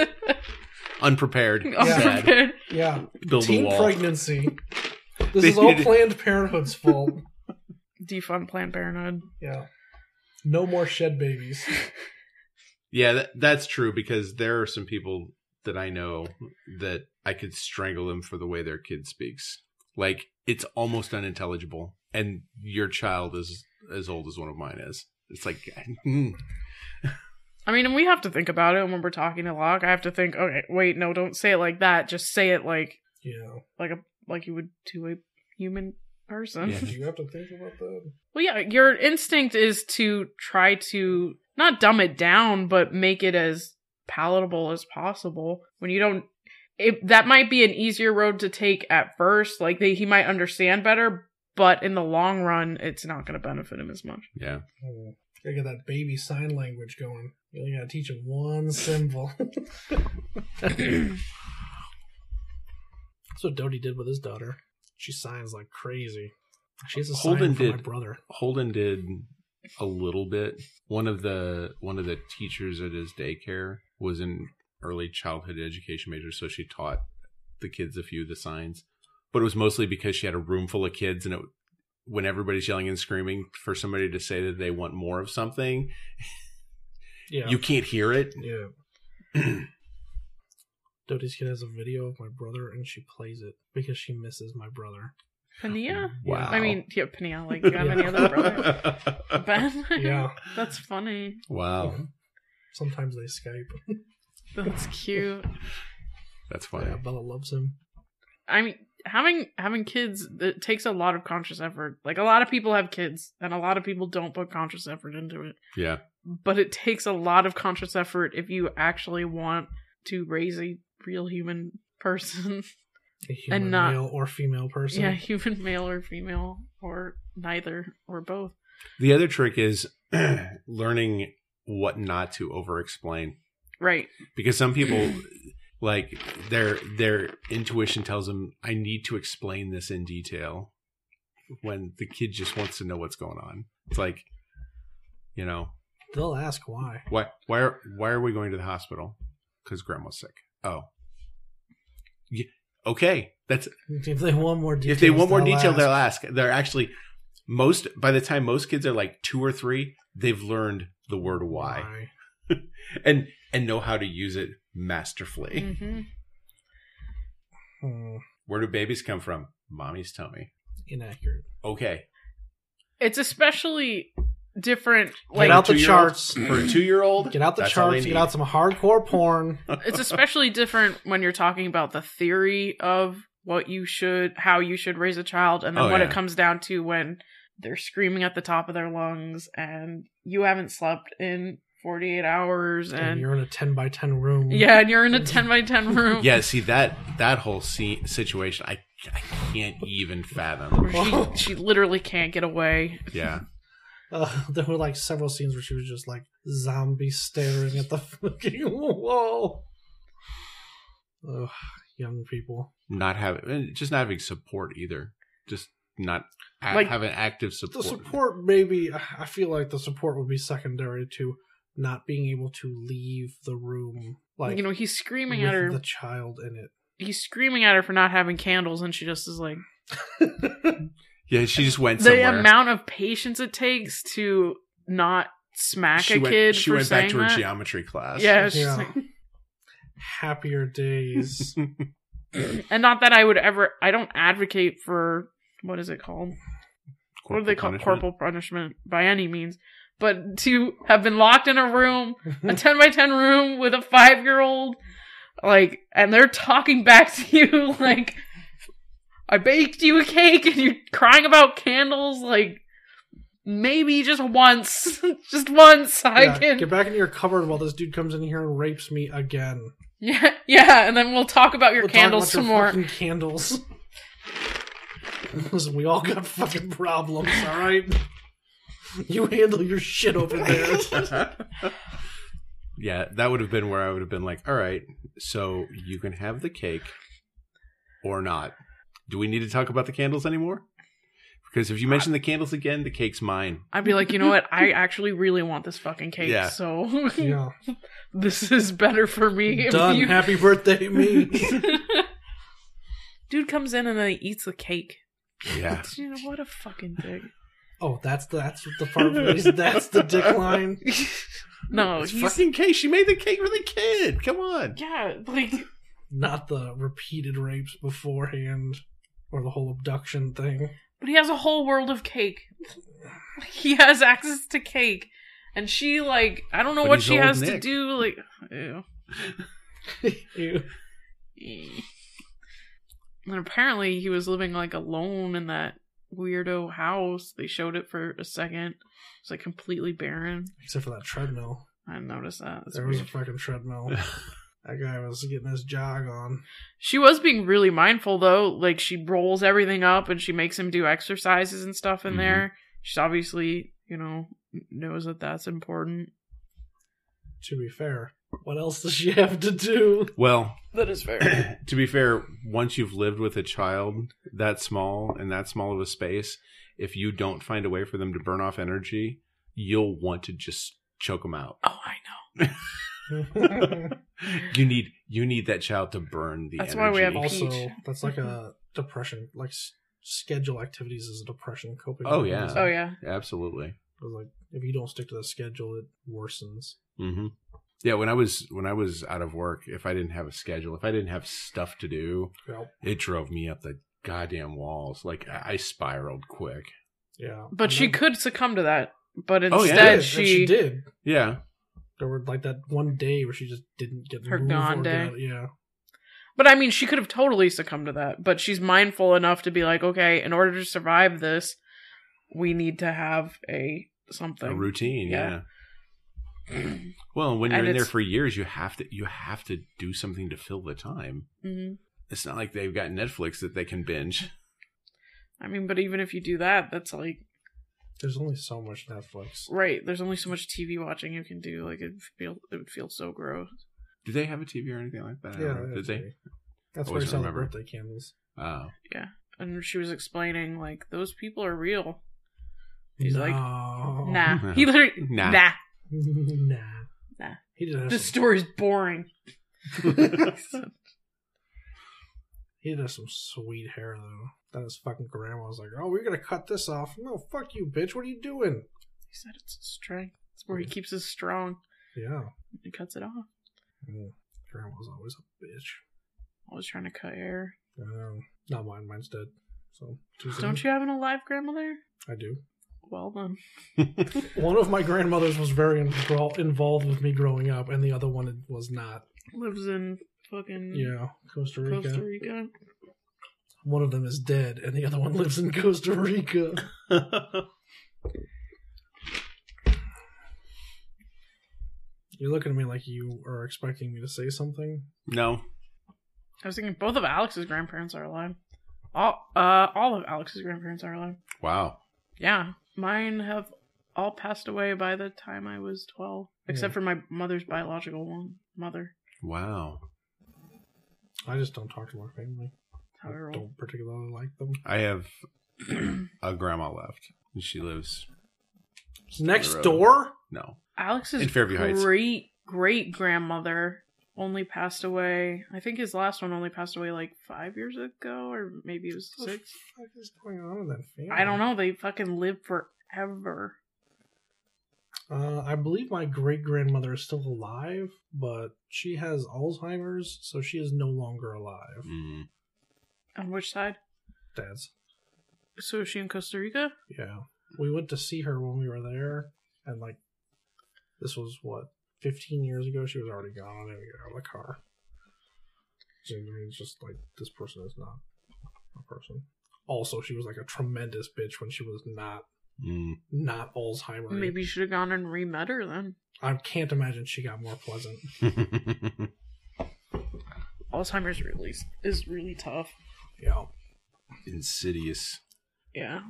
Speaker 2: Unprepared.
Speaker 1: Yeah.
Speaker 2: Sad.
Speaker 1: Yeah.
Speaker 2: Build a
Speaker 1: Teen
Speaker 2: wall.
Speaker 1: pregnancy. This
Speaker 2: They
Speaker 1: is all
Speaker 2: needed-
Speaker 1: Planned Parenthood's fault.
Speaker 3: Defund Planned Parenthood.
Speaker 1: Yeah. No more shed babies.
Speaker 2: Yeah, that's true because there are some people that I know that I could strangle them for the way their kid speaks. Like, it's almost unintelligible. And your child is as old as one of mine is. It's like,
Speaker 3: I mean, and we have to think about it when we're talking to Locke. I have to think, okay, wait, no, don't say it like that. Just say it like
Speaker 1: Yeah.
Speaker 3: like you would to a human person.
Speaker 2: Yeah.
Speaker 1: Do you have to think about that?
Speaker 3: Well, yeah, your instinct is to try to not dumb it down, but make it as palatable as possible. When you don't, that might be an easier road to take at first. Like he might understand better, but in the long run, it's not going to benefit him as much.
Speaker 2: yeah.
Speaker 1: Oh, gotta get that baby sign language going. You only gotta teach him one symbol. That's what Dodie did with his daughter. She signs like crazy. She has a
Speaker 2: Holden
Speaker 1: sign for my
Speaker 2: did.
Speaker 1: brother.
Speaker 2: Holden did a little bit. One of the teachers at his daycare was an early childhood education major, so she taught the kids a few of the signs. But it was mostly because she had a room full of kids, and when everybody's yelling and screaming for somebody to say that they want more of something,
Speaker 1: Yeah.
Speaker 2: you can't hear it.
Speaker 1: Yeah. Dodie's kid has a video of my brother, and she plays it because she misses my brother.
Speaker 3: Pania?
Speaker 2: Wow.
Speaker 3: I mean, yeah, Pania. Like, do you have any other brother? Ben?
Speaker 1: Yeah.
Speaker 3: That's funny.
Speaker 2: Wow.
Speaker 1: Sometimes they Skype.
Speaker 3: That's cute.
Speaker 2: That's funny.
Speaker 1: Yeah, Bella loves him.
Speaker 3: I mean, having kids, it takes a lot of conscious effort. Like, a lot of people have kids, and a lot of people don't put conscious effort into it.
Speaker 2: Yeah.
Speaker 3: But it takes a lot of conscious effort if you actually want to raise a real human person.
Speaker 1: A human
Speaker 3: And not-
Speaker 1: male or female person.
Speaker 3: Yeah, human male or female, or neither, or both.
Speaker 2: The other trick is learning what not to over-explain.
Speaker 3: Right.
Speaker 2: Because some people, like, their intuition tells them, I need to explain this in detail, when the kid just wants to know what's going on. It's like, you know,
Speaker 1: They'll ask why.
Speaker 2: why are we going to the hospital? Because grandma's sick. Oh. Yeah, okay. That's
Speaker 1: If they want more details,
Speaker 2: if they want more
Speaker 1: they'll
Speaker 2: detail,
Speaker 1: ask.
Speaker 2: they'll ask. They're actually by the time most kids are like 2 or 3, they've learned the word why and know how to use it masterfully.
Speaker 3: Mm-hmm.
Speaker 2: Where do babies come from? Mommy's tummy.
Speaker 1: Inaccurate.
Speaker 2: Okay.
Speaker 3: It's especially different.
Speaker 1: Get
Speaker 3: Like,
Speaker 1: out the
Speaker 2: 2-year-old
Speaker 1: charts.
Speaker 2: For a 2-year-old,
Speaker 1: Get out the
Speaker 2: that's all they
Speaker 1: charts.
Speaker 2: need.
Speaker 1: Get out some hardcore porn.
Speaker 3: it's especially different when you're talking about the theory of how you should raise a child, and then
Speaker 2: Oh,
Speaker 3: what
Speaker 2: yeah.
Speaker 3: it comes down to when they're screaming at the top of their lungs and you haven't slept in 48 hours
Speaker 1: And
Speaker 3: and
Speaker 1: you're in a 10 by 10 room.
Speaker 3: yeah, and you're in a 10 by 10 room.
Speaker 2: Yeah, see that whole situation, I can't even fathom.
Speaker 3: Where she literally can't get away.
Speaker 2: Yeah.
Speaker 1: There were like several scenes where she was just like zombie staring at the fucking wall. Ugh, young people.
Speaker 2: Not having support either. Just not
Speaker 3: Like,
Speaker 2: having active support.
Speaker 1: The support, maybe, I feel like the support would be secondary to not being able to leave the room. Like,
Speaker 3: You know, he's screaming
Speaker 1: with
Speaker 3: at her.
Speaker 1: the child in it.
Speaker 3: He's screaming at her for not having candles, and she just is like,
Speaker 2: Yeah, she just went
Speaker 3: the
Speaker 2: somewhere.
Speaker 3: amount of patience it takes to not smack a kid
Speaker 2: She
Speaker 3: for
Speaker 2: went
Speaker 3: saying
Speaker 2: back to her
Speaker 3: that.
Speaker 2: geometry class.
Speaker 3: Yeah, it's
Speaker 1: Yeah.
Speaker 3: just like,
Speaker 1: Happier days.
Speaker 3: and not that I don't advocate for, what is it called? What do they call
Speaker 2: punishment?
Speaker 3: corporal punishment by any means? But to have been locked in a room, a 10 by 10 room with a 5-year-old, like, and they're talking back to you like, I baked you a cake and you're crying about candles, like, maybe just once. Just once I
Speaker 1: Yeah,
Speaker 3: can.
Speaker 1: get back into your cupboard while this dude comes in here and rapes me again.
Speaker 3: Yeah, and then we'll talk about your
Speaker 1: We'll
Speaker 3: candles
Speaker 1: talk about
Speaker 3: some
Speaker 1: your
Speaker 3: more.
Speaker 1: fucking candles. Listen, we all got fucking problems, alright? You handle your shit over there.
Speaker 2: Yeah, that would have been where I would have been like, all right, so you can have the cake or not. Do we need to talk about the candles anymore? Because if you mention the candles again, the cake's mine.
Speaker 3: I'd be like, you know what? I actually really want this fucking cake,
Speaker 2: Yeah.
Speaker 3: so
Speaker 1: Yeah.
Speaker 3: this is better for me. if
Speaker 1: Done.
Speaker 3: you-
Speaker 1: Happy birthday, me.
Speaker 3: Dude comes in and then he eats the cake.
Speaker 2: Yeah.
Speaker 3: You know, what a fucking dick.
Speaker 1: Oh, that's what the part where that's the dick line.
Speaker 3: No,
Speaker 2: It's
Speaker 3: he's
Speaker 2: fucking cake. She made the cake for the kid. Come on.
Speaker 3: yeah, like
Speaker 1: Not the repeated rapes beforehand or the whole abduction thing.
Speaker 3: but he has a whole world of cake. He has access to cake. And she like I don't know
Speaker 2: But
Speaker 3: what
Speaker 2: he's
Speaker 3: she
Speaker 2: old
Speaker 3: has to
Speaker 2: Nick.
Speaker 3: do, like ew.
Speaker 1: Ew.
Speaker 3: And apparently he was living like alone in that weirdo house. They showed it for a second. It's like completely barren.
Speaker 1: Except for that treadmill.
Speaker 3: I didn't notice that. That's
Speaker 1: There was a
Speaker 3: weird.
Speaker 1: fucking treadmill. That guy was getting his jog on.
Speaker 3: She was being really mindful though. Like she rolls everything up and she makes him do exercises and stuff in
Speaker 2: Mhm.
Speaker 3: there. She's obviously, knows that that's important.
Speaker 1: To be fair, what else does she have to do?
Speaker 2: Well,
Speaker 3: That is fair.
Speaker 2: to be fair, once you've lived with a child that small in that small of a space, if you don't find a way for them to burn off energy, you'll want to just choke them out.
Speaker 3: Oh, I know.
Speaker 2: You need that child to burn the
Speaker 3: That's
Speaker 2: energy.
Speaker 3: why we have
Speaker 1: Also,
Speaker 3: Peach.
Speaker 1: that's like a depression, like schedule activities as a depression coping.
Speaker 2: Oh, yeah.
Speaker 1: mechanism.
Speaker 3: Oh yeah.
Speaker 2: Absolutely.
Speaker 1: Like if you don't stick to the schedule, it worsens.
Speaker 2: Mm-hmm. Yeah, when I was out of work, if I didn't have a schedule, if I didn't have stuff to do,
Speaker 1: Well,
Speaker 2: it drove me up the goddamn walls. Like I spiraled quick.
Speaker 1: yeah.
Speaker 3: But she could succumb to that. But
Speaker 2: Oh, yeah.
Speaker 3: instead
Speaker 1: And she did.
Speaker 2: Yeah.
Speaker 1: There were like that one day where she just didn't get
Speaker 3: Her
Speaker 1: move
Speaker 3: gone
Speaker 1: or
Speaker 3: day.
Speaker 1: get- yeah.
Speaker 3: But I mean, she could have totally succumbed to that. But she's mindful enough to be like, okay, in order to survive this, we need to have something.
Speaker 2: A routine,
Speaker 3: Yeah.
Speaker 2: yeah. Well, when you're
Speaker 3: And
Speaker 2: in there
Speaker 3: it's-
Speaker 2: for years, you have to do something to fill the time.
Speaker 3: hmm
Speaker 2: It's not like they've got Netflix that they can binge.
Speaker 3: I mean, but even if you do that, that's like,
Speaker 1: There's only so much Netflix.
Speaker 3: right, there's only so much TV watching you can do. Like, it would feel so gross.
Speaker 2: Do they have a TV or anything like that? I don't
Speaker 1: Yeah,
Speaker 2: know. Did they?
Speaker 1: That's
Speaker 2: I
Speaker 1: why you
Speaker 2: wasn't
Speaker 1: sell the
Speaker 2: remembering.
Speaker 1: birthday candles.
Speaker 2: Oh.
Speaker 3: And she was explaining, like, those people are real. He's like,
Speaker 1: No.
Speaker 3: nah. He literally,
Speaker 2: Nah.
Speaker 3: nah.
Speaker 1: Nah.
Speaker 3: Nah.
Speaker 1: He did have
Speaker 3: This
Speaker 1: some,
Speaker 3: story's boring.
Speaker 1: he did have some sweet hair though. Then his fucking grandma was like, "Oh, we're gonna cut this off." No, fuck you, bitch. What are you doing?
Speaker 3: He said it's his strength. It's where he keeps his strong.
Speaker 1: Yeah.
Speaker 3: He cuts it off.
Speaker 1: Grandma's always a bitch.
Speaker 3: Always trying to cut hair.
Speaker 1: Not mine. Mine's dead. So
Speaker 3: Don't you have an alive grandmother?
Speaker 1: I do.
Speaker 3: Well done.
Speaker 1: One of my grandmothers was very involved with me growing up, and the other one was not.
Speaker 3: Lives in fucking
Speaker 1: Yeah, Costa Rica.
Speaker 3: Costa Rica.
Speaker 1: One of them is dead, and the other one lives in Costa Rica. You're looking at me like you are expecting me to say something.
Speaker 2: No.
Speaker 3: I was thinking both of Alex's grandparents are alive. All of Alex's grandparents are alive.
Speaker 2: Wow.
Speaker 3: Yeah. Mine have all passed away by the time I was 12. Except for my mother's biological mother.
Speaker 2: Wow.
Speaker 1: I just don't talk to my family.
Speaker 3: How I
Speaker 1: I
Speaker 3: roll.
Speaker 1: don't particularly like them.
Speaker 2: I have a grandma left. She lives
Speaker 1: Next
Speaker 2: road.
Speaker 1: door?
Speaker 2: no.
Speaker 3: Alex's
Speaker 2: In Fairview Heights.
Speaker 3: great grandmother only passed away. I think his last one only passed away like 5 years ago, or maybe it was
Speaker 1: What the
Speaker 3: 6.
Speaker 1: fuck is going on in that family?
Speaker 3: I don't know. They fucking live forever.
Speaker 1: I believe my great-grandmother is still alive, but she has Alzheimer's, so she is no longer alive.
Speaker 2: Mm.
Speaker 3: On which side?
Speaker 1: Dad's.
Speaker 3: So is she in Costa Rica?
Speaker 1: Yeah. We went to see her when we were there, and, like, this was, 15 years ago? She was already gone. I didn't get out of the car. So, I mean, it's just, like, this person is not a person. Also, she was, like, a tremendous bitch when she was not Alzheimer's.
Speaker 3: Maybe you should have gone and re-met her then.
Speaker 1: I can't imagine she got more pleasant.
Speaker 3: Alzheimer's is really tough.
Speaker 1: Yeah.
Speaker 2: Insidious.
Speaker 3: Yeah.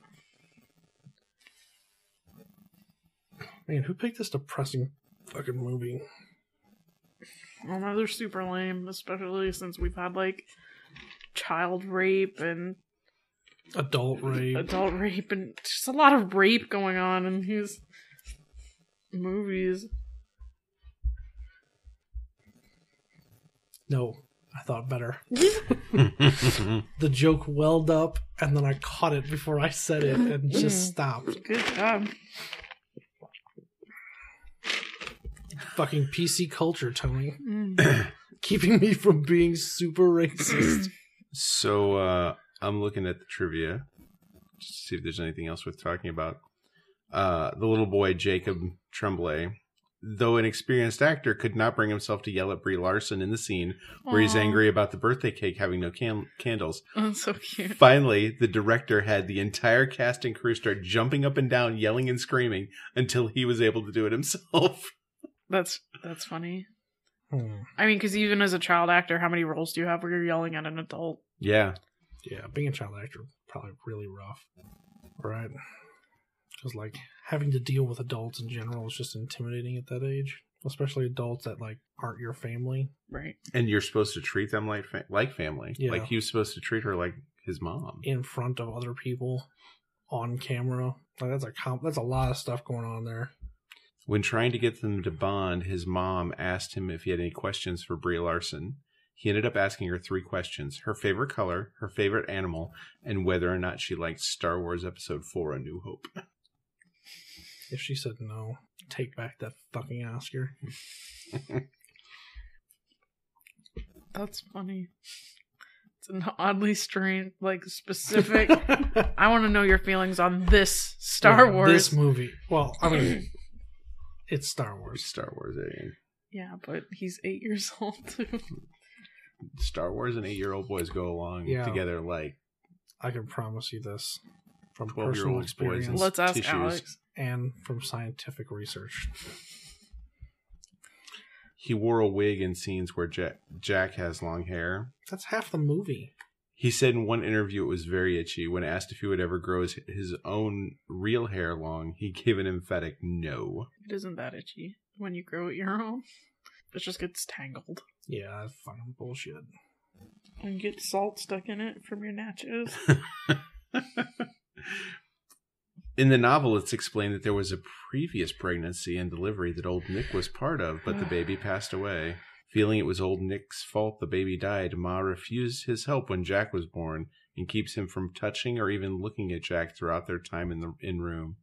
Speaker 1: Man, who picked this depressing fucking movie?
Speaker 3: Oh no, they're super lame, especially since we've had, like, child rape and
Speaker 1: Adult rape.
Speaker 3: And just a lot of rape going on in these movies.
Speaker 1: No, I thought better. The joke welled up, and then I caught it before I said it, and just stopped.
Speaker 3: Good job.
Speaker 1: Fucking PC culture, Tony. Keeping me from being super racist.
Speaker 2: So, I'm looking at the trivia just to see if there's anything else worth talking about. The little boy, Jacob Tremblay, though an experienced actor, could not bring himself to yell at Brie Larson in the scene where he's angry about the birthday cake having no candles.
Speaker 3: Oh, so cute.
Speaker 2: Finally, the director had the entire cast and crew start jumping up and down, yelling and screaming until he was able to do it himself.
Speaker 3: That's funny. I mean, because even as a child actor, how many roles do you have where you're yelling at an adult?
Speaker 2: Yeah.
Speaker 1: Yeah, being a child actor probably really rough. Right? Because, like, having to deal with adults in general is just intimidating at that age. Especially adults that, like, aren't your family.
Speaker 3: Right.
Speaker 2: And you're supposed to treat them like family.
Speaker 1: Yeah.
Speaker 2: Like, he was supposed to treat her like his mom.
Speaker 1: In front of other people. On camera. Like, that's a lot of stuff going on there.
Speaker 2: When trying to get them to bond, his mom asked him if he had any questions for Brie Larson. He ended up asking her 3 questions: her favorite color, her favorite animal, and whether or not she liked Star Wars Episode 4, A New Hope.
Speaker 1: If she said no, take back that fucking Oscar.
Speaker 3: That's funny. It's an oddly strange, like, specific... I want to know your feelings on this Star Wars.
Speaker 1: This movie. Well, I mean, it's Star Wars.
Speaker 2: It's Star Wars,
Speaker 3: Yeah, but he's 8 years old, too.
Speaker 2: Star Wars and 8-year-old boys go along together like...
Speaker 1: I can promise you this. From
Speaker 2: 12-year-old
Speaker 1: personal
Speaker 2: boys
Speaker 1: experience.
Speaker 2: and
Speaker 3: Let's ask
Speaker 2: tissues.
Speaker 3: Alex.
Speaker 1: And from scientific research.
Speaker 2: He wore a wig in scenes where Jack has long hair.
Speaker 1: That's half the movie.
Speaker 2: He said in one interview it was very itchy. When asked if he would ever grow his own real hair long, he gave an emphatic no.
Speaker 3: It isn't that itchy when you grow it your own. It just gets tangled.
Speaker 1: Yeah, that's fucking bullshit.
Speaker 3: And get salt stuck in it from your natches.
Speaker 2: In the novel, it's explained that there was a previous pregnancy and delivery that old Nick was part of, but the baby passed away. Feeling it was old Nick's fault the baby died, Ma refused his help when Jack was born and keeps him from touching or even looking at Jack throughout their time in room.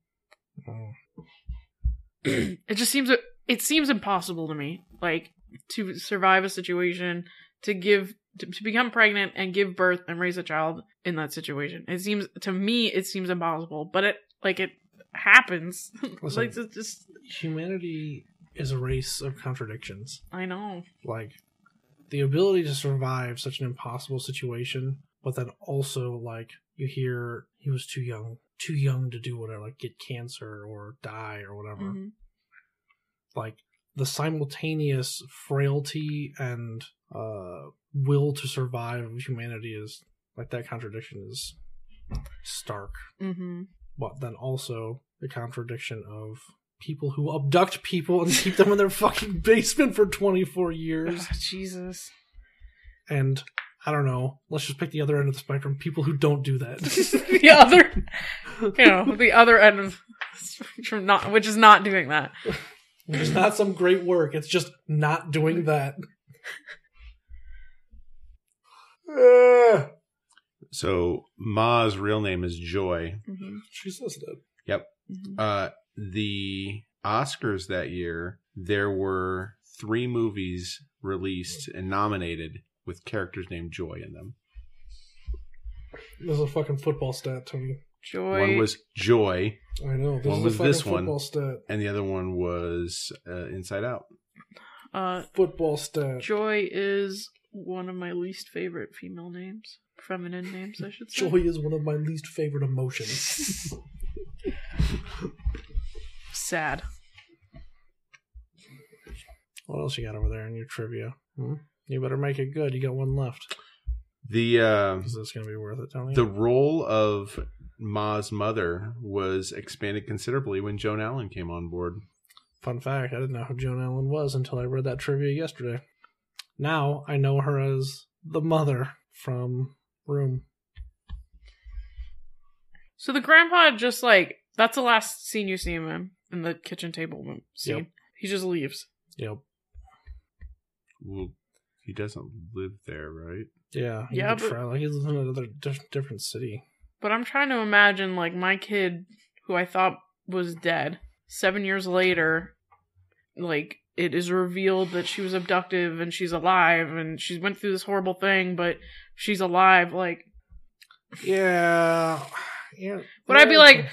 Speaker 3: It just seems impossible to me, like, to survive a situation, to become pregnant and give birth and raise a child in that situation. It seems impossible, but it happens.
Speaker 1: Listen,
Speaker 3: Like, it's just
Speaker 1: humanity is a race of contradictions.
Speaker 3: I know.
Speaker 1: Like, the ability to survive such an impossible situation, but then also, like, you hear he was too young to do whatever, like, get cancer or die or whatever.
Speaker 3: Mm-hmm.
Speaker 1: Like, the simultaneous frailty and will to survive of humanity is, like, that contradiction is stark.
Speaker 3: Mm-hmm.
Speaker 1: But then also the contradiction of people who abduct people and keep them in their fucking basement for 24 years.
Speaker 3: Ugh, Jesus.
Speaker 1: And, I don't know, let's just pick the other end of the spectrum. People who don't do that.
Speaker 3: the other end of the spectrum, which is not doing that.
Speaker 1: Which is not some great work. It's just not doing that.
Speaker 2: So Ma's real name is Joy.
Speaker 3: Mm-hmm.
Speaker 1: She says that.
Speaker 2: Yep.
Speaker 3: Mm-hmm.
Speaker 2: The Oscars that year, there were 3 movies released and nominated with characters named Joy in them.
Speaker 1: This is a fucking football stat, Tony.
Speaker 3: Joy.
Speaker 2: One was Joy,
Speaker 1: I know. This
Speaker 2: One
Speaker 1: is
Speaker 2: was
Speaker 1: a fucking
Speaker 2: this one.
Speaker 1: football stat.
Speaker 2: and the other one was Inside Out.
Speaker 1: Football stat.
Speaker 3: Joy is one of my least favorite female names. Feminine names, I should say.
Speaker 1: Joy is one of my least favorite emotions.
Speaker 3: Sad.
Speaker 1: What else you got over there in your trivia? You better make it good. You got one left.
Speaker 2: The
Speaker 1: Is this going to be worth it, Tony?
Speaker 2: the role of Ma's mother was expanded considerably when Joan Allen came on board.
Speaker 1: Fun fact, I didn't know who Joan Allen was until I read that trivia yesterday. Now I know her as the mother from Room.
Speaker 3: So the grandpa just like, that's the last scene you see him in the kitchen table scene.
Speaker 1: Yep.
Speaker 3: He just leaves.
Speaker 1: Yep.
Speaker 2: Well, he doesn't live there, right?
Speaker 1: Yeah.
Speaker 3: Yeah,
Speaker 1: But
Speaker 3: but-
Speaker 1: like he lives in another different city.
Speaker 3: But I'm trying to imagine like my kid who I thought was dead 7 years later, like it is revealed that she was abducted and she's alive and she went through this horrible thing, but she's alive. Like,
Speaker 1: Yeah.
Speaker 3: would I be like,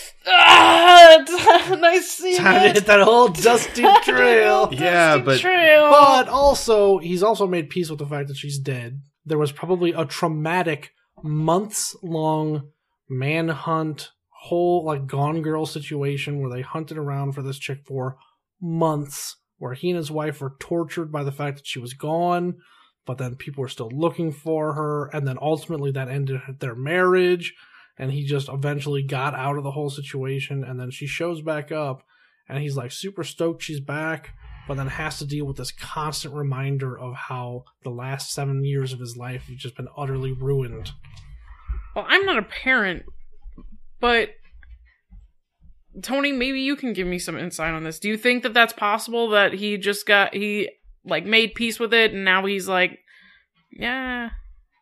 Speaker 3: ah, nice seeing
Speaker 1: time to hit that whole dusty trail.
Speaker 2: Yeah, but
Speaker 3: trail.
Speaker 1: But also, he's also made peace with the fact that she's dead. There was probably a traumatic, months-long manhunt, whole, like, Gone Girl situation where they hunted around for this chick for months, where he and his wife were tortured by the fact that she was gone, but then people were still looking for her, and then ultimately that ended their marriage, and he just eventually got out of the whole situation, and then she shows back up, and he's, like, super stoked she's back, but then has to deal with this constant reminder of how the last 7 years of his life have just been utterly ruined.
Speaker 3: Well, I'm not a parent, but Tony, maybe you can give me some insight on this. Do you think that that's possible, that he made peace with it and now he's like, yeah.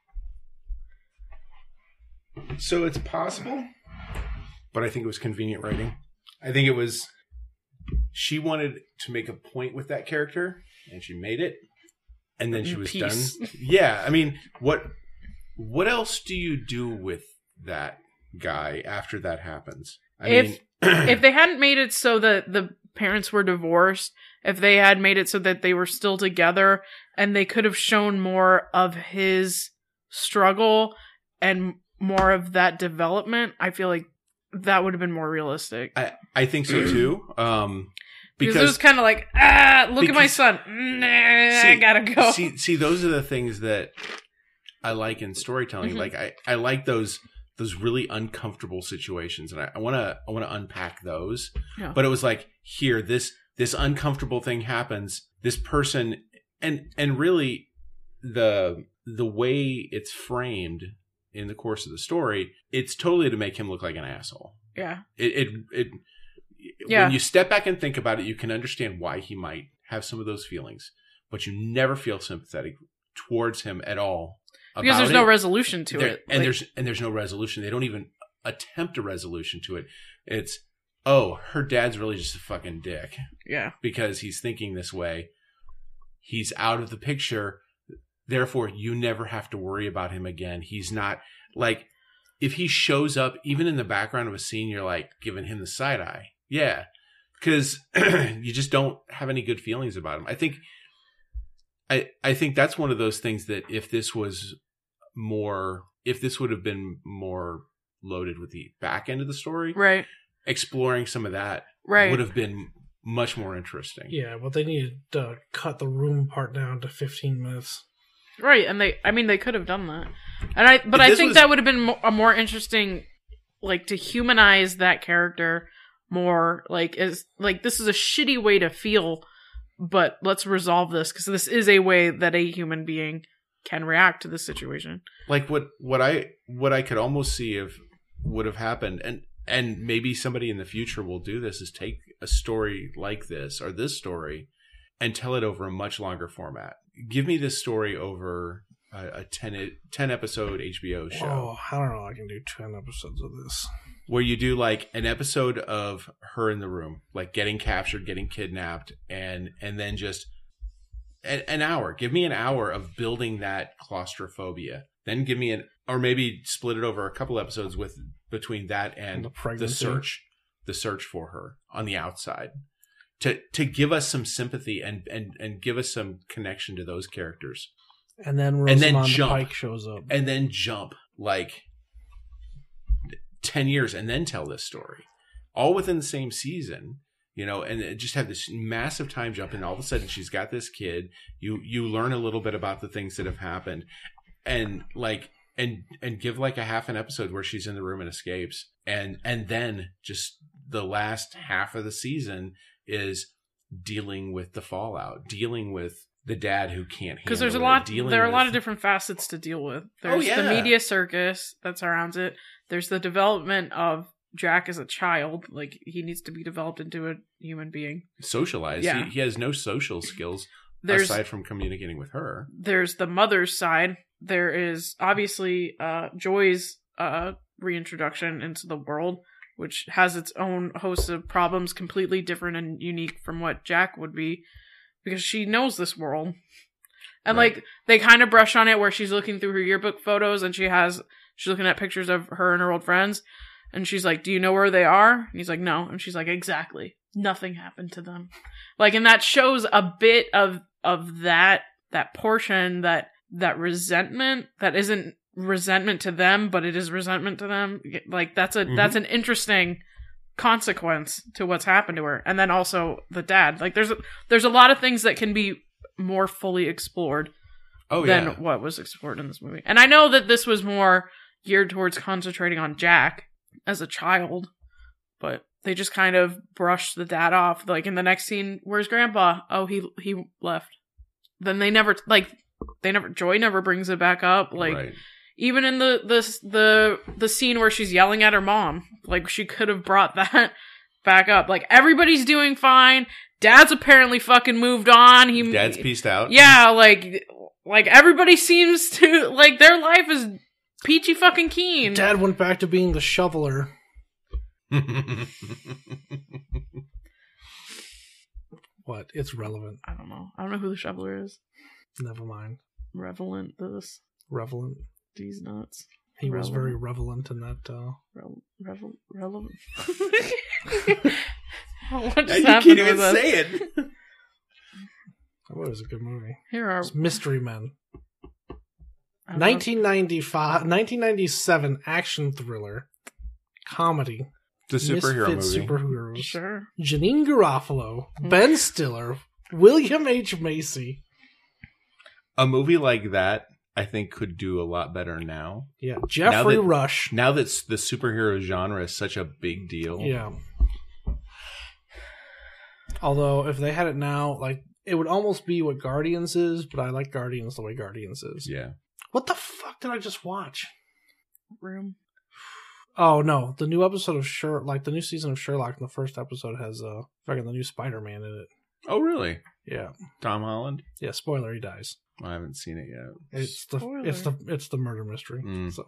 Speaker 2: So it's possible, but I think it was convenient writing. I think it was, she wanted to make a point with that character, and she made it, and then she was
Speaker 3: Peace.
Speaker 2: done. Yeah, I mean, what else do you do with that guy after that happens?
Speaker 3: If they hadn't made it so that the parents were divorced, if they had made it so that they were still together, and they could have shown more of his struggle and more of that development, I feel like that would have been more realistic.
Speaker 2: I think so too.
Speaker 3: Because it was kind of like, look at my son. Nah, I gotta go.
Speaker 2: See, those are the things that I like in storytelling.
Speaker 3: Mhm.
Speaker 2: Like I like those really uncomfortable situations, and I want to unpack those.
Speaker 3: Yeah.
Speaker 2: But it was like, here, this uncomfortable thing happens. This person, and really the way it's framed in the course of the story, it's totally to make him look like an asshole.
Speaker 3: Yeah.
Speaker 2: When you step back and think about it, you can understand why he might have some of those feelings, but you never feel sympathetic towards him at all.
Speaker 3: Because there's no resolution to it.
Speaker 2: And there's no resolution. They don't even attempt a resolution to it. It's, oh, her dad's really just a fucking dick
Speaker 3: Yeah.
Speaker 2: because he's thinking this way. He's out of the picture. Therefore, you never have to worry about him again. He's not, like, if he shows up even in the background of a scene, you're like giving him the side eye. Yeah. Because you just don't have any good feelings about him. I think that's one of those things that if this would have been more loaded with the back end of the story,
Speaker 3: Right.
Speaker 2: exploring some of that
Speaker 3: Right.
Speaker 2: would have been much more interesting.
Speaker 1: Yeah, but they needed to cut the Room part down to 15 minutes.
Speaker 3: Right. And they could have done that. And I think that would have been a more interesting, like, to humanize that character more, like, as, like, this is a shitty way to feel, but let's resolve this, because this is a way that a human being can react to this situation.
Speaker 2: Like what I could almost see if would have happened, and maybe somebody in the future will do this, is take a story like this or this story and tell it over a much longer format. Give me this story over a 10 episode HBO show.
Speaker 1: Oh, I don't know. I can do 10 episodes of this.
Speaker 2: where you do like an episode of her in the room, like getting captured, getting kidnapped, and then just an hour. Give me an hour of building that claustrophobia. Then give me or maybe split it over a couple episodes between that and the search for her on the outside, to give us some sympathy and give us some connection to those characters.
Speaker 1: And then Rosamund Pike shows up.
Speaker 2: And then jump like 10 years and then tell this story. All within the same season, and just have this massive time jump, and all of a sudden she's got this kid. You learn a little bit about the things that have happened, and give like a half an episode where she's in the room and escapes. And then just the last half of the season is dealing with the fallout, dealing with the dad who can't handle it. Because
Speaker 3: there are a lot of different facets to deal with. There's the media circus that surrounds it. There's the development of Jack as a child. Like, he needs to be developed into a human being.
Speaker 2: Socialized. Yeah. He has no social skills aside from communicating with her.
Speaker 3: There's the mother's side. There is obviously Joy's reintroduction into the world, which has its own host of problems, completely different and unique from what Jack would be, because she knows this world. And like, they kind of brush on it where she's looking through her yearbook photos and she's looking at pictures of her and her old friends, and she's like, "Do you know where they are?" And he's like, "No." And she's like, "Exactly. Nothing happened to them." Like, and that shows a bit of that portion, that resentment that isn't resentment to them, but it is resentment to them. Like, that's an interesting consequence to what's happened to her. And then also the dad. Like, there's a lot of things that can be more fully explored than what was explored in this movie. And I know that this was more geared towards concentrating on Jack as a child, but they just kind of brushed the dad off. Like, in the next scene, where's Grandpa? Oh, he left. Then Joy never brings it back up. Like, even in the scene where she's yelling at her mom, like, she could have brought that back up. Like, everybody's doing fine. Dad's apparently fucking moved on.
Speaker 2: Dad's peaced out.
Speaker 3: Yeah, like everybody seems to, like, their life is peachy fucking keen.
Speaker 1: Dad went back to being the shoveler. What? It's relevant.
Speaker 3: I don't know who the shoveler is.
Speaker 1: Never mind.
Speaker 3: Relevant. These nuts.
Speaker 1: He was very relevant in that.
Speaker 3: Relevant.
Speaker 2: You can't even say it.
Speaker 1: That was a good movie.
Speaker 3: It's
Speaker 1: Mystery Men. 1997 action thriller comedy.
Speaker 2: The superhero movie.
Speaker 1: Superheroes.
Speaker 3: Sure.
Speaker 1: Janine Garofalo, Ben Stiller, William H. Macy.
Speaker 2: A movie like that, I think, could do a lot better now.
Speaker 1: Yeah, Jeffrey Rush.
Speaker 2: Now that the superhero genre is such a big deal.
Speaker 1: Yeah. Although, if they had it now, like, it would almost be what Guardians is, but I like Guardians the way Guardians is.
Speaker 2: Yeah.
Speaker 1: What the fuck did I just watch?
Speaker 3: Room.
Speaker 1: Oh, no. The new episode of the new season of Sherlock, in the first episode has fucking the new Spider-Man in it.
Speaker 2: Oh, really?
Speaker 1: Yeah.
Speaker 2: Tom Holland?
Speaker 1: Yeah, spoiler, he dies.
Speaker 2: I haven't seen it yet.
Speaker 1: It's the murder mystery. So.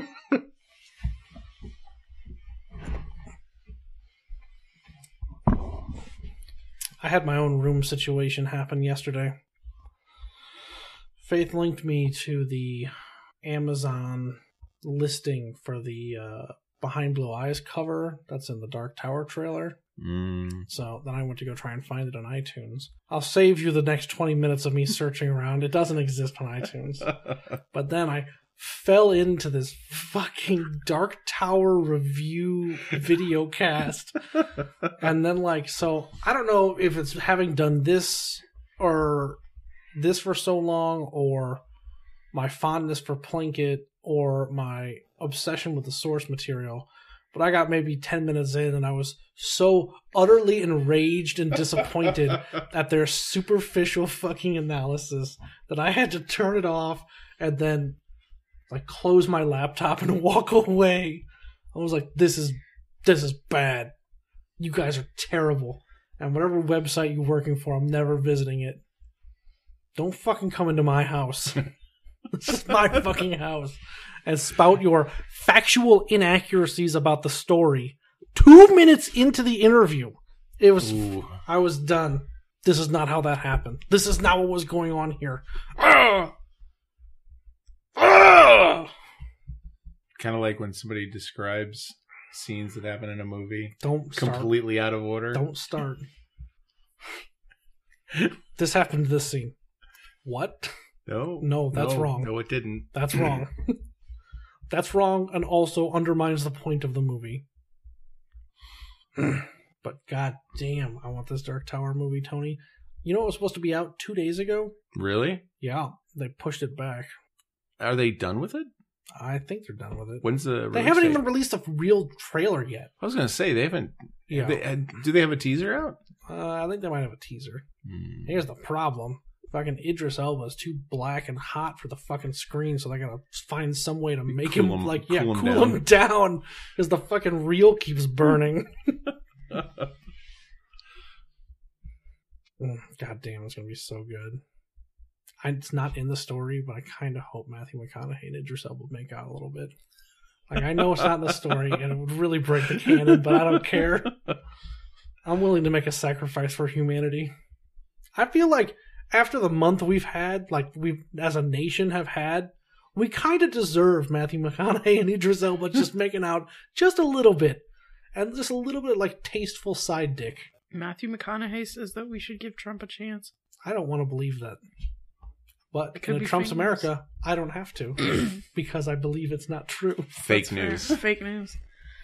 Speaker 1: I had my own room situation happen yesterday. Faith linked me to the Amazon listing for the Behind Blue Eyes cover that's in the Dark Tower trailer. So then I went to go try and find it on iTunes. I'll save you the next 20 minutes of me searching around. It doesn't exist on iTunes. But then I fell into this fucking Dark Tower review video cast. And then, like, so I don't know if it's having done this or this for so long, or my fondness for Plinkett, or my obsession with the source material. But I got maybe 10 minutes in and I was so utterly enraged and disappointed at their superficial fucking analysis that I had to turn it off and then, like, close my laptop and walk away. I was like, this is bad. You guys are terrible. And whatever website you're working for, I'm never visiting it. Don't fucking come into my house. This is my fucking house. and spout your factual inaccuracies about the story 2 minutes into the interview. It was.
Speaker 2: Ooh.
Speaker 1: I was done. This is not how that happened. This is not what was going on here.
Speaker 2: Kind of like when somebody describes scenes that happen in a movie
Speaker 1: Don't start.
Speaker 2: completely out of order.
Speaker 1: Don't start. This happened to this scene. What? No, that's wrong.
Speaker 2: No, it didn't.
Speaker 1: That's wrong. That's wrong and also undermines the point of the movie. But god damn, I want this Dark Tower movie, Tony. You know it was supposed to be out 2 days ago?
Speaker 2: Really?
Speaker 1: Yeah, they pushed it back.
Speaker 2: Are they done with it?
Speaker 1: I think they're done with it.
Speaker 2: When's the
Speaker 1: They
Speaker 2: release
Speaker 1: haven't
Speaker 2: date?
Speaker 1: even released a real trailer yet.
Speaker 2: I was going to say, they haven't...
Speaker 1: Yeah.
Speaker 2: Do they have a teaser out?
Speaker 1: I think they might have a teaser. Here's the problem. Fucking Idris Elba is too black and hot for the fucking screen, so they gotta find some way to make
Speaker 2: Cool
Speaker 1: him,
Speaker 2: him-
Speaker 1: like,
Speaker 2: cool him
Speaker 1: cool him down, because the fucking reel keeps burning. God damn, it's gonna be so good. It's not in the story, but I kind of hope Matthew McConaughey and Idris Elba make out a little bit. Like, I know it's not in the story, and it would really break the canon, but I don't care. I'm willing to make a sacrifice for humanity. I feel like after the month we've had, like we as a nation have had, we kind of deserve Matthew McConaughey and Idris Elba just making out just a little bit. And just a little bit like tasteful side dick.
Speaker 3: Matthew McConaughey says that we should give Trump a chance.
Speaker 1: I don't want to believe that. But
Speaker 3: It could
Speaker 1: in
Speaker 3: be
Speaker 1: Trump's
Speaker 3: fake
Speaker 1: America, I don't have to. Because I believe it's not true.
Speaker 2: Fake
Speaker 3: Fair.
Speaker 2: news.
Speaker 3: Fake news.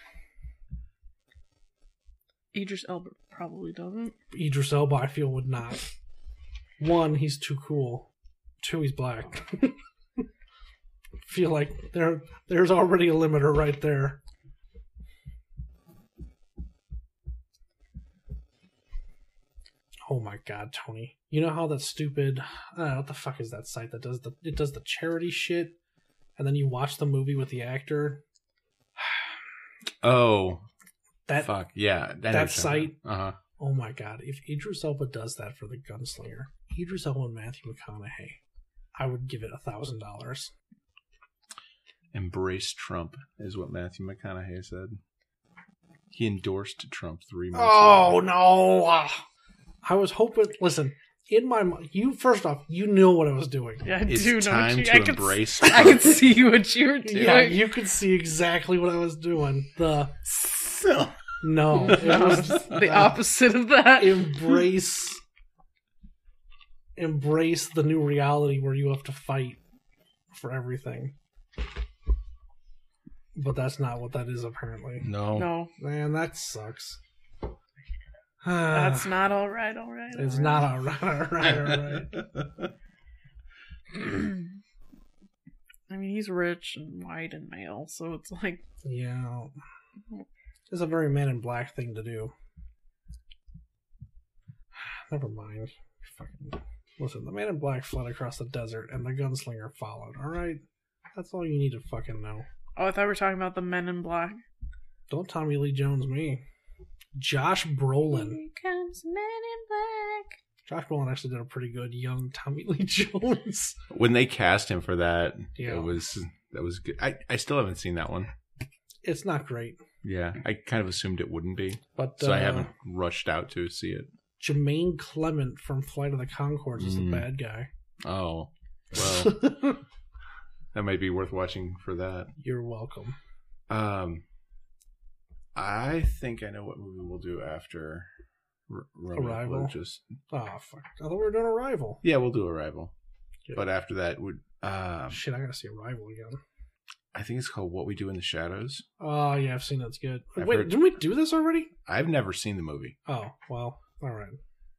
Speaker 3: Idris Elba probably doesn't.
Speaker 1: Idris Elba, I feel, would not. 1, he's too cool. 2, he's black. Feel like there's already a limiter right there. Oh my god, Tony. You know how that stupid what the fuck is that site that does the charity shit and then you watch the movie with the actor?
Speaker 2: Oh,
Speaker 1: That
Speaker 2: fuck. Yeah.
Speaker 1: that site.
Speaker 2: Uh-huh.
Speaker 1: Oh my god, if Idris Elba does that for the Gunslinger, Idris Elba and Matthew McConaughey, I would give it $1,000.
Speaker 2: Embrace Trump is what Matthew McConaughey said. He endorsed Trump 3 months
Speaker 1: Oh
Speaker 2: ago.
Speaker 1: no! I was hoping. Listen, in my you first off, you knew what I was doing.
Speaker 3: Yeah, I
Speaker 2: It's
Speaker 3: do know
Speaker 2: time
Speaker 3: what you,
Speaker 2: to
Speaker 3: I could,
Speaker 2: embrace
Speaker 3: I could see what you were doing.
Speaker 1: Yeah, you could see exactly what I was doing. No, it was
Speaker 3: The opposite of that.
Speaker 1: embrace the new reality where you have to fight for everything. But that's not what that is, apparently.
Speaker 2: No.
Speaker 3: No,
Speaker 1: Man, that sucks.
Speaker 3: that's not all right.
Speaker 1: It's not all right. All right.
Speaker 3: I mean, he's rich and white and male, so it's like,
Speaker 1: Yeah. It's a very Man in Black thing to do. Never mind. Fucking listen, the Man in Black fled across the desert and the gunslinger followed, alright? That's all you need to fucking know.
Speaker 3: oh, I thought we were talking about the Men in Black.
Speaker 1: Don't Tommy Lee Jones me. Josh Brolin.
Speaker 3: Here comes Men in Black.
Speaker 1: Josh Brolin actually did a pretty good young Tommy Lee Jones.
Speaker 2: When they cast him for that,
Speaker 1: Yeah.
Speaker 2: that was good. I still haven't seen that one.
Speaker 1: It's not great.
Speaker 2: Yeah, I kind of assumed it wouldn't be,
Speaker 1: But
Speaker 2: so I haven't rushed out to see it.
Speaker 1: Jermaine Clement from Flight of the Conchords is the bad guy.
Speaker 2: Oh, well, that might be worth watching for that.
Speaker 1: You're welcome.
Speaker 2: I think I know what movie we'll do after
Speaker 1: Arrival?
Speaker 2: We'll just
Speaker 1: Oh, fuck. I thought we were doing Arrival.
Speaker 2: yeah, we'll do Arrival.
Speaker 1: Yeah.
Speaker 2: But after that, would
Speaker 1: Shit, I gotta see Arrival again.
Speaker 2: I think it's called What We Do in the Shadows.
Speaker 1: Oh, yeah, I've seen that's good.
Speaker 2: I've
Speaker 1: Wait,
Speaker 2: heard-
Speaker 1: didn't we do this already?
Speaker 2: I've never seen the movie.
Speaker 1: Oh, well, alright.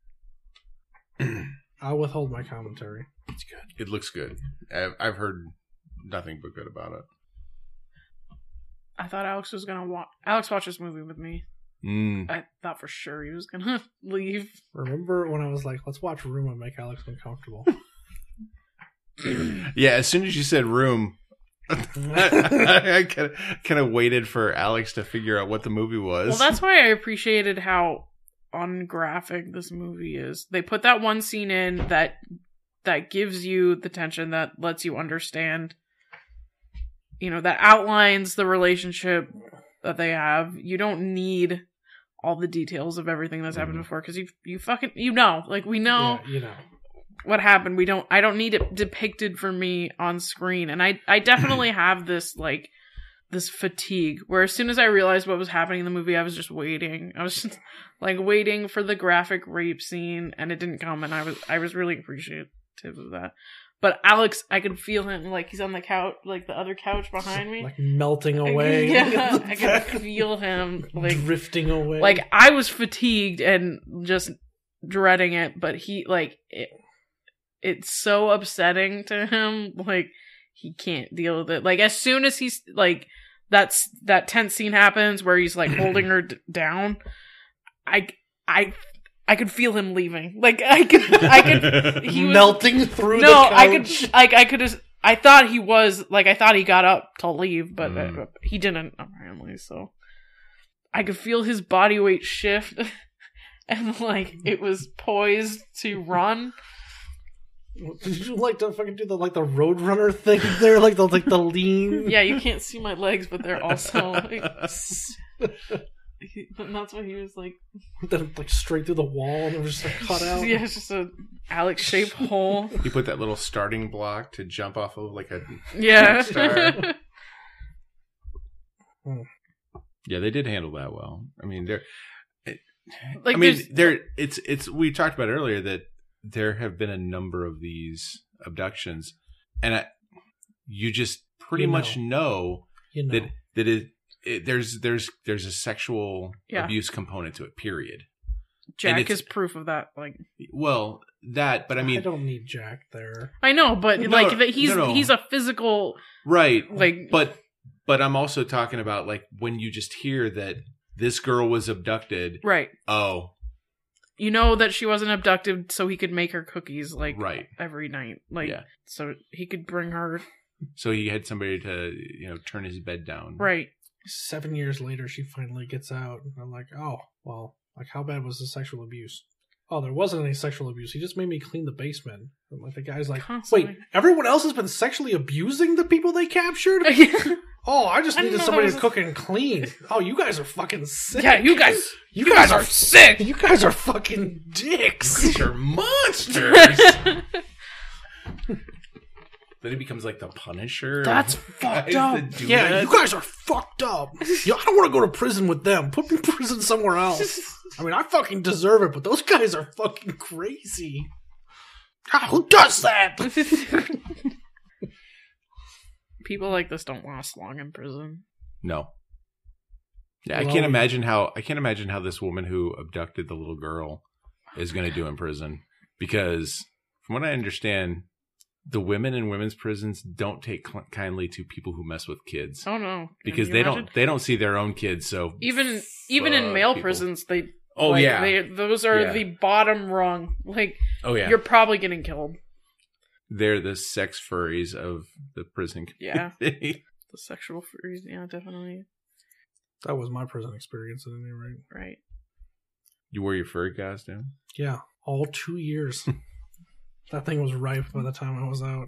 Speaker 1: I'll withhold my commentary. It's good.
Speaker 2: It looks good. I've heard nothing but good about it.
Speaker 3: I thought Alex was gonna Alex watched this movie with me. I thought for sure he was gonna leave.
Speaker 1: Remember when I was like, let's watch Room and make Alex uncomfortable?
Speaker 2: Yeah, as soon as you said Room, I kind of waited for Alex to figure out what the movie was.
Speaker 3: Well, that's why I appreciated how ungraphic this movie is. They put that one scene in that gives you the tension, that lets you understand that outlines the relationship that they have. You don't need all the details of everything that's happened before, because you fucking, like, we know what happened. I don't need it depicted for me on screen. And I definitely have this, like, this fatigue where as soon as I realized what was happening in the movie, I was just waiting. I was just like waiting for the graphic rape scene, and it didn't come, and I was really appreciative of that. But Alex, I could feel him, like, he's on the couch, like the other couch behind me,
Speaker 1: like melting away.
Speaker 3: Yeah, I could feel him, like,
Speaker 1: drifting away.
Speaker 3: Like, I was fatigued and just dreading it, but he, like, it's so upsetting to him, like, he can't deal with it. Like, as soon as he's, like, that tense scene happens where he's, like, holding her down, I could feel him leaving. Like, I could, he was
Speaker 1: melting through the couch.
Speaker 3: I thought he was, like, I thought he got up to leave, but he didn't, apparently, so. I could feel his body weight shift, and, like, it was poised to run.
Speaker 1: Did you, like, to fucking do the Roadrunner thing there? Like the lean?
Speaker 3: Yeah, you can't see my legs, but they're also, like, and that's what he was like.
Speaker 1: Then, like, straight through the wall, and it was just, like, cut out.
Speaker 3: Yeah, it's just a Alex-shaped hole.
Speaker 2: He put that little starting block to jump off of, like a
Speaker 3: star.
Speaker 2: Yeah, they did handle that well. I mean,
Speaker 3: like,
Speaker 2: it's we talked about earlier that there have been a number of these abductions, and you just pretty much know that there's a sexual abuse component to it. Period.
Speaker 3: Jack is proof of that. Like,
Speaker 2: well, but I mean,
Speaker 1: I don't need Jack there.
Speaker 3: I know, but he's a physical,
Speaker 2: right?
Speaker 3: Like,
Speaker 2: but I'm also talking about, like, when you just hear that this girl was abducted,
Speaker 3: right?
Speaker 2: Oh.
Speaker 3: You know that she wasn't abducted so he could make her cookies, like, every night. Like, so he could bring her.
Speaker 2: So he had somebody to, turn his bed down.
Speaker 3: Right.
Speaker 1: 7 years later, she finally gets out. And I'm like, oh, well, like, how bad was the sexual abuse? Oh, there wasn't any sexual abuse. He just made me clean the basement. And, like, the guy's like,
Speaker 3: constantly.
Speaker 1: Wait, everyone else has been sexually abusing the people they captured? Oh, I just needed somebody to cook and clean. Oh, you guys are fucking sick.
Speaker 3: Yeah, you guys are sick.
Speaker 1: You guys are fucking dicks.
Speaker 2: You guys are monsters. Then he becomes like the Punisher.
Speaker 3: That's fucked up.
Speaker 1: Yeah, you guys are fucked up. I don't want to go to prison with them. Put me in prison somewhere else. I mean, I fucking deserve it, but those guys are fucking crazy. Who does that?
Speaker 3: People like this don't last long in prison.
Speaker 2: No. Yeah, I can't imagine how this woman who abducted the little girl is going to do in prison, because from what I understand, the women in women's prisons don't take kindly to people who mess with kids.
Speaker 3: Oh no,
Speaker 2: because they don't see their own kids. So
Speaker 3: even in male prisons, those are the bottom rung. Like, you're probably getting killed.
Speaker 2: They're the sex furries of the prison community.
Speaker 3: Yeah, the sexual furries. Yeah, definitely.
Speaker 1: That was my prison experience at any rate.
Speaker 3: Right.
Speaker 2: You wore your furry costume?
Speaker 1: Yeah, all 2 years. That thing was ripe by the time I was out.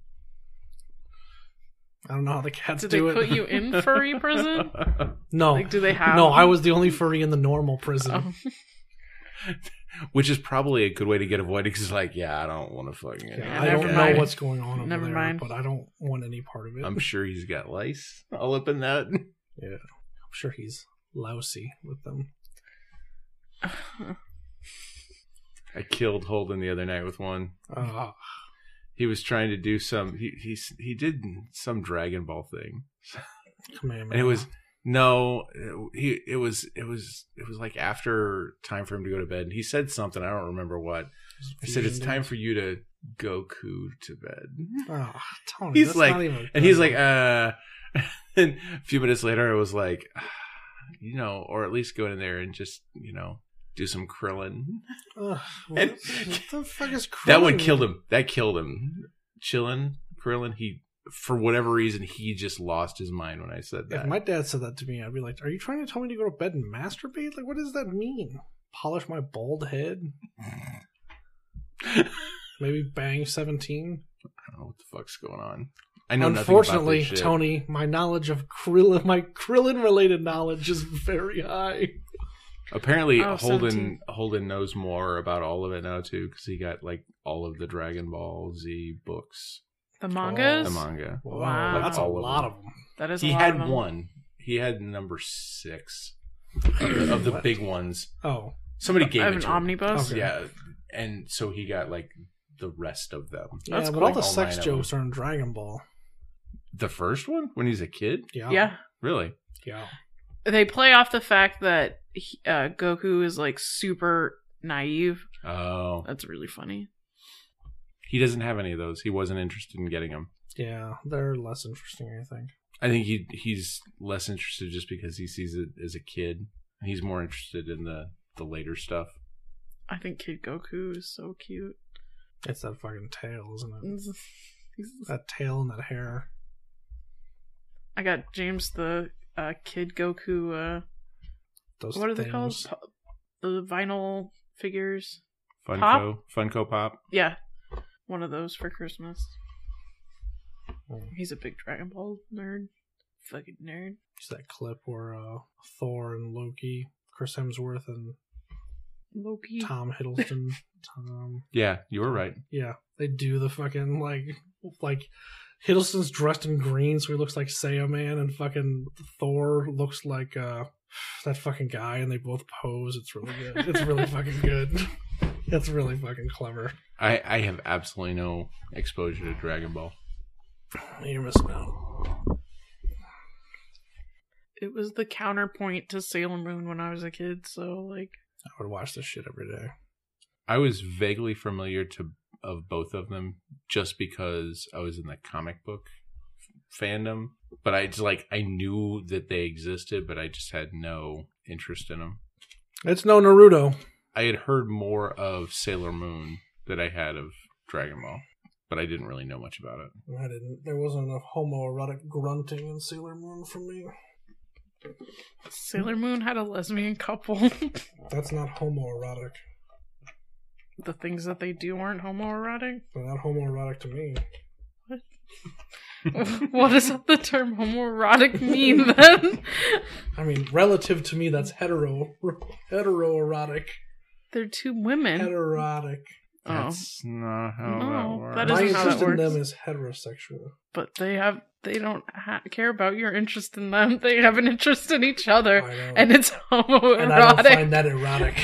Speaker 1: I don't know how the cats do it.
Speaker 3: Did they put you in furry prison?
Speaker 1: No.
Speaker 3: Like, do they have?
Speaker 1: No, I was the only furry in the normal prison.
Speaker 3: Oh.
Speaker 2: Which is probably a good way to get avoided, because, like, I don't want to fucking...
Speaker 1: I don't know what's going on over
Speaker 3: Never
Speaker 1: there,
Speaker 3: mind.
Speaker 1: but I don't want any part of it.
Speaker 2: I'm sure he's got lice all up in that.
Speaker 1: Yeah. I'm sure he's lousy with them.
Speaker 2: I killed Holden the other night with one. He was trying to do he did some Dragon Ball thing.
Speaker 1: Come on, man.
Speaker 2: And it was like after time for him to go to bed, and he said something, I don't remember what. He said, it's time for you to Goku to bed.
Speaker 1: Oh, Tony,
Speaker 2: he's like, and he's like, and a few minutes later, I was like, or at least go in there and just, do some Krillin.
Speaker 1: What the fuck is Krillin?
Speaker 2: That one killed him. That killed him. Krillin, for whatever reason, he just lost his mind when I said that.
Speaker 1: If my dad said that to me, I'd be like, are you trying to tell me to go to bed and masturbate? Like, what does that mean? Polish my bald head? Maybe bang 17?
Speaker 2: I don't know what the fuck's going on. I know
Speaker 1: Unfortunately,
Speaker 2: nothing about this shit.
Speaker 1: Tony, my knowledge of Krillin, my Krillin-related knowledge is very high.
Speaker 2: Apparently,
Speaker 3: Oh,
Speaker 2: Holden
Speaker 3: 17.
Speaker 2: Holden knows more about all of it now too, because he got like all of the Dragon Ball Z books,
Speaker 3: The mangas?
Speaker 2: the manga.
Speaker 3: Wow.
Speaker 1: That's a
Speaker 2: All of
Speaker 1: lot
Speaker 2: them.
Speaker 1: of them.
Speaker 3: That is
Speaker 2: He
Speaker 3: a lot
Speaker 2: had
Speaker 3: of them.
Speaker 2: one. He had number 6 of the
Speaker 1: What?
Speaker 2: big ones.
Speaker 1: Oh,
Speaker 2: Somebody gave
Speaker 3: I have
Speaker 2: it
Speaker 3: an
Speaker 2: to him.
Speaker 3: omnibus.
Speaker 1: Okay.
Speaker 2: Yeah, and so he got like the rest of them.
Speaker 1: yeah,
Speaker 3: That's
Speaker 1: but
Speaker 3: cool.
Speaker 1: all the
Speaker 2: All
Speaker 1: sex
Speaker 2: 9 of
Speaker 1: jokes are in Dragon Ball.
Speaker 2: The first one when he's a kid,
Speaker 3: Yeah.
Speaker 2: really?
Speaker 1: Yeah.
Speaker 3: They play off the fact that Goku is like super naive.
Speaker 2: Oh,
Speaker 3: That's really funny.
Speaker 2: he doesn't have any of those. He wasn't interested in getting them.
Speaker 1: Yeah, they're less interesting, I think.
Speaker 2: I think he's less interested just because he sees it as a kid. He's more interested in the later stuff.
Speaker 3: I think Kid Goku is so cute.
Speaker 1: It's that fucking tail, isn't it?
Speaker 3: He's-
Speaker 1: That tail and that hair.
Speaker 3: I got James the Kid Goku.
Speaker 1: Those
Speaker 3: What are they called?
Speaker 1: things.
Speaker 3: The vinyl figures.
Speaker 2: Funko Pop.
Speaker 3: Yeah, one of those for Christmas.
Speaker 1: Mm.
Speaker 3: He's a big Dragon Ball nerd. Fucking nerd.
Speaker 1: It's that clip where Thor and Loki, Chris Hemsworth and
Speaker 3: Loki.
Speaker 1: Tom Hiddleston,
Speaker 2: Yeah, you were right.
Speaker 1: yeah, they do the fucking like Hiddleston's dressed in green, so he looks like Saiyaman, and fucking Thor looks like that fucking guy, and they both pose. It's really good. It's really fucking good. It's really fucking clever.
Speaker 2: I have absolutely no exposure to Dragon Ball.
Speaker 1: You're missing out.
Speaker 3: It was the counterpoint to Sailor Moon when I was a kid, so like
Speaker 1: I would watch this shit every day.
Speaker 2: I was vaguely familiar of both of them just because I was in the comic book fandom, but I knew that they existed, but I just had no interest in them.
Speaker 1: It's no Naruto.
Speaker 2: I had heard more of Sailor Moon than I had of Dragon Ball, but I didn't really know much about it.
Speaker 1: I didn't. There wasn't enough homoerotic grunting in Sailor Moon for me.
Speaker 3: Sailor Moon had a lesbian couple.
Speaker 1: That's not homoerotic.
Speaker 3: The things that they do aren't homoerotic.
Speaker 1: They're not homoerotic to me.
Speaker 3: What does the term homoerotic mean then?
Speaker 1: I mean, relative to me, that's heteroerotic.
Speaker 3: They're two women.
Speaker 1: Heterotic.
Speaker 3: Oh,
Speaker 2: That's not how
Speaker 3: No,
Speaker 2: that works.
Speaker 3: that
Speaker 1: My
Speaker 3: isn't how that
Speaker 1: interest in
Speaker 3: works.
Speaker 1: them is heterosexual.
Speaker 3: but they don't care about your interest in them. They have an interest in each other,
Speaker 1: I know.
Speaker 3: and it's homoerotic.
Speaker 1: And I don't find that erotic.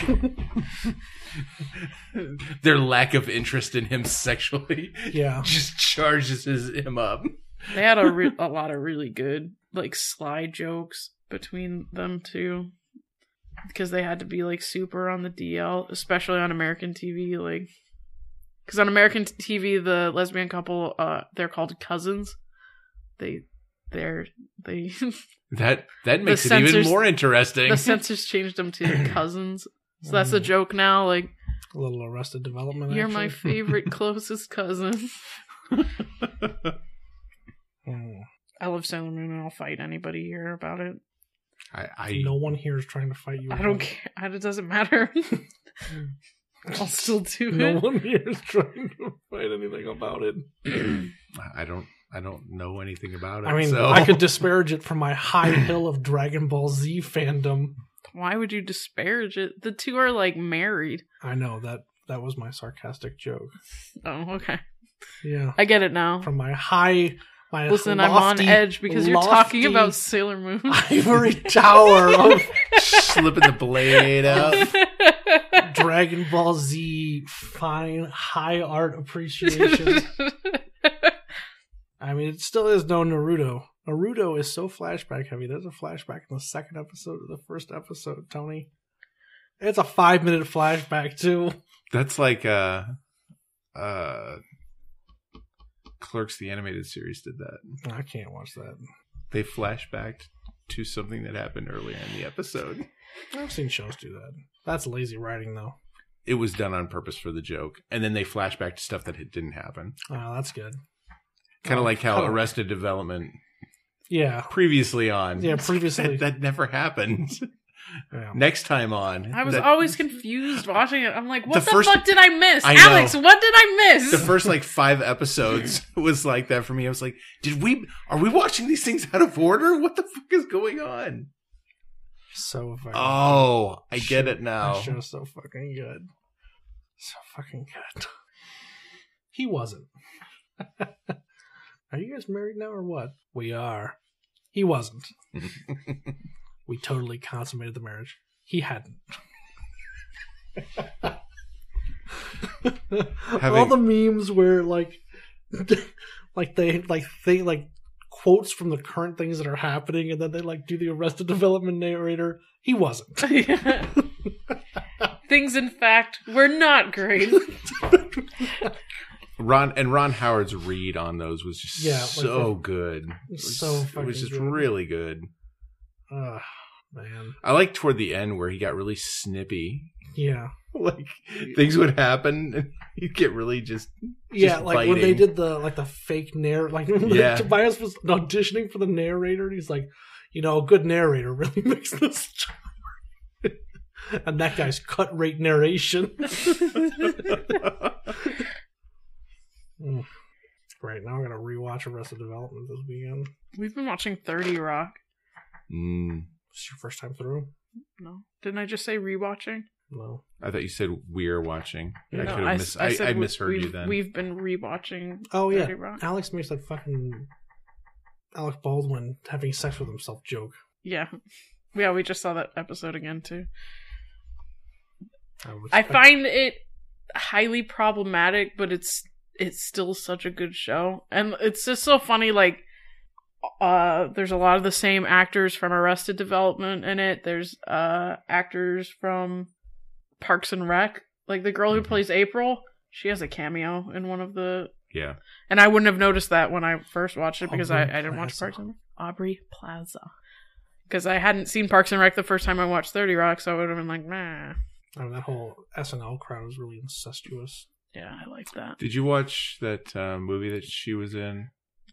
Speaker 2: Their lack of interest in him sexually
Speaker 1: Yeah.
Speaker 2: just charges him up.
Speaker 3: They had a lot of really good like sly jokes between them two, because they had to be like super on the DL, especially on American TV. Like, because on American TV, the lesbian couple, they're called cousins. They
Speaker 2: That makes it
Speaker 3: censors-
Speaker 2: even more interesting.
Speaker 3: the censors changed them to cousins, so that's a joke now. Like,
Speaker 1: A little Arrested Development.
Speaker 3: you're my
Speaker 1: actually.
Speaker 3: favorite closest cousin.
Speaker 1: Mm.
Speaker 3: I love Sailor Moon, and I'll fight anybody here about it.
Speaker 2: I
Speaker 1: No one here is trying to fight you.
Speaker 3: I don't care. It doesn't matter. I'll still do
Speaker 1: No
Speaker 3: it.
Speaker 1: one here is trying to fight anything about it.
Speaker 2: I don't know anything about it.
Speaker 1: I mean,
Speaker 2: so.
Speaker 1: I could disparage it from my high hill of Dragon Ball Z fandom.
Speaker 3: Why would you disparage it? The two are like married.
Speaker 1: I know that was my sarcastic joke.
Speaker 3: Oh, okay.
Speaker 1: Yeah,
Speaker 3: I get it now.
Speaker 1: from my
Speaker 3: Listen, I'm on
Speaker 1: lofty-
Speaker 3: edge because you're talking
Speaker 1: lofty
Speaker 3: about Sailor Moon.
Speaker 1: ivory tower of
Speaker 2: Slipping the blade out.
Speaker 1: Dragon Ball Z fine high art appreciation. I mean, it still is no Naruto. Naruto is so flashback heavy. There's a flashback in the second episode of the first episode, Tony. It's a 5-minute flashback, too.
Speaker 2: That's like Clerks, the animated series, did that.
Speaker 1: I can't watch that.
Speaker 2: They flashbacked to something that happened earlier in the episode.
Speaker 1: I've seen shows do that. That's lazy writing, though.
Speaker 2: It was done on purpose for the joke, and then they flashback to stuff that didn't happen.
Speaker 1: Oh, that's good.
Speaker 2: Kind of like how
Speaker 1: Kinda-
Speaker 2: Arrested Development
Speaker 1: Yeah.
Speaker 2: previously on.
Speaker 1: Yeah, previously.
Speaker 2: that never happened.
Speaker 1: Yeah.
Speaker 2: Next time on.
Speaker 3: I was
Speaker 2: that-
Speaker 3: always confused watching it. I'm like, what
Speaker 2: The
Speaker 3: the,
Speaker 2: first-
Speaker 3: fuck did I miss?
Speaker 2: I know.
Speaker 3: Alex, what did I miss?
Speaker 2: The first like 5 episodes was like that for me. I was like, are we watching these things out of order? What the fuck is going on?
Speaker 1: So fucking
Speaker 2: Oh, I get it now.
Speaker 1: That show's so fucking good. So fucking good. He wasn't. Are you guys married now or what? We are. He wasn't. We totally consummated the marriage. He hadn't. All the memes where like they quotes from the current things that are happening, and then they like do the Arrested Development narrator. He wasn't.
Speaker 3: Things, in fact, were not great.
Speaker 2: Ron Howard's read on those was just so
Speaker 1: like,
Speaker 2: good.
Speaker 1: It
Speaker 2: was just
Speaker 1: good.
Speaker 2: really good.
Speaker 1: Man.
Speaker 2: I like toward the end where he got really snippy.
Speaker 1: Yeah.
Speaker 2: Like things would happen and you'd get really just
Speaker 1: like
Speaker 2: biting.
Speaker 1: when they did the fake
Speaker 2: Yeah.
Speaker 1: Tobias was auditioning for the narrator, and he's like, a good narrator really makes this job. And that guy's cut rate narration. Right, now I'm gonna rewatch Arrested Development this weekend.
Speaker 3: We've been watching 30 Rock.
Speaker 1: It's your first time through?
Speaker 3: No. Didn't I just say rewatching?
Speaker 1: No.
Speaker 2: I thought you said we're watching.
Speaker 1: No,
Speaker 2: I could have I misheard you then.
Speaker 3: We've been rewatching
Speaker 1: Oh yeah,
Speaker 3: 30 Rock.
Speaker 1: Alex makes that fucking Alec Baldwin having sex with himself joke.
Speaker 3: Yeah. Yeah, we just saw that episode again, too. I find it highly problematic, but it's still such a good show. And it's just so funny, like, there's a lot of the same actors from Arrested Development in it. There's actors from Parks and Rec. Like, the girl who plays April, she has a cameo in one of the...
Speaker 2: Yeah.
Speaker 3: And I wouldn't have noticed that when I first watched it because I
Speaker 1: Aubrey
Speaker 3: didn't watch
Speaker 1: Plaza.
Speaker 3: Parks and Rec. Aubrey Plaza. Because I hadn't seen Parks and Rec the first time I watched 30 Rock, so I would have been like, nah.
Speaker 1: That whole SNL crowd was really incestuous.
Speaker 3: Yeah, I like that.
Speaker 2: Did you watch that movie that she was in?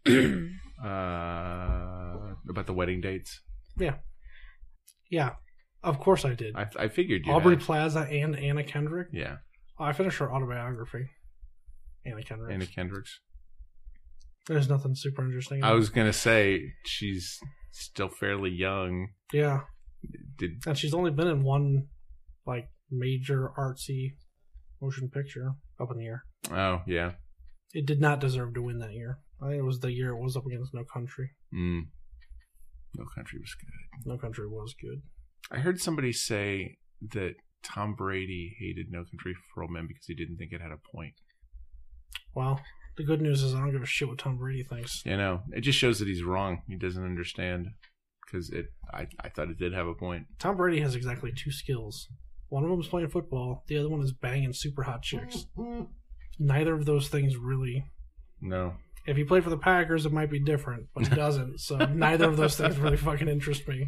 Speaker 2: About the wedding dates?
Speaker 1: Yeah, of course I did.
Speaker 2: I figured you
Speaker 1: Aubrey
Speaker 2: had.
Speaker 1: Plaza and Anna Kendrick.
Speaker 2: Yeah.
Speaker 1: Oh, I finished her autobiography. Anna Kendrick.
Speaker 2: Anna Kendrick's.
Speaker 1: There's nothing super interesting. in
Speaker 2: I
Speaker 1: it.
Speaker 2: was going to say, she's still fairly young.
Speaker 1: Yeah,
Speaker 2: Did
Speaker 1: and she's only been in one like major artsy motion picture up in the air.
Speaker 2: Oh, yeah.
Speaker 1: It did not deserve to win that year. I think it was the year it was up against No Country.
Speaker 2: No Country was good.
Speaker 1: No Country was good.
Speaker 2: I heard somebody say that Tom Brady hated No Country for Old Men because he didn't think it had a point.
Speaker 1: Well, the good news is I don't give a shit what Tom Brady thinks.
Speaker 2: You know, it just shows that he's wrong. He doesn't understand because I thought it did have a point.
Speaker 1: Tom Brady has exactly 2 skills. One of them is playing football. The other one is banging super hot chicks. Neither of those things really.
Speaker 2: No.
Speaker 1: If he played for the Packers, it might be different, but he doesn't. So neither of those things really fucking interest me.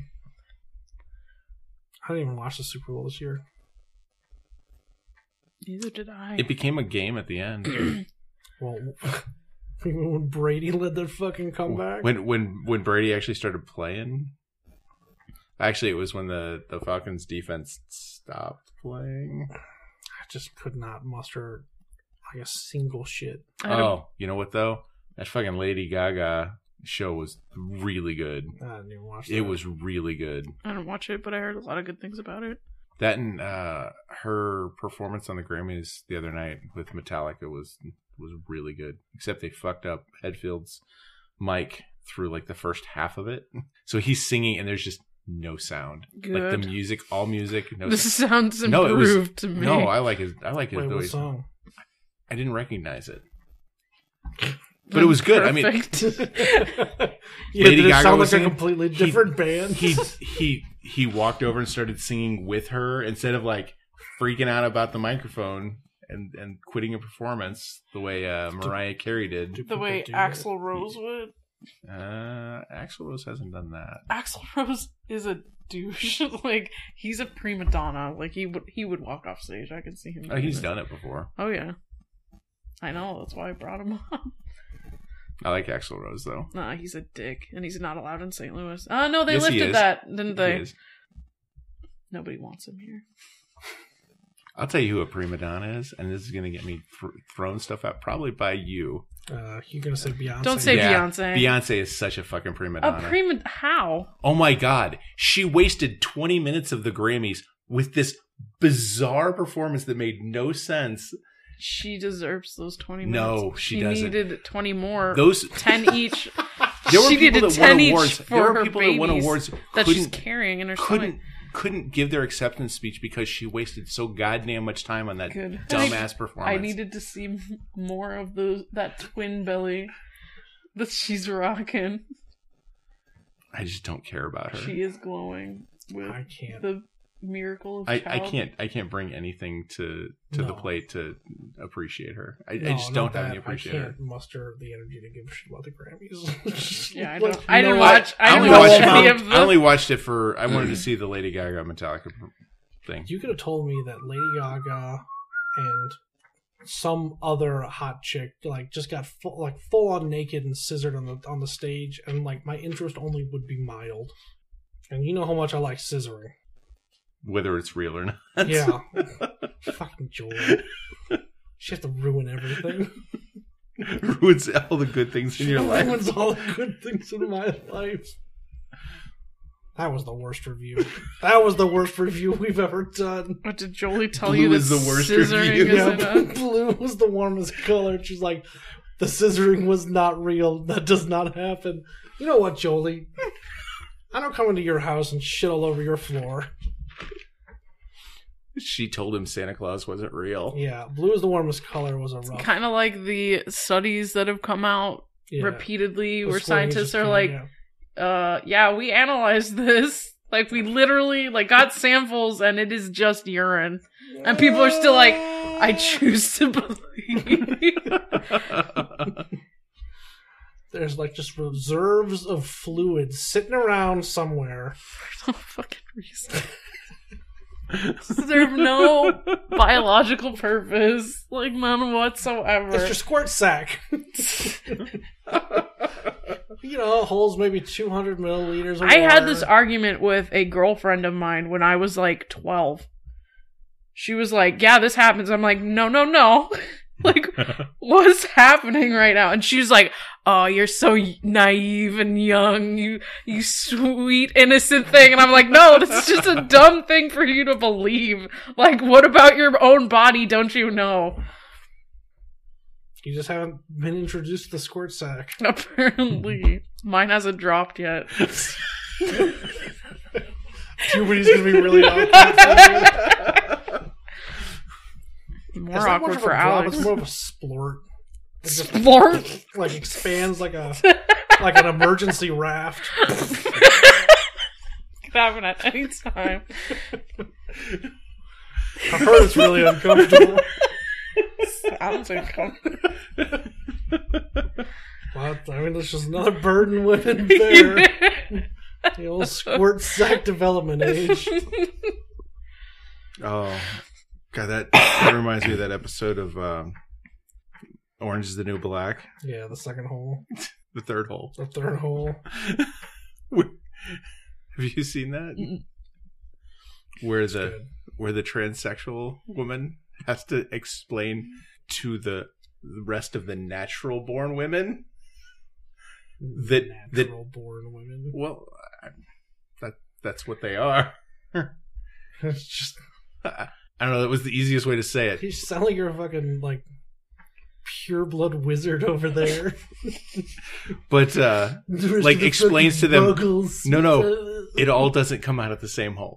Speaker 1: I didn't even watch the Super Bowl this year.
Speaker 3: Neither did I.
Speaker 2: It became a game at the end.
Speaker 1: Well, when Brady led their fucking comeback.
Speaker 2: When Brady actually started playing. Actually, it was when the Falcons defense stopped playing.
Speaker 1: I just could not muster like a single shit.
Speaker 2: Oh, you know what though? That fucking Lady Gaga show was really good.
Speaker 1: I didn't even watch that.
Speaker 2: It was really good.
Speaker 3: I didn't watch it, but I heard a lot of good things about it.
Speaker 2: That and her performance on the Grammys the other night with Metallica was really good. Except they fucked up Hetfield's mic through like the first half of it. So he's singing and there's just no sound.
Speaker 3: Good.
Speaker 2: Like the music, all music. No
Speaker 3: This
Speaker 2: sound.
Speaker 3: sounds improved to me.
Speaker 2: No, I like his
Speaker 1: Wait, what
Speaker 2: voice.
Speaker 1: song?
Speaker 2: I didn't recognize it. But it was good.
Speaker 3: Perfect.
Speaker 1: Yeah,
Speaker 2: Lady
Speaker 1: did it
Speaker 2: Gaga
Speaker 1: sound
Speaker 2: was
Speaker 1: like a
Speaker 2: singing?
Speaker 1: completely different band?
Speaker 2: He walked over and started singing with her instead of like freaking out about the microphone and quitting a performance the way Mariah Carey did.
Speaker 3: The way Axl Rose would.
Speaker 2: Axl Rose hasn't done that.
Speaker 3: Axl Rose is a douche. Like, he's a prima donna. Like, he would walk off stage. I can see him.
Speaker 2: Oh, he's done it before.
Speaker 3: Oh yeah, I know. That's why I brought him on.
Speaker 2: I like Axl Rose though.
Speaker 3: Nah, he's a dick, and he's not allowed in St. Louis. Oh no, they
Speaker 2: Yes, he
Speaker 3: lifted
Speaker 2: is.
Speaker 3: that, didn't they?
Speaker 2: He is.
Speaker 3: Nobody wants him here.
Speaker 2: I'll tell you who a prima donna is, and this is going to get me thrown stuff out, probably by you.
Speaker 1: You're gonna say Beyonce.
Speaker 3: Don't say Beyonce.
Speaker 2: Beyonce is such a fucking prima donna.
Speaker 3: How?
Speaker 2: Oh my god. She wasted 20 minutes of the Grammys with this bizarre performance that made no sense.
Speaker 3: She deserves those 20 minutes.
Speaker 2: No, she doesn't.
Speaker 3: She needed 20 more.
Speaker 2: Those
Speaker 3: 10 each.
Speaker 2: There were
Speaker 3: She
Speaker 2: people
Speaker 3: needed
Speaker 2: that won
Speaker 3: 10 each
Speaker 2: awards.
Speaker 3: for
Speaker 2: There were
Speaker 3: her
Speaker 2: people that won
Speaker 3: babies
Speaker 2: awards
Speaker 3: that she's carrying in her stomach.
Speaker 2: couldn't give their acceptance speech because she wasted so goddamn much time on that dumbass performance.
Speaker 3: I needed to see more of that twin belly that she's rocking.
Speaker 2: I just don't care about her.
Speaker 3: She is glowing with
Speaker 1: I can't.
Speaker 3: the miracle of
Speaker 2: I
Speaker 3: child.
Speaker 2: can't bring anything to
Speaker 1: No.
Speaker 2: the plate to appreciate her. I
Speaker 1: No,
Speaker 2: just
Speaker 1: not
Speaker 2: don't have
Speaker 1: that.
Speaker 2: any appreciation.
Speaker 1: I can't muster the energy to give a shit about the Grammys.
Speaker 3: Yeah, I
Speaker 1: Like,
Speaker 3: don't. I didn't
Speaker 1: no,
Speaker 3: watch. I
Speaker 2: only
Speaker 3: didn't watch
Speaker 2: watched
Speaker 3: any
Speaker 2: it-
Speaker 3: of
Speaker 2: I only
Speaker 3: them.
Speaker 2: watched it for. I wanted to see the Lady Gaga Metallica thing.
Speaker 1: You could have told me that Lady Gaga and some other hot chick like just got full on naked and scissored on the stage, and like my interest only would be mild. And you know how much I like scissoring.
Speaker 2: Whether it's real or not.
Speaker 1: Yeah, fucking Joel. She has to ruin everything.
Speaker 2: Ruins all the good things in your life.
Speaker 1: Ruins all the good things in my life. That was the worst review. That was the worst review we've ever done.
Speaker 3: What did Jolie tell
Speaker 2: Blue
Speaker 3: you? That
Speaker 2: is the worst
Speaker 3: scissoring
Speaker 2: review.
Speaker 3: isn't
Speaker 1: Yeah,
Speaker 3: a-
Speaker 1: blue was the warmest color. She's like, the scissoring was not real. That does not happen. You know what, Jolie? I don't come into your house and shit all over your floor.
Speaker 2: She told him Santa Claus wasn't real.
Speaker 1: Yeah, blue is the warmest color was a rough.
Speaker 3: kind of like the studies that have come out
Speaker 1: Yeah.
Speaker 3: repeatedly
Speaker 1: The
Speaker 3: where
Speaker 1: squirting
Speaker 3: scientists
Speaker 1: just
Speaker 3: are
Speaker 1: came,
Speaker 3: like,
Speaker 1: yeah.
Speaker 3: yeah, we analyzed this. Like, we literally like got samples and it is just urine. And people are still like, I choose to believe.
Speaker 1: There's like just reserves of fluid sitting around somewhere.
Speaker 3: For no fucking reason. Serve no biological purpose. Like, none whatsoever.
Speaker 1: It's your squirt sack. You know, it holds maybe 200 milliliters of
Speaker 3: I had
Speaker 1: water.
Speaker 3: this argument with a girlfriend of mine when I was like 12. She was like, yeah, this happens. I'm like, no. Like, what's happening right now? And she was like, oh, you're so naive and young, you sweet, innocent thing. And I'm like, no, this is just a dumb thing for you to believe. Like, what about your own body don't you know?
Speaker 1: You just haven't been introduced to the squirt sack.
Speaker 3: Apparently. Mine hasn't dropped yet.
Speaker 1: Puberty's gonna be really awkward.
Speaker 3: More
Speaker 1: It's not much
Speaker 3: awkward
Speaker 1: of
Speaker 3: for
Speaker 1: a drop,
Speaker 3: Alex.
Speaker 1: It's more of a splort. It just
Speaker 3: Splort?
Speaker 1: like expands like an emergency raft.
Speaker 3: Could happen at any time.
Speaker 1: I've heard it's really uncomfortable.
Speaker 3: Sounds uncomfortable.
Speaker 1: Well, I mean, there's just another burden women bear. The old squirt sack development age.
Speaker 2: Oh, God, that reminds me of that episode of Orange is the New Black,
Speaker 1: Yeah, the second hole,
Speaker 2: the third hole.
Speaker 1: the third hole.
Speaker 2: Have you seen that?
Speaker 3: Mm-mm.
Speaker 2: Where
Speaker 1: Good.
Speaker 2: the transsexual woman has to explain to the rest of the natural born women that
Speaker 1: Natural born women.
Speaker 2: well, that's what they are.
Speaker 1: It's just
Speaker 2: I don't know. That was the easiest way to say it.
Speaker 1: you sound like you're a fucking like pure blood wizard over there.
Speaker 2: But like explains to them. No, it all doesn't come out of the same hole.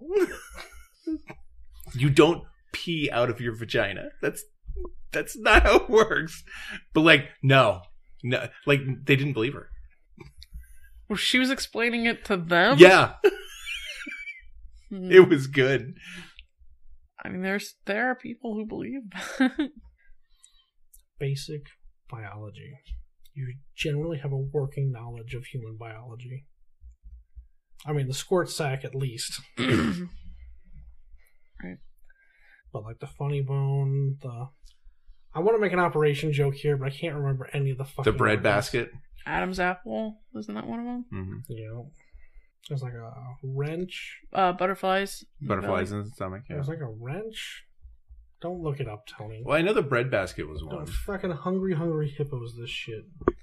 Speaker 2: You don't pee out of your vagina. That's not how it works. But like, no, like they didn't believe her.
Speaker 3: Well, she was explaining it to them?
Speaker 2: Yeah,
Speaker 3: Hmm.
Speaker 2: it was good.
Speaker 3: I mean, there are people who believe that.
Speaker 1: Basic biology. You generally have a working knowledge of human biology. I mean, the squirt sack at least.
Speaker 3: Right.
Speaker 1: But like the funny bone, I want to make an operation joke here, but I can't remember any of the fucking
Speaker 2: The bread
Speaker 1: words.
Speaker 2: basket.
Speaker 3: Adam's apple? Isn't that one of them?
Speaker 2: Mm-hmm.
Speaker 1: You know, There's like a wrench.
Speaker 3: Butterflies.
Speaker 2: Butterflies in the stomach. Yeah.
Speaker 1: There's like a wrench. Don't look it up, Tony.
Speaker 2: Well, I know the breadbasket was one.
Speaker 1: Don't fucking hungry hippos this shit.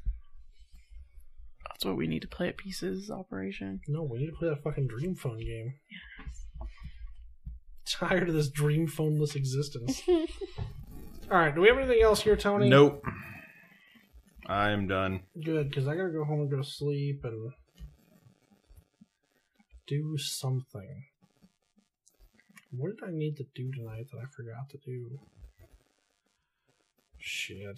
Speaker 3: That's what we need to play at Pieces Operation.
Speaker 1: No, we need to play that fucking Dream Phone game. Yes. Tired of this Dream Phone-less existence. Alright, do we have anything else here, Tony?
Speaker 2: Nope. I am done.
Speaker 1: Good, because I gotta go home and go to sleep and do something. What did I need to do tonight that I forgot to do? Shit.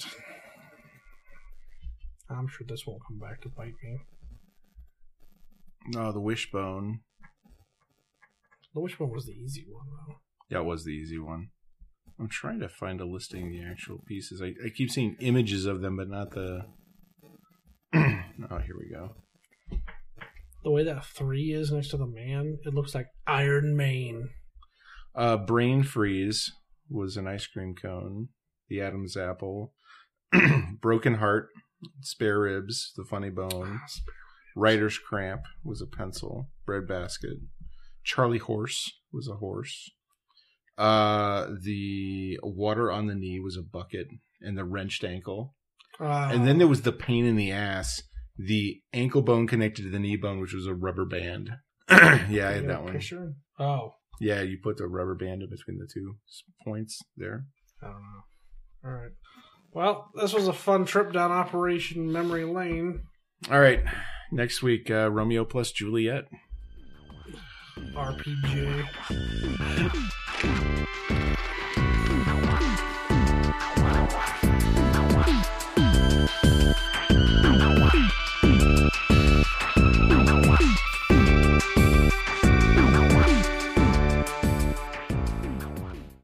Speaker 1: I'm sure this won't come back to bite me.
Speaker 2: No, the wishbone.
Speaker 1: The wishbone was the easy one, though.
Speaker 2: That was the easy one. I'm trying to find a listing of the actual pieces. I keep seeing images of them, but not the... Oh, here we go.
Speaker 1: The way that 3 is next to the man, it looks like Iron Mane.
Speaker 2: Brain Freeze was an ice cream cone. The Adam's Apple. Broken Heart. Spare Ribs. The Funny Bone. Writer's Cramp was a pencil. Breadbasket. Charlie Horse was a horse. The Water on the Knee was a bucket. And the Wrenched Ankle. And then there was the pain in the ass. The ankle bone connected to the knee bone, which was a rubber band. Yeah, I had that one.
Speaker 1: Picture? Oh.
Speaker 2: Yeah, you put the rubber band in between the 2 points there.
Speaker 1: I don't know. All right. Well, this was a fun trip down Operation Memory Lane.
Speaker 2: All right. Next week, Romeo plus Juliet.
Speaker 1: RPG.